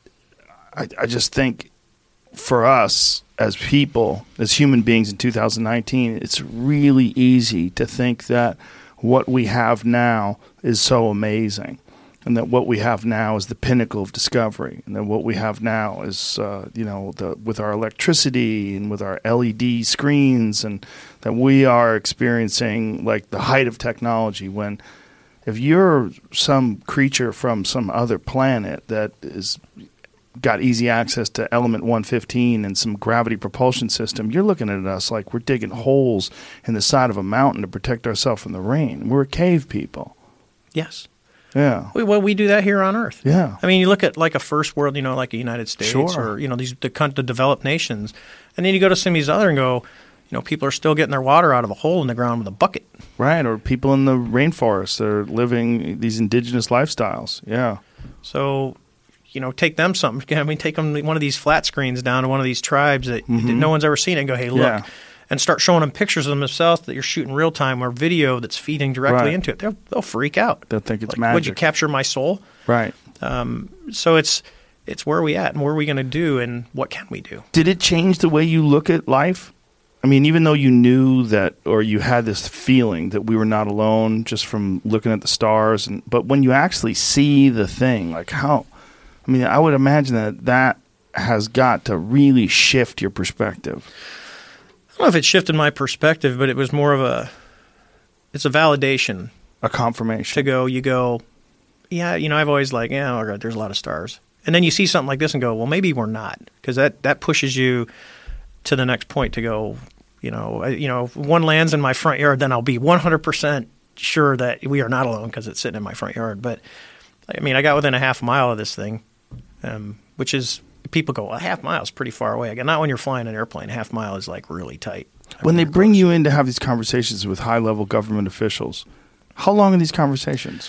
I, I just think for us as people, as human beings in two thousand nineteen, it's really easy to think that what we have now is so amazing, and that what we have now is the pinnacle of discovery, and that what we have now is, uh, you know, the, with our electricity and with our L E D screens, and that we are experiencing like the height of technology. When if you're some creature from some other planet that is got easy access to element one fifteen and some gravity propulsion system, you're looking at us like we're digging holes in the side of a mountain to protect ourselves from the rain. We're cave people. Yes. Yeah. We, well, we do that here on Earth. Yeah. I mean, you look at like a first world, you know, like the United States, Sure. or, you know, these the, the developed nations. And then you go to some of these other and go, you know, people are still getting their water out of a hole in the ground with a bucket. Right, or people in the rainforest that are living these indigenous lifestyles. Yeah. So, you know, take them something. I mean, take them one of these flat screens down to one of these tribes that, that no one's ever seen and go, hey, look. Yeah. And start showing them pictures of themselves that you're shooting real time or video that's feeding directly Right. into it. They'll, they'll freak out. They'll think it's like, magic. Would you capture my soul? Right. Um, so it's it's where are we at and what are we going to do and what can we do? Did it change the way you look at life? I mean, even though you knew that, or you had this feeling that we were not alone just from looking at the stars, and but when you actually see the thing, like how, I mean, I would imagine that that has got to really shift your perspective. I don't know if it shifted my perspective, but it was more of a, it's a validation A confirmation. to go, you go, yeah, you know, I've always like, yeah, all right, there's a lot of stars. And then you see something like this and go, well, maybe we're not, because that, that pushes you to the next point to go, you know, I, you know, if one lands in my front yard, then I'll be one hundred percent sure that we are not alone because it's sitting in my front yard. But, I mean, I got within a half mile of this thing, um, which is, people go, a half mile is pretty far away. Again, not when you're flying an airplane. Half mile is like really tight. I When mean, they you're bring close. you in to have these conversations with high-level government officials, how long are these conversations?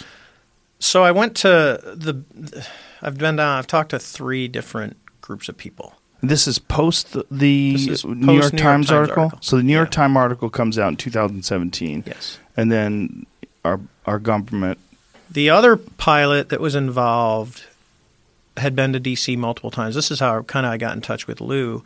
So I went to the, I've been down, I've talked to three different groups of people. This is post the, the This is New, post York New York Times, Times article? article. So the New York Yeah. Times article comes out in two thousand seventeen. Yes. And then our our government. The other pilot that was involved had been to D C multiple times. This is how kind of I got in touch with Lou.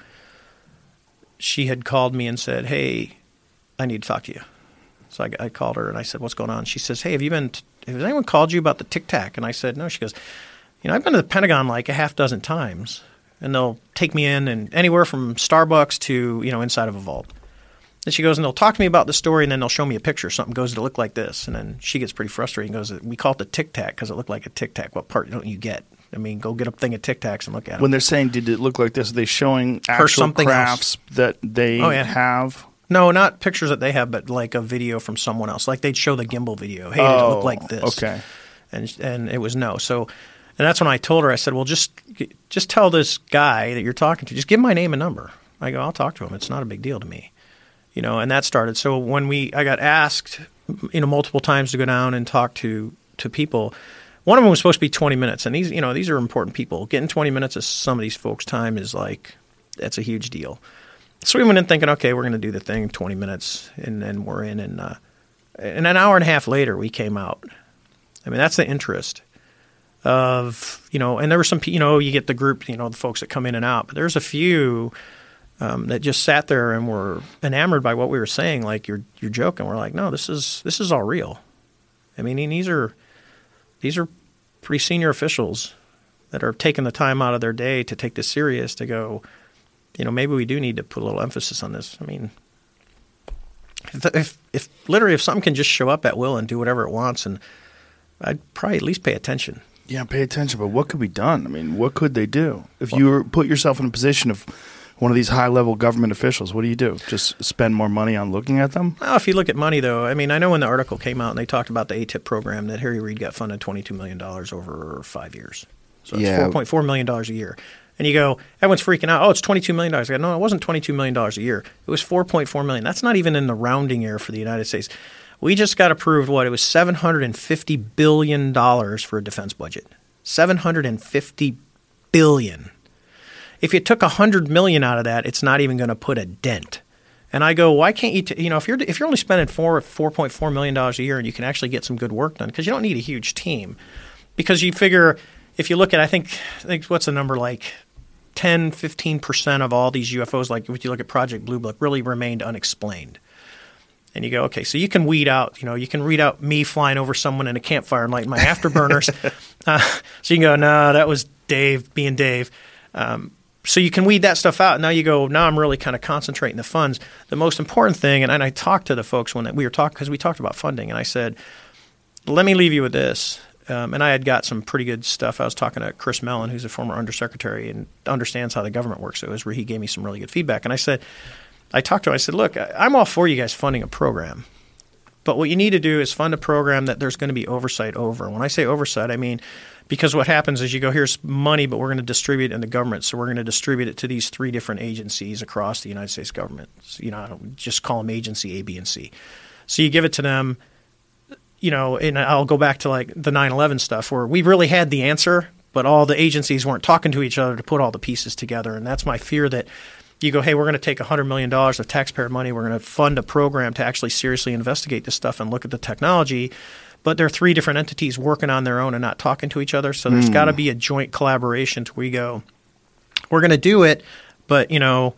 She had called me and said, hey, I need to talk to you. So I, I called her and I said, what's going on? She says, hey, have you been, t- has anyone called you about the Tic Tac? And I said, no. She goes, you know, I've been to the Pentagon like a half dozen times, and they'll take me in and anywhere from Starbucks to, you know, inside of a vault. And she goes, and they'll talk to me about the story, and then they'll show me a picture. Something goes to look like this. And then she gets pretty frustrated and goes, we call it the Tic Tac because it looked like a Tic Tac. What part don't you get? I mean, go get a thing of Tic Tacs and look at it. When they're saying, did it look like this, are they showing actual something crafts that they Oh, yeah. have? No, not pictures that they have, but like a video from someone else. Like they'd show the gimbal video. Hey, did it look like this? Okay. And and it was no. So, and that's when I told her, I said, well, just just tell this guy that you're talking to, just give him my name and number. I go, I'll talk to him. It's not a big deal to me. You know, and that started. So when we, I got asked, you know, multiple times to go down and talk to, to people. One of them was supposed to be twenty minutes. And these, you know, these are important people. Getting twenty minutes of some of these folks' time is like, that's a huge deal. So we went in thinking, okay, we're going to do the thing, twenty minutes, and then we're in. And, uh, and an hour and a half later, we came out. I mean, that's the interest of, you know, and there were some, you know, you get the group, you know, the folks that come in and out. But there's a few um, that just sat there and were enamored by what we were saying. Like, you're you're joking. We're like, no, this is this is all real. I mean, these are these are pretty senior officials that are taking the time out of their day to take this serious, to go, you know, maybe we do need to put a little emphasis on this. I mean, if, if, if literally if something can just show up at will and do whatever it wants, and I'd probably at least pay attention. Yeah, pay attention. But what could be done? I mean, what could they do? If you were, put yourself in a position of one of these high-level government officials, what do you do? Just spend more money on looking at them? Well, if you look at money, though, I mean, I know when the article came out and they talked about the A T I P program, that Harry Reid got funded twenty-two million dollars over five years. So it's Yeah. four point four million dollars a year. And you go, everyone's freaking out. Oh, it's twenty-two million dollars. I go, no, it wasn't twenty-two million dollars a year. It was four point four million dollars. That's not even in the rounding error for the United States. We just got approved, what, it was seven hundred fifty billion dollars for a defense budget. seven hundred fifty billion dollars. If you took one hundred million dollars out of that, it's not even going to put a dent. And I go, why can't you, t- you know, if you're if you're only spending four, four point four million dollars a year and you can actually get some good work done, because you don't need a huge team. Because you figure, if you look at, I think, I think what's the number, like ten, fifteen percent of all these U F Os, like if you look at Project Blue Book, really remained unexplained. And you go, okay, so you can weed out, you know, you can read out me flying over someone in a campfire and lighting my afterburners. uh, so you can go, no, that was Dave being Dave. Um, so you can weed that stuff out. Now you go, now I'm really kind of concentrating the funds. The most important thing, and, and I talked to the folks when we were talking, because we talked about funding, and I said, let me leave you with this. Um, and I had got some pretty good stuff. I was talking to Chris Mellon, who's a former undersecretary and understands how the government works. So it was where he gave me some really good feedback. And I said, I talked to him. I said, look, I'm all for you guys funding a program. But what you need to do is fund a program that there's going to be oversight over. And when I say oversight, I mean because what happens is you go, here's money, but we're going to distribute it in the government. So we're going to distribute it to these three different agencies across the United States government. So, you know, I don't just call them agency A, B, and C. So you give it to them. You know, and I'll go back to like the nine eleven stuff where we really had the answer, but all the agencies weren't talking to each other to put all the pieces together. And that's my fear, that you go, hey, we're going to take one hundred million dollars of taxpayer money. We're going to fund a program to actually seriously investigate this stuff and look at the technology. But there are three different entities working on their own and not talking to each other. So there's mm. got to be a joint collaboration to where we go, we're going to do it, but, you know,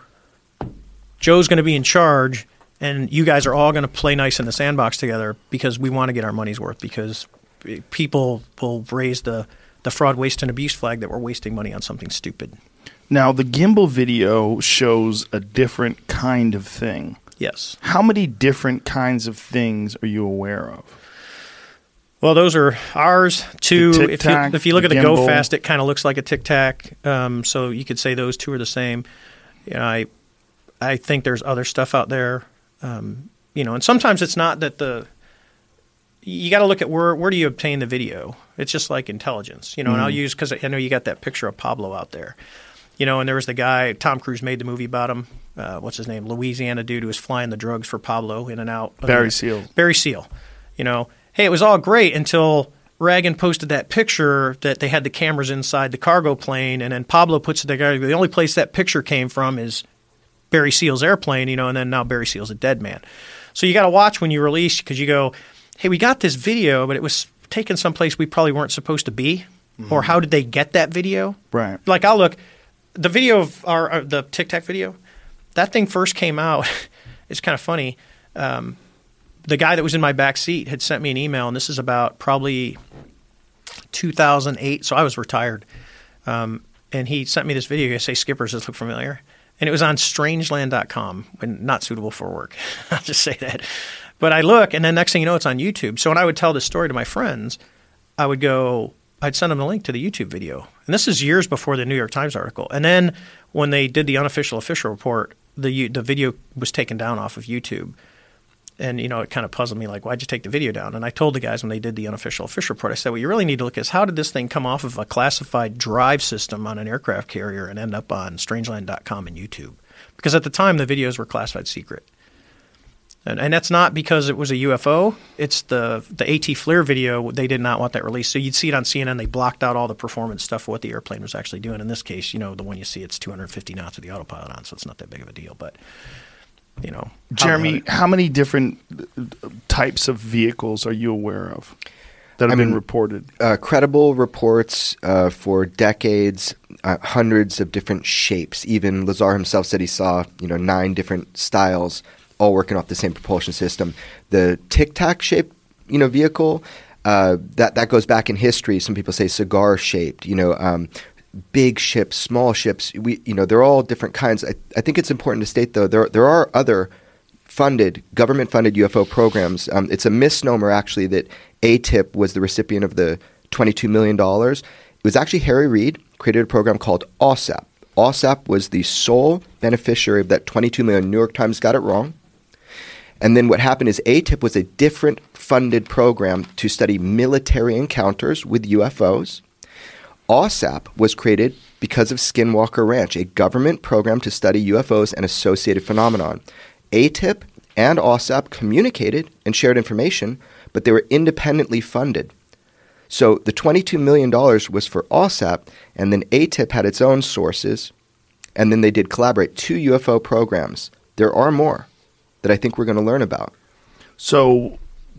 Joe's going to be in charge. And you guys are all going to play nice in the sandbox together because we want to get our money's worth, because people will raise the, the fraud, waste, and abuse flag that we're wasting money on something stupid. Now, the gimbal video shows a different kind of thing. Yes. How many different kinds of things are you aware of? Well, those are ours. Two, if you, if you look at the gimbal. Go Fast, it kind of looks like a Tic Tac. Um, so you could say those two are the same. You know, I, I think there's other stuff out there. Um, you know, and sometimes it's not that the – you got to look at where where do you obtain the video. It's just like intelligence, you know, mm. and I'll use – because I know you got that picture of Pablo out there. You know, and there was the guy – Tom Cruise made the movie about him. Uh, what's his name? Louisiana dude who was flying the drugs for Pablo in and out. Barry Seal. Barry Seal. You know, hey, it was all great until Reagan posted that picture that they had the cameras inside the cargo plane, and then Pablo puts it together. The only place that picture came from is – Barry Seal's airplane, you know, and then now Barry Seal's a dead man. So you got to watch when you release, because you go, hey, we got this video, but it was taken someplace we probably weren't supposed to be. Mm-hmm. Or how did they get that video? Right. Like, I'll look, the video of our, our the Tic Tac video, that thing first came out. It's kind of funny. Um, the guy that was in my back seat had sent me an email, and this is about probably two thousand eight. So I was retired. Um, and he sent me this video. He said, Skipper, does this look familiar? And it was on strangeland dot com, when not suitable for work. I'll just say that. But I look, and then next thing you know, it's on YouTube. So when I would tell this story to my friends, I would go, I'd send them the link to the YouTube video. And this is years before the New York Times article. And then when they did the unofficial official report, the the video was taken down off of YouTube. And, you know, it kind of puzzled me, like, why'd you take the video down? And I told the guys when they did the unofficial official report, I said, what you really need to look at is how did this thing come off of a classified drive system on an aircraft carrier and end up on strangeland dot com and YouTube? Because at the time, the videos were classified secret. And, and that's not because it was a U F O. It's the the AT FLIR video. They did not want that released. So you'd see it on C N N. They blocked out all the performance stuff of what the airplane was actually doing. In this case, you know, the one you see, it's two hundred fifty knots with the autopilot on, so it's not that big of a deal. But, you know. Jeremy, how, how many different types of vehicles are you aware of that have I been mean, reported? Uh, credible reports uh, for decades, uh, hundreds of different shapes. Even Lazar himself said he saw, you know, nine different styles, all working off the same propulsion system. The Tic Tac shaped, you know, vehicle, uh, that that goes back in history. Some people say cigar shaped. You know, um, big ships, small ships. We, you know, they're all different kinds. I, I think it's important to state though there there are other funded, government funded U F O programs. Um, it's a misnomer actually that A T I P was the recipient of the twenty-two million dollars. It was actually Harry Reid created a program called OSAP. OSAP was the sole beneficiary of that twenty-two million dollars. New York Times got it wrong. And then what happened is A T I P was a different funded program to study military encounters with U F Os. OSAP was created because of Skinwalker Ranch, a government program to study U F Os and associated phenomenon. A T I P and OSAP communicated and shared information, but they were independently funded. So the twenty-two million dollars was for OSAP, and then A T I P had its own sources, and then they did collaborate. Two U F O programs. There are more that I think we're going to learn about. So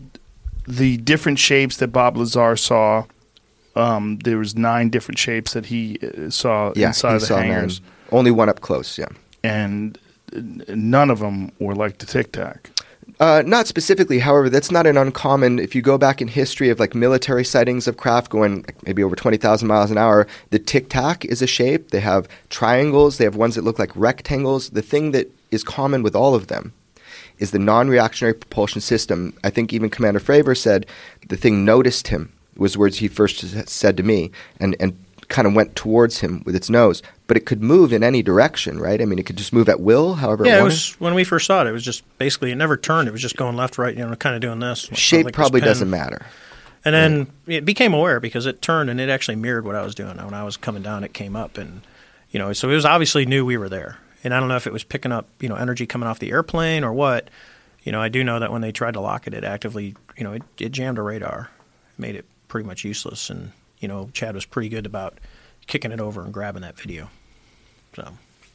the different shapes that Bob Lazar saw, um, there was nine different shapes that he uh, saw Yeah, inside he the saw hangars. nine. Only one up close, yeah. And none of them were like the Tic Tac. Uh, not specifically, however, that's not an uncommon. If you go back in history of like military sightings of craft going like maybe over twenty thousand miles an hour, the Tic Tac is a shape. They have triangles. They have ones that look like rectangles. The thing that is common with all of them is the non-reactionary propulsion system. I think even Commander Fravor said the thing noticed him, was words he first said to me, and, and kind of went towards him with its nose. But it could move in any direction, right? I mean, it could just move at will, however Yeah, it it wanted. was when we first saw it. It was just basically it never turned. It was just going left, right, you know, kind of doing this. Shape like this probably pen. doesn't matter. And then it became aware because it turned and it actually mirrored what I was doing. When I was coming down, it came up, and you know, so it was obviously knew we were there. And I don't know if it was picking up, you know, energy coming off the airplane or what. You know, I do know that when they tried to lock it, it actively, you know, it, it jammed a radar, it made it pretty much useless. And you know, Chad was pretty good about kicking it over and grabbing that video. So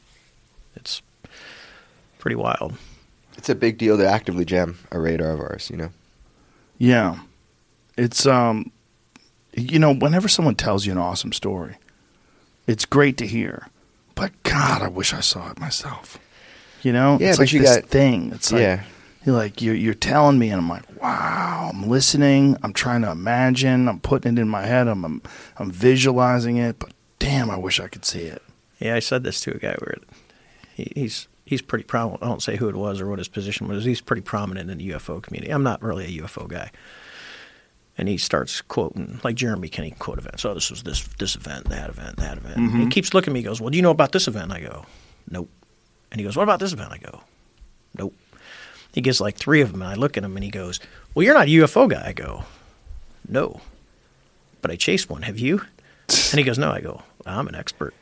it's pretty wild. It's a big deal to actively jam a radar of ours, you know? Yeah. It's, um, you know, whenever someone tells you an awesome story, it's great to hear. But God, I wish I saw it myself. You know? Yeah, it's but like you this got- thing. It's like, yeah. you're like, you're, you're telling me, and I'm like, wow, I'm listening. I'm trying to imagine. I'm putting it in my head. I'm, I'm, I'm visualizing it. But damn, I wish I could see it. Yeah, I said this to a guy where he, he's he's pretty prominent. I won't say who it was or what his position was. He's pretty prominent in the U F O community. I'm not really a U F O guy. And he starts quoting, like Jeremy Kenney quote events. Oh, this was this this event, that event, that event. Mm-hmm. And he keeps looking at me. He goes, well, do you know about this event? I go, nope. And he goes, what about this event? I go, nope. He gives like three of them, and I look at him, and he goes, well, you're not a U F O guy. I go, no. But I chased one. Have you? And he goes, no. I go, well, I'm an expert.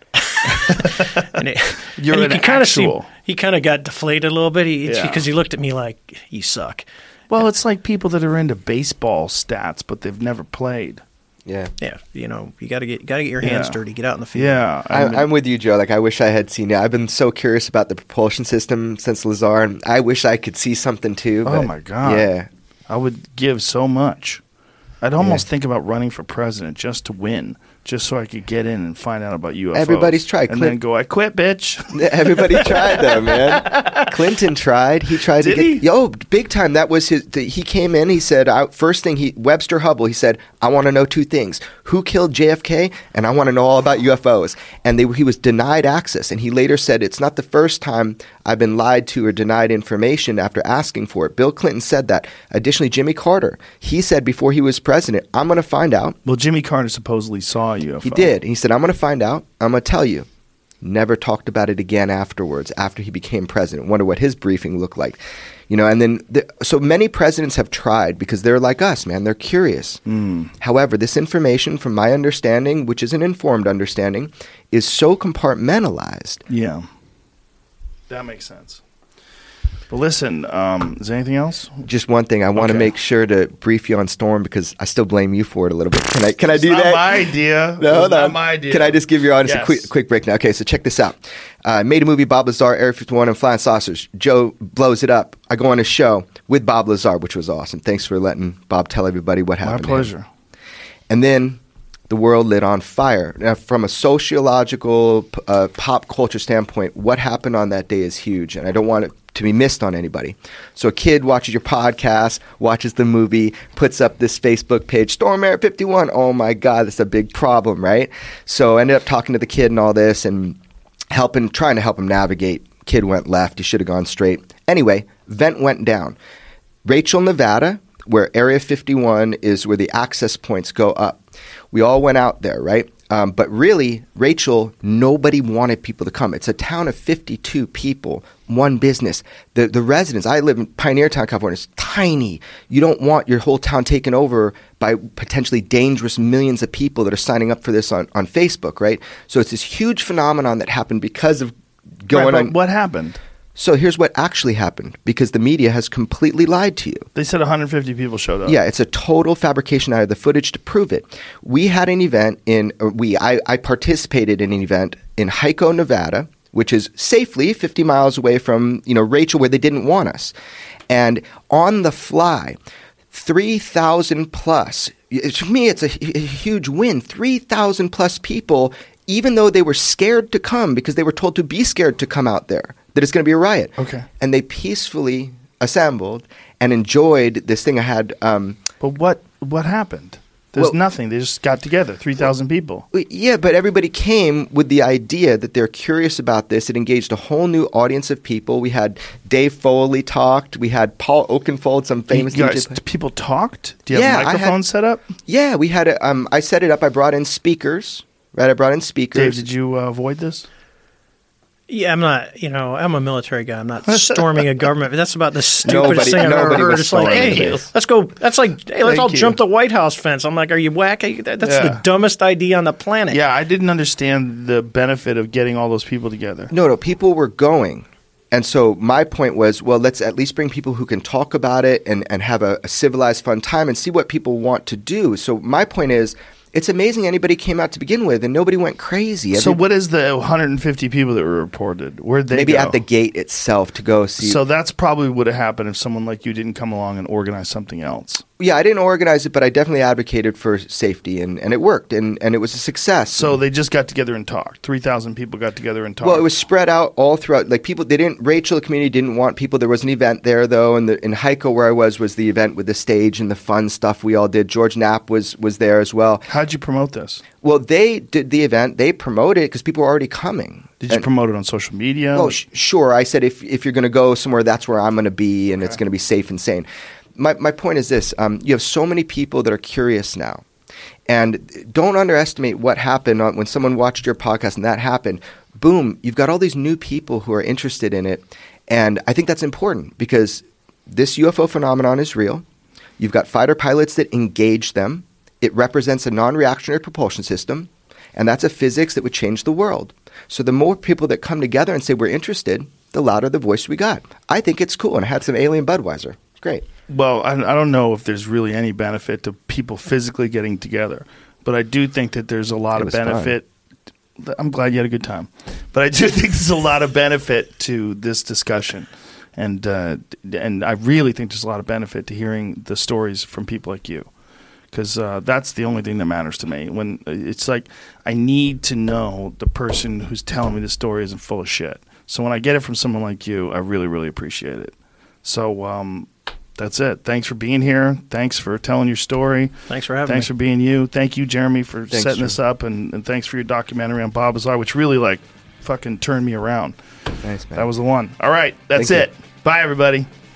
and it, You're and an you can kind of see actual. he kind of got deflated a little bit. He, it's Yeah. because he looked at me like, you suck. Well, it's like people that are into baseball stats, but they've never played. Yeah. Yeah, you know, you got to get got to get your hands Yeah. dirty, get out in the field. Yeah. I, mean, I'm with you, Joe. Like, I wish I had seen it. I've been so curious about the propulsion system since Lazar, and I wish I could see something too. Oh, but my God. Yeah. I would give so much. I'd almost Yeah. think about running for president just to win, just so I could get in and find out about U F Os. Everybody's tried. And Clint- then go, I quit, bitch. Everybody tried though, man. Clinton tried. He tried Did to get. he? Yo, big time. That was his. The, he came in. He said, I, first thing he Webster Hubble. He said, I want to know two things: who killed J F K, and I want to know all about U F Os. And they, he was denied access. And he later said, it's not the first time I've been lied to or denied information after asking for it. Bill Clinton said that. Additionally, Jimmy Carter. He said before he was president, I'm going to find out. Well, Jimmy Carter supposedly saw a U F O. He did. He said, I'm going to find out. I'm going to tell you. Never talked about it again afterwards, after he became president. Wonder what his briefing looked like. You know, and then, the, so many presidents have tried because they're like us, man. They're curious. Mm. However, this information, from my understanding, which is an informed understanding, is so compartmentalized. Yeah. That makes sense. But listen, um, is there anything else? Just one thing. I want to Okay. make sure to brief you on Storm because I still blame you for it a little bit. Can I? Can I It's do not that? my idea. No, It's no. not my idea. Can I just give your audience Yes. a quick, quick break now? Okay, so check this out. I uh, made a movie, Bob Lazar, Area fifty-one, and Flying Saucers. Joe blows it up. I go on a show with Bob Lazar, which was awesome. Thanks for letting Bob tell everybody what My happened. to him. pleasure. And then the world lit on fire. Now, from a sociological, p- uh, pop culture standpoint, what happened on that day is huge, and I don't want it to be missed on anybody. So a kid watches your podcast, watches the movie, puts up this Facebook page, Storm Area fifty-one. Oh my God, that's a big problem, right? So I ended up talking to the kid and all this and helping, trying to help him navigate. Kid went left. He should have gone straight. Anyway, vent went down. Rachel, Nevada, where Area fifty-one is where the access points go up. We all went out there, right? Um, but really, Rachel, nobody wanted people to come. It's a town of fifty-two people, one business. The the residents, I live in Pioneer Town, California. It's tiny. You don't want your whole town taken over by potentially dangerous millions of people that are signing up for this on, on Facebook, right? So it's this huge phenomenon that happened because of going Right, but on. what happened? So here's what actually happened, because the media has completely lied to you. They said one hundred fifty people showed up. Yeah, it's a total fabrication out of the footage to prove it. We had an event in, or we, I, I participated in an event in Hico, Nevada, which is safely fifty miles away from, you know, Rachel, where they didn't want us. And on the fly, three thousand plus, it- to me it's a, hu- a huge win, three thousand plus people, even though they were scared to come because they were told to be scared to come out there, that it's going to be a riot. Okay. And they peacefully assembled and enjoyed this thing I had. Um, But what what happened? There's Well- nothing. They just got together, three thousand people. yeah, but everybody came with the idea that they're curious about this. It engaged a whole new audience of people. We had Dave Foley talked. We had Paul Oakenfold, some famous You guys, D J. people talked? Do you Yeah, have I had- microphones set up? Yeah, we had. A, um, I set it up. I brought in speakers. Right, I brought in speakers. Dave, did you uh, avoid this? Yeah, I'm not, you know, I'm a military guy. I'm not storming a government. That's about the stupidest Nobody- thing I've ever nobody heard. was It's like, storming hey, this. let's go. That's like, hey, let's Thank all you. jump the White House fence. I'm like, are you whack? That's Yeah. the dumbest idea on the planet. Yeah, I didn't understand the benefit of getting all those people together. No, no, people were going. And so my point was, well, let's at least bring people who can talk about it and, and have a, a civilized, fun time and see what people want to do. So my point is, it's amazing anybody came out to begin with and nobody went crazy. So Every- what is the one hundred fifty people that were reported? Where'd they maybe go? at the gate itself to go see. So that's probably would have happened if someone like you didn't come along and organize something else. yeah, I didn't organize it, but I definitely advocated for safety, and, and it worked, and, and it was a success. So they just got together and talked. three thousand people got together and talked. Well, it was spread out all throughout. Like people, they didn't. Rachel, the community didn't want people. There was an event there though, and the, in Hico where I was was the event with the stage and the fun stuff we all did. George Knapp was was there as well. How'd you promote this? Well, they did the event. They promoted it because people were already coming. Did you And- promote it on social media? Oh, sh- sure. I said if if you're going to go somewhere, that's where I'm going to be, and it's going to be safe and sane. My my point is this: um, you have so many people that are curious now, and don't underestimate what happened on, when someone watched your podcast and that happened. Boom! You've got all these new people who are interested in it, and I think that's important because this U F O phenomenon is real. You've got fighter pilots that engage them. It represents a non-reactionary propulsion system, and that's a physics that would change the world. So the more people that come together and say we're interested, the louder the voice we got. I think it's cool, and I had some alien Budweiser. It's great. Well, I, I don't know if there's really any benefit to people physically getting together, but I do think that there's a lot It of was fun. benefit. I'm glad you had a good time, but I do think there's a lot of benefit to this discussion, and uh, and I really think there's a lot of benefit to hearing the stories from people like you, because uh, that's the only thing that matters to me. When it's like I need to know the person who's telling me the story isn't full of shit. So when I get it from someone like you, I really really appreciate it. So. Um, That's it. Thanks for being here. Thanks for telling your story. Thanks for having Thanks me. for being you. Thank you, Jeremy, for Thanks, setting Jeremy. this up, and, and thanks for your documentary on Bob Lazar, which really like fucking turned me around. Nice, man. That was the one. All right, that's Thank it. Bye, everybody.